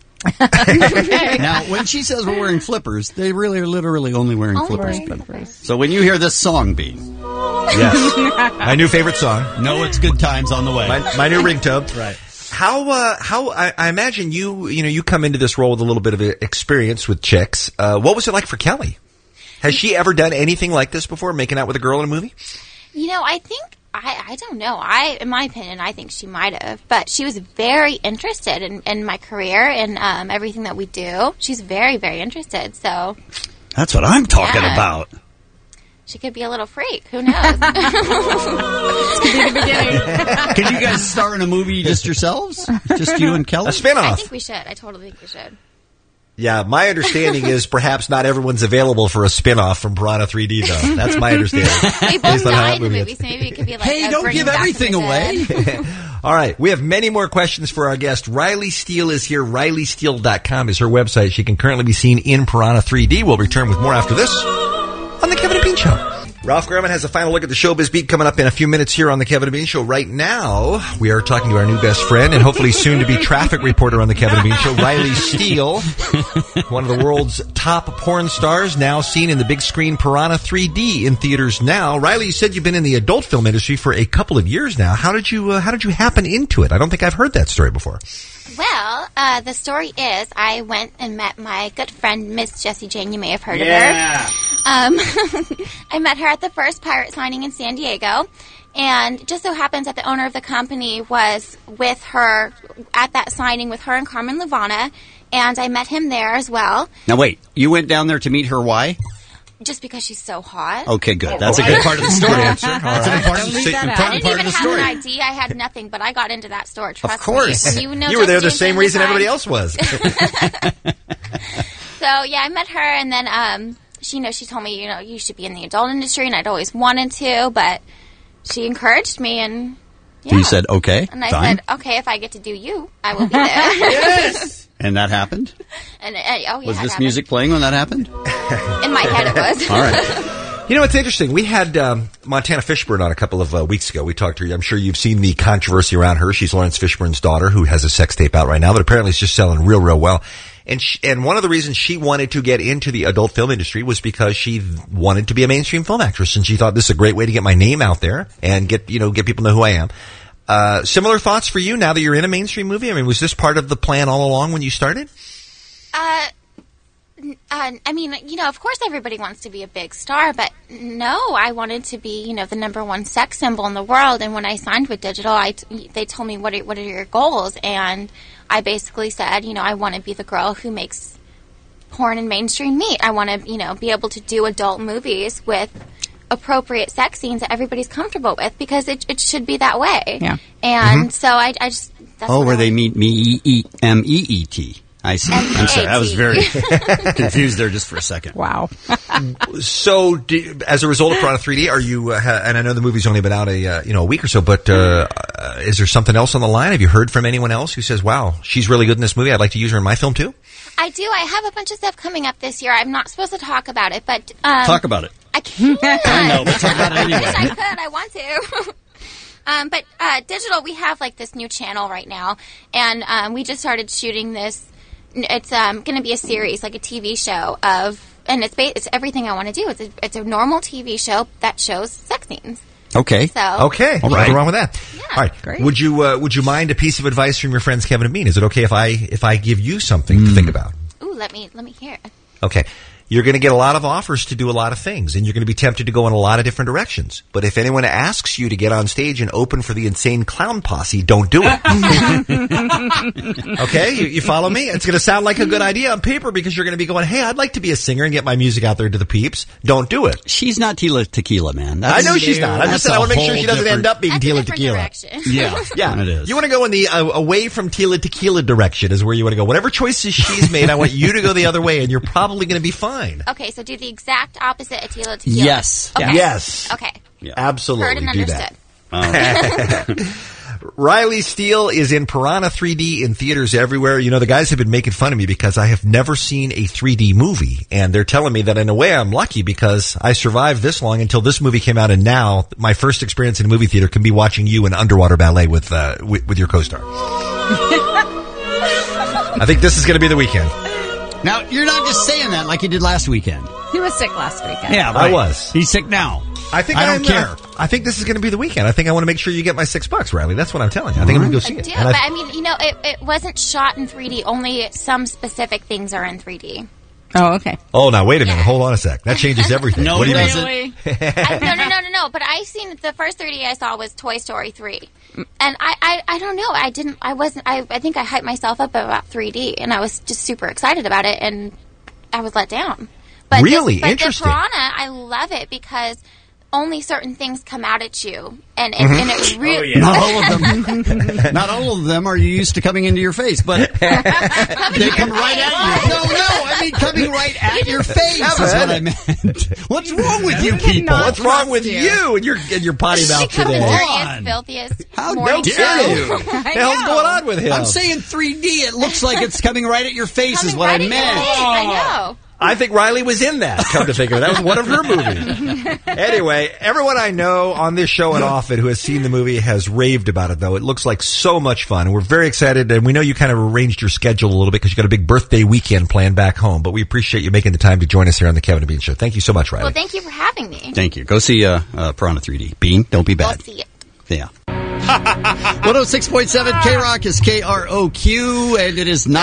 Now, when she says we're wearing flippers, they really are literally only wearing flippers. So when you hear this song, Bean. Yes. My new favorite song. Know it's good times on the way. My new ringtone. Right. How I imagine you come into this role with a little bit of experience with chicks. What was it like for Kelly? Has she ever done anything like this before, making out with a girl in a movie? I think, I don't know. In my opinion, I think she might have. But she was very interested in my career and everything that we do. She's very, very interested. So that's what I'm talking about. She could be a little freak. Who knows? This could be the beginning. Can you guys star in a movie just yourselves? Just you and Kelly? A spinoff. I think we should. I totally think we should. Yeah, my understanding is perhaps not everyone's available for a spinoff from Piranha 3D, though. That's my understanding. We both died in the movie, so maybe it could be like hey, don't give everything away. All right, we have many more questions for our guest. Riley Steele is here. RileySteele.com is her website. She can currently be seen in Piranha 3D. We'll return with more after this on The Kevin and Bean Show. Ralph Garman has a final look at the Showbiz Beat coming up in a few minutes here on The Kevin and Bean Show. Right now, we are talking to our new best friend and hopefully soon to be traffic reporter on The Kevin and Bean Show, Riley Steele, one of the world's top porn stars, now seen in the big screen Piranha 3D in theaters now. Riley, you said you've been in the adult film industry for a couple of years now. How did you happen into it? I don't think I've heard that story before. Well, the story is I went and met my good friend, Miss Jessie Jane. You may have heard of her. I met her at the first pirate signing in San Diego. And it just so happens that the owner of the company was with her at that signing with her and Carmen Luvana. And I met him there as well. Now, wait. You went down there to meet her. Why? Just because she's so hot. Okay, good. That's a good part of the story. Answer. That's an important I didn't even have an ID. I had nothing, but I got into that store. Trust of course. me. You were there the same reason everybody else was. So, yeah, I met her, and then she told me, you should be in the adult industry, and I'd always wanted to, but she encouraged me, and yeah. You said, okay, and I fine. said, okay, if I get to do you, I will be there. Yes! And that happened? And yeah, was this music playing when that happened? In my head it was. All right. It's interesting. We had Montana Fishburne on a couple of weeks ago. We talked to her. I'm sure you've seen the controversy around her. She's Lawrence Fishburne's daughter, who has a sex tape out right now, but apparently it's just selling real, real well. And one of the reasons she wanted to get into the adult film industry was because she wanted to be a mainstream film actress, and she thought this is a great way to get my name out there and get people to know who I am. Similar thoughts for you now that you're in a mainstream movie? I mean, was this part of the plan all along when you started? I mean, of course everybody wants to be a big star, but no, I wanted to be, the number one sex symbol in the world. And when I signed with Digital, they told me, what are your goals? And I basically said, I want to be the girl who makes porn and mainstream meet. I want to, be able to do adult movies with appropriate sex scenes that everybody's comfortable with, because it should be that way. Yeah. And so I just... That's where they meet MEET. I see. I'm sorry. I was very confused there just for a second. Wow. So, as a result of Piranha 3D, are you? And I know the movie's only been out a week or so, but is there something else on the line? Have you heard from anyone else who says, "Wow, she's really good in this movie. I'd like to use her in my film too"? I do. I have a bunch of stuff coming up this year. I'm not supposed to talk about it, but talk about it. I can't. I know, but talk about it anyway. Yes, I could. I want to. But Digital, we have this new channel right now, and we just started shooting this. It's going to be a series, like a TV show and it's everything I want to do. It's a normal TV show that shows sex scenes. Okay. So okay. All right. Nothing wrong with that. Yeah. All right. Great. Would you mind a piece of advice from your friends Kevin and Bean? Is it okay if I give you something to think about? Ooh, let me hear it. Okay. You're going to get a lot of offers to do a lot of things, and you're going to be tempted to go in a lot of different directions. But if anyone asks you to get on stage and open for the Insane Clown Posse, don't do it. Okay? You follow me? It's going to sound like a good idea on paper because you're going to be going, hey, I'd like to be a singer and get my music out there to the peeps. Don't do it. She's not Tila Tequila, man. I know she's not. I'm just saying I want to make sure she doesn't end up being Tila Tequila. Direction. Yeah. It is. You want to go in the away from Tila Tequila direction is where you want to go. Whatever choices she's made, I want you to go the other way, and you're probably going to be fine. Okay, so do the exact opposite of Tila Tequila. Yes. Okay. Yes. Okay. Yeah. Absolutely. Heard and do understood. That. Riley Steele is in Piranha 3D in theaters everywhere. You know, the guys have been making fun of me because I have never seen a 3D movie. And they're telling me that in a way I'm lucky because I survived this long until this movie came out. And now my first experience in a movie theater can be watching you in underwater ballet with your co-star. I think this is going to be the weekend. Now, you're not just saying that like you did last weekend. He was sick last weekend. Yeah, right. I was. He's sick now. I don't care. I think this is going to be the weekend. I think I want to make sure you get my $6, Riley. That's what I'm telling you. I think I'm going to go see it. But I mean, it wasn't shot in 3D. Only some specific things are in 3D. Oh, okay. Oh, now wait a minute. Hold on a sec. That changes everything. No, what do you mean? No. But I seen the first 3D I saw was Toy Story 3, and I don't know. I think I hyped myself up about 3D, and I was just super excited about it, and I was let down. But really interesting. The Piranha, I love it because only certain things come out at you, and it really not all of them. Not all of them are used to coming into your face, but they come right at you. No, I mean coming right at your face is what I meant. What's wrong with you people? What's wrong with you and your potty mouth today? Dirtiest, filthiest. How dare you? What the hell's going on with him? I'm saying 3D. It looks like it's coming right at your face. Is what I meant. I know. I think Riley was in that, come to think of it. That was one of her movies. Anyway, everyone I know on this show and off it who has seen the movie has raved about it, though. It looks like so much fun. We're very excited, and we know you kind of arranged your schedule a little bit because you got a big birthday weekend planned back home, but we appreciate you making the time to join us here on the Kevin and Bean Show. Thank you so much, Riley. Well, thank you for having me. Thank you. Go see Piranha 3D. Bean, don't be bad. Go see it. Yeah. 106.7 K-Rock is KROQ, and it is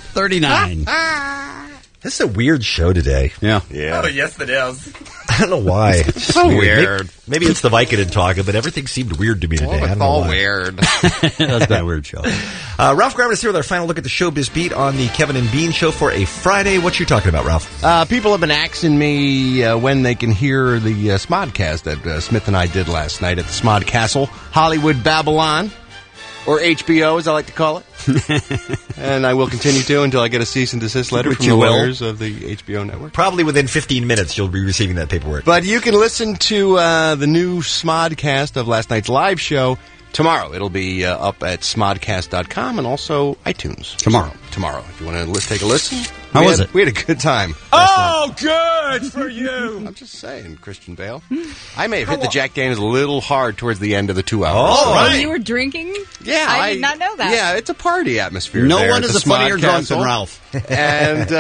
9:39. This is a weird show today. Yeah. Oh, yes, it is. I don't know why. It's so weird. Maybe it's the Vicodin talking, but everything seemed weird to me today. It's all weird. That's that weird show. Ralph Garman is here with our final look at the Showbiz Beat on the Kevin and Bean Show for a Friday. What you talking about, Ralph? People have been asking me when they can hear the Smodcast that Smith and I did last night at the Smod Castle, Hollywood Babylon, or HBO as I like to call it. And I will continue to until I get a cease and desist letter from the lawyers of the HBO network. Probably within 15 minutes you'll be receiving that paperwork. But you can listen to the new Smodcast of last night's live show tomorrow. It'll be up at smodcast.com and also iTunes. Tomorrow, if you want to take a listen. How was it? We had a good time. Oh, good for you. I'm just saying, Christian Bale. I may have hit the Jack Daniels a little hard towards the end of the 2 hours. Oh, right. You were drinking? Yeah. I did not know that. Yeah, it's a party atmosphere. No there one is a funnier drunk than Ralph. And,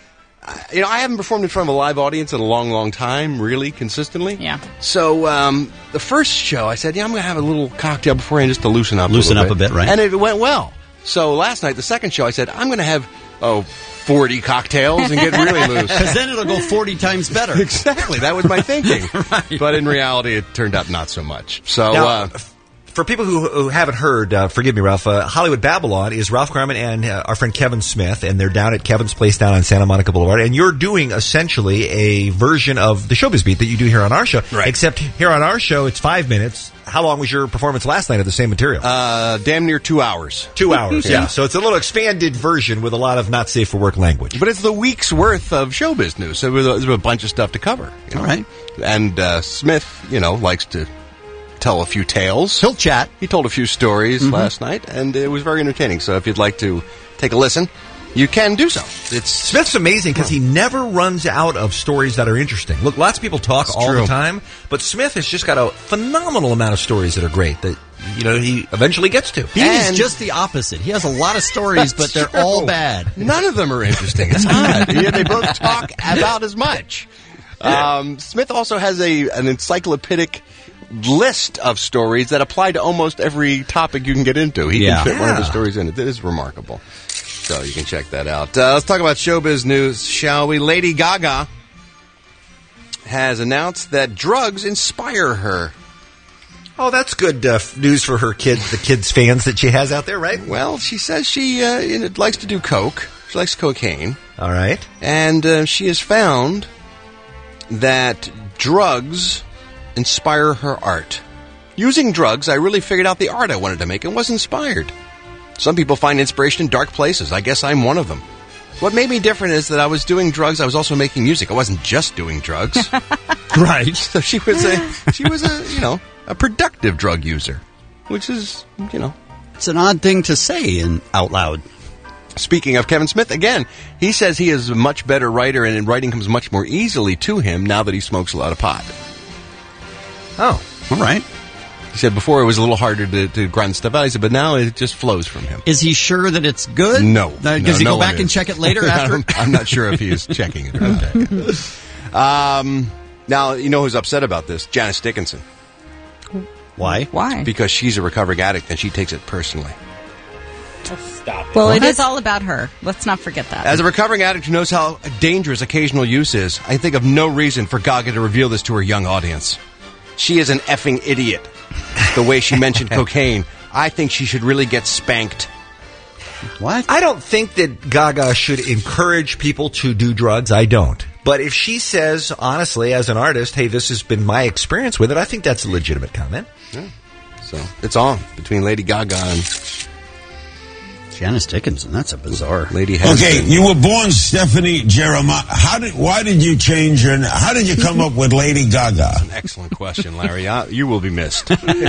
I haven't performed in front of a live audience in a long, long time, really, consistently. Yeah. So, the first show, I said, I'm going to have a little cocktail beforehand just to loosen up a bit, right? And it went well. So last night, the second show, I said, I'm going to have, 40 cocktails and get really loose. Because then it'll go 40 times better. Exactly. That was my thinking. Right. But in reality, it turned out not so much. So, now, for people who haven't heard, forgive me, Ralph, Hollywood Babylon is Ralph Garman and our friend Kevin Smith, and they're down at Kevin's Place down on Santa Monica Boulevard, and you're doing essentially a version of the Showbiz Beat that you do here on our show. Right. Except here on our show, it's 5 minutes. How long was your performance last night of the same material? Damn near 2 hours. 2 hours, yeah. So it's a little expanded version with a lot of not safe for work language. But it's the week's worth of showbiz news, so there's a bunch of stuff to cover. All right. And Smith, likes to tell a few tales. He'll chat. He told a few stories last night, and it was very entertaining. So if you'd like to take a listen, you can do so. Smith's amazing because he never runs out of stories that are interesting. Look, lots of people talk all the time, but Smith has just got a phenomenal amount of stories that are great that he eventually gets to. He's just the opposite. He has a lot of stories, but they're all bad. None of them are interesting. It's odd. They both talk about as much. Smith also has an encyclopedic list of stories that apply to almost every topic you can get into. He can fit one of the stories in it. It is remarkable. So you can check that out. Let's talk about showbiz news, shall we? Lady Gaga has announced that drugs inspire her. Oh, that's good news for her kids, the kids' fans that she has out there, right? Well, she says she likes to do coke. She likes cocaine. All right. And she has found that drugs inspire her art. Using drugs, I really figured out the art I wanted to make and was inspired. Some people find inspiration in dark places. I guess I'm one of them. What made me different is that I was doing drugs. I was also making music. I wasn't just doing drugs. Right. So she was a productive drug user, which is, It's an odd thing to say out loud. Speaking of Kevin Smith, again, he says he is a much better writer and writing comes much more easily to him now that he smokes a lot of pot. Oh, all right. He said before it was a little harder to grind stuff out. He said, but now it just flows from him. Is he sure that it's good? No. Does he go back and check it later after? I'm not sure if he's checking it. Okay. Now, you know who's upset about this? Janice Dickinson. Why? Because she's a recovering addict and she takes it personally. Stop it. Well, it is all about her. Let's not forget that. As a recovering addict who knows how dangerous occasional use is, I think of no reason for Gaga to reveal this to her young audience. She is an effing idiot. The way she mentioned cocaine. I think she should really get spanked. What? I don't think that Gaga should encourage people to do drugs. I don't. But if she says, honestly, as an artist, hey, this has been my experience with it, I think that's a legitimate comment. Yeah. So, it's on between Lady Gaga and Janice Dickinson. That's a bizarre lady. Okay, you were born Stephanie Jeremiah. Why did you change your name? How did you come up with Lady Gaga? That's an excellent question, Larry. You will be missed.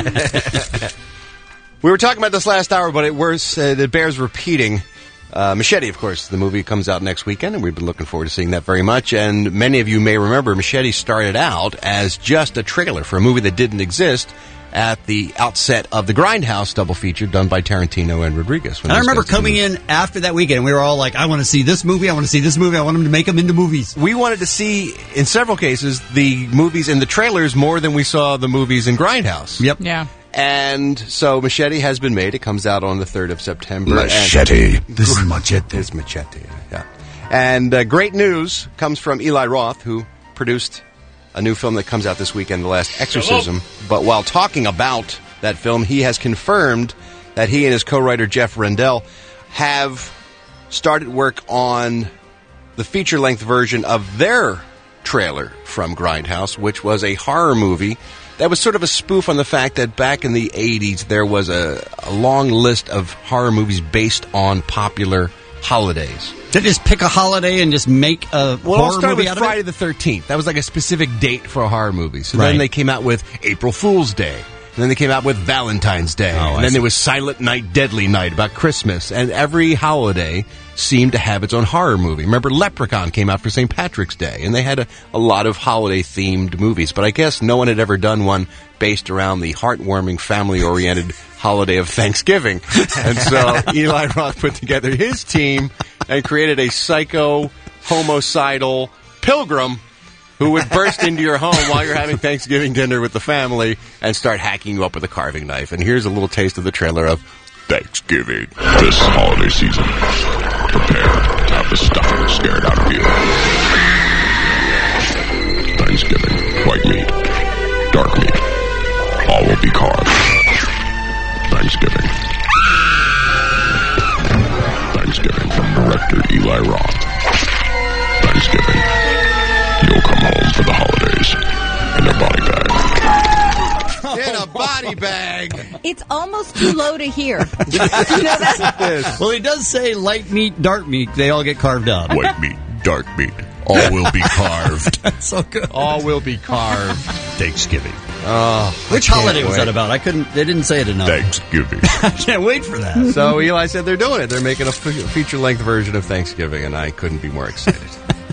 We were talking about this last hour, but it bears repeating. Machete, of course, the movie comes out next weekend, and we've been looking forward to seeing that very much. And many of you may remember Machete started out as just a trailer for a movie that didn't exist at the outset of the Grindhouse double feature done by Tarantino and Rodriguez. And I remember coming in after that weekend, we were all like, I want to see this movie, I want to see this movie, I want them to make them into movies. We wanted to see, in several cases, the movies in the trailers more than we saw the movies in Grindhouse. Yep. Yeah. And so Machete has been made. It comes out on the 3rd of September. Machete. This is Machete. It's Machete, yeah. And great news comes from Eli Roth, who produced a new film that comes out this weekend, The Last Exorcism. But while talking about that film, he has confirmed that he and his co-writer Jeff Rendell have started work on the feature-length version of their trailer from Grindhouse, which was a horror movie that was sort of a spoof on the fact that back in the 80s there was a long list of horror movies based on popular holidays. They just pick a holiday and just make a horror movie out of it? Friday the 13th. That was like a specific date for a horror movie. So then they came out with April Fool's Day. And then they came out with Valentine's Day. And then there was Silent Night, Deadly Night about Christmas. And every holiday seemed to have its own horror movie. Remember, Leprechaun came out for St. Patrick's Day. And they had a lot of holiday-themed movies. But I guess no one had ever done one based around the heartwarming, family-oriented holiday of Thanksgiving. And so Eli Roth put together his team and created a psycho, homicidal pilgrim who would burst into your home while you're having Thanksgiving dinner with the family and start hacking you up with a carving knife. And here's a little taste of the trailer of Thanksgiving. This holiday season, prepare to have the stuffing scared out of you. Thanksgiving, white meat, dark meat, all will be carved. Thanksgiving. Thanksgiving from director Eli Roth. Thanksgiving. You'll come home for the holidays in a body bag. In a body bag. It's almost too low to hear. You know that? Well, he does say light meat, dark meat. They all get carved up. White meat, dark meat, all will be carved. That's so good. All will be carved. Thanksgiving. Oh, which holiday was that about? They didn't say it enough. Thanksgiving. I can't wait for that. So Eli said they're doing it. They're making a feature-length version of Thanksgiving, and I couldn't be more excited.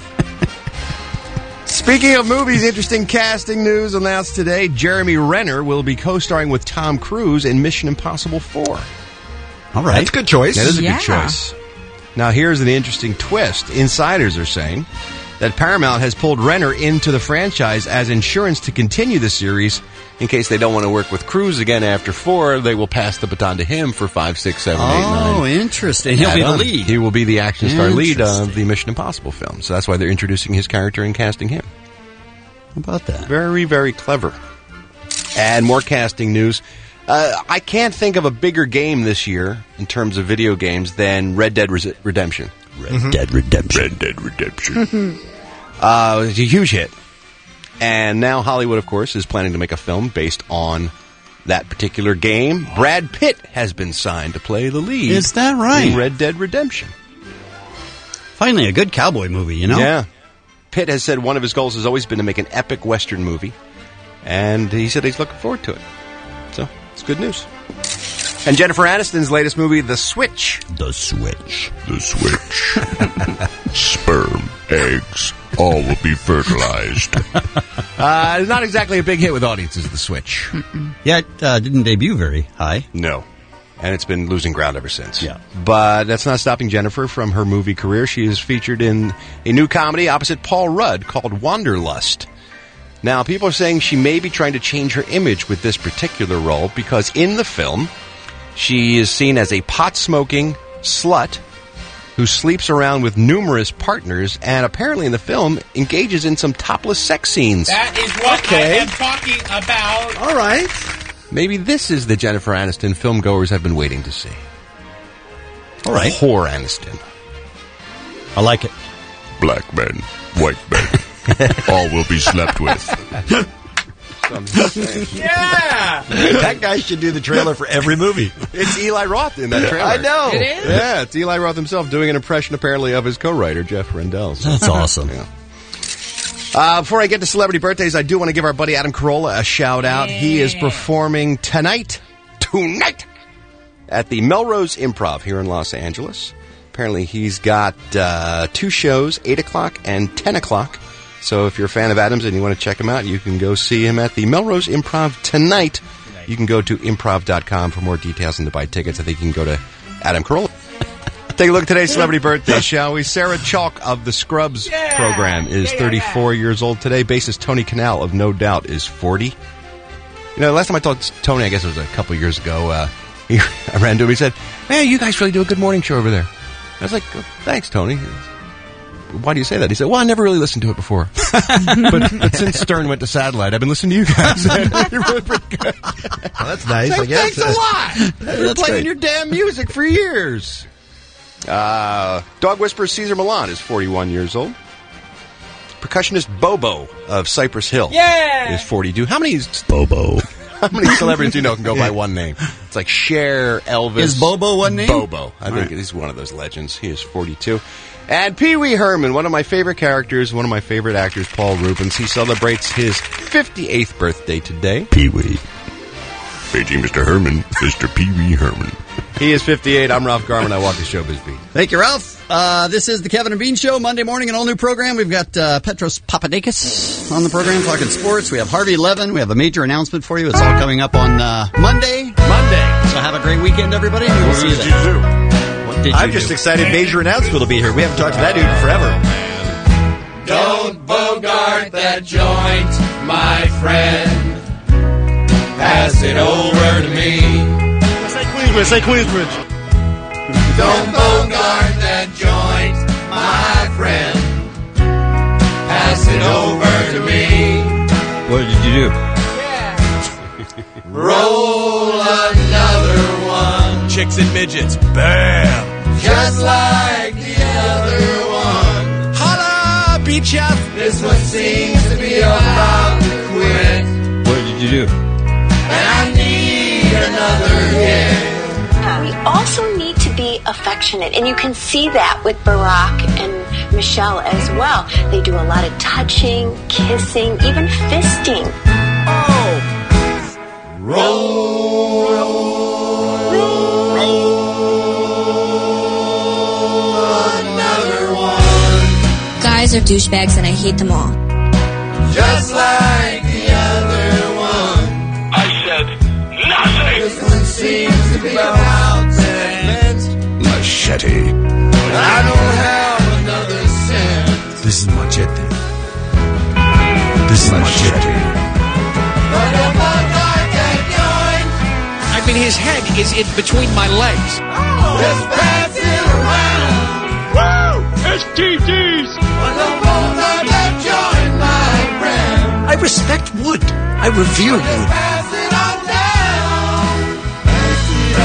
Speaking of movies, interesting casting news announced today. Jeremy Renner will be co-starring with Tom Cruise in Mission Impossible 4. All right. That's a good choice. That is a good choice. Now, here's an interesting twist. Insiders are saying that Paramount has pulled Renner into the franchise as insurance to continue the series. In case they don't want to work with Cruise again after 4, they will pass the baton to him for 5, 6, 7, 8, 9. Oh, interesting. He'll be the lead. He will be the action star lead of the Mission Impossible film. So that's why they're introducing his character and casting him. How about that? Very, very clever. And more casting news. I can't think of a bigger game this year in terms of video games than Red Dead Redemption. Red Dead Redemption. It was a huge hit. And now Hollywood, of course, is planning to make a film based on that particular game. Brad Pitt has been signed to play the lead. Is that right? In Red Dead Redemption. Finally, a good cowboy movie, you know? Yeah. Pitt has said one of his goals has always been to make an epic Western movie. And he said he's looking forward to it. So, it's good news. And Jennifer Aniston's latest movie, The Switch. The Switch. The Switch. Sperm, eggs, all will be fertilized. It's not exactly a big hit with audiences, The Switch. Yeah, it didn't debut very high. No. And it's been losing ground ever since. Yeah. But that's not stopping Jennifer from her movie career. She is featured in a new comedy opposite Paul Rudd called Wanderlust. Now, people are saying she may be trying to change her image with this particular role because in the film, she is seen as a pot-smoking slut who sleeps around with numerous partners and apparently in the film engages in some topless sex scenes. That is what I am talking about. All right. Maybe this is the Jennifer Aniston filmgoers have been waiting to see. All right. Whore Aniston. I like it. Black men, white men, all will be slept with. Yeah! That guy should do the trailer for every movie. It's Eli Roth in that trailer. I know. It is? Yeah, it's Eli Roth himself doing an impression, apparently, of his co-writer, Jeff Rendell. So. That's awesome. Yeah. Before I get to celebrity birthdays, I do want to give our buddy Adam Carolla a shout-out. Yeah. He is performing tonight, at the Melrose Improv here in Los Angeles. Apparently, he's got 2 shows, 8 o'clock and 10 o'clock. So if you're a fan of Adams and you want to check him out, you can go see him at the Melrose Improv tonight. You can go to improv.com for more details and to buy tickets. I think you can go to Adam Carolla. Take a look at today's celebrity birthday, shall we? Sarah Chalk of the Scrubs program is 34 years old today. Bassist Tony Kanal of No Doubt is 40. You know, last time I talked to Tony, I guess it was a couple years ago, I ran to him. He said, "Man, you guys really do a good morning show over there." I was like, "Oh, thanks, Tony." Why do you say that? He said, "Well, I never really listened to it before. but since Stern went to satellite, I've been listening to you guys. You're really pretty good." Well, that's nice, I guess. Thanks a lot. You're playing your damn music for years. Dog whisperer Cesar Millan is 41 years old. Percussionist Bobo of Cypress Hill is 42. How many celebrities do you know can go by one name? It's like Cher, Elvis. Is Bobo one name? Bobo. I think he's one of those legends. He is 42. And Pee Wee Herman, one of my favorite characters, one of my favorite actors, Paul Rubens. He celebrates his 58th birthday today. Pee Wee. Paging Mr. Herman, Mr. Pee Wee Herman. He is 58. I'm Ralph Garman. I walk the showbiz beat. Thank you, Ralph. This is the Kevin and Bean Show, Monday morning, an all-new program. We've got Petros Papadakis on the program talking sports. We have Harvey Levin. We have a major announcement for you. It's all coming up on Monday. So have a great weekend, everybody. We will see you then. I'm just excited Major Announcement will be here. We haven't talked to that dude in forever. Don't bogart that joint, my friend. Pass it over to me. Say Queensbridge. Don't bogart that joint, my friend. Pass it over to me. What did you do? Roll another one. Chicks and midgets. Bam. Just like the other one. Holla, beach up. This one seems to be about to quit. What did you do? And I need another hit. We also need to be affectionate, and you can see that with Barack and Michelle as well. They do a lot of touching, kissing, even fisting. Oh! Roll another one. Guys are douchebags and I hate them all. Just like the other one. I said nothing. This one seems to be about Machete. I don't have another cent. This is Machete. This is Machete. I mean, his head is in between my legs. Oh. Just pass it around. Woo! STDs. My friend. I respect wood. I revere wood. Pass it on down. Pass it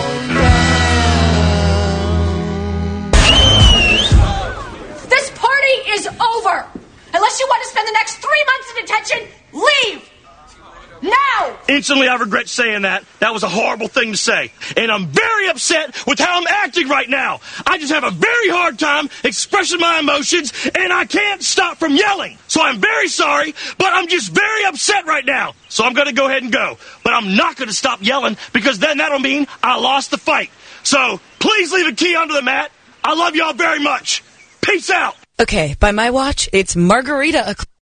on down. This party is over. Unless you want to spend the next 3 months in detention, leave. No! Instantly, I regret saying that. That was a horrible thing to say. And I'm very upset with how I'm acting right now. I just have a very hard time expressing my emotions, and I can't stop from yelling. So I'm very sorry, but I'm just very upset right now. So I'm going to go ahead and go. But I'm not going to stop yelling, because then that'll mean I lost the fight. So please leave a key under the mat. I love y'all very much. Peace out. Okay, by my watch, it's Margarita o'clock.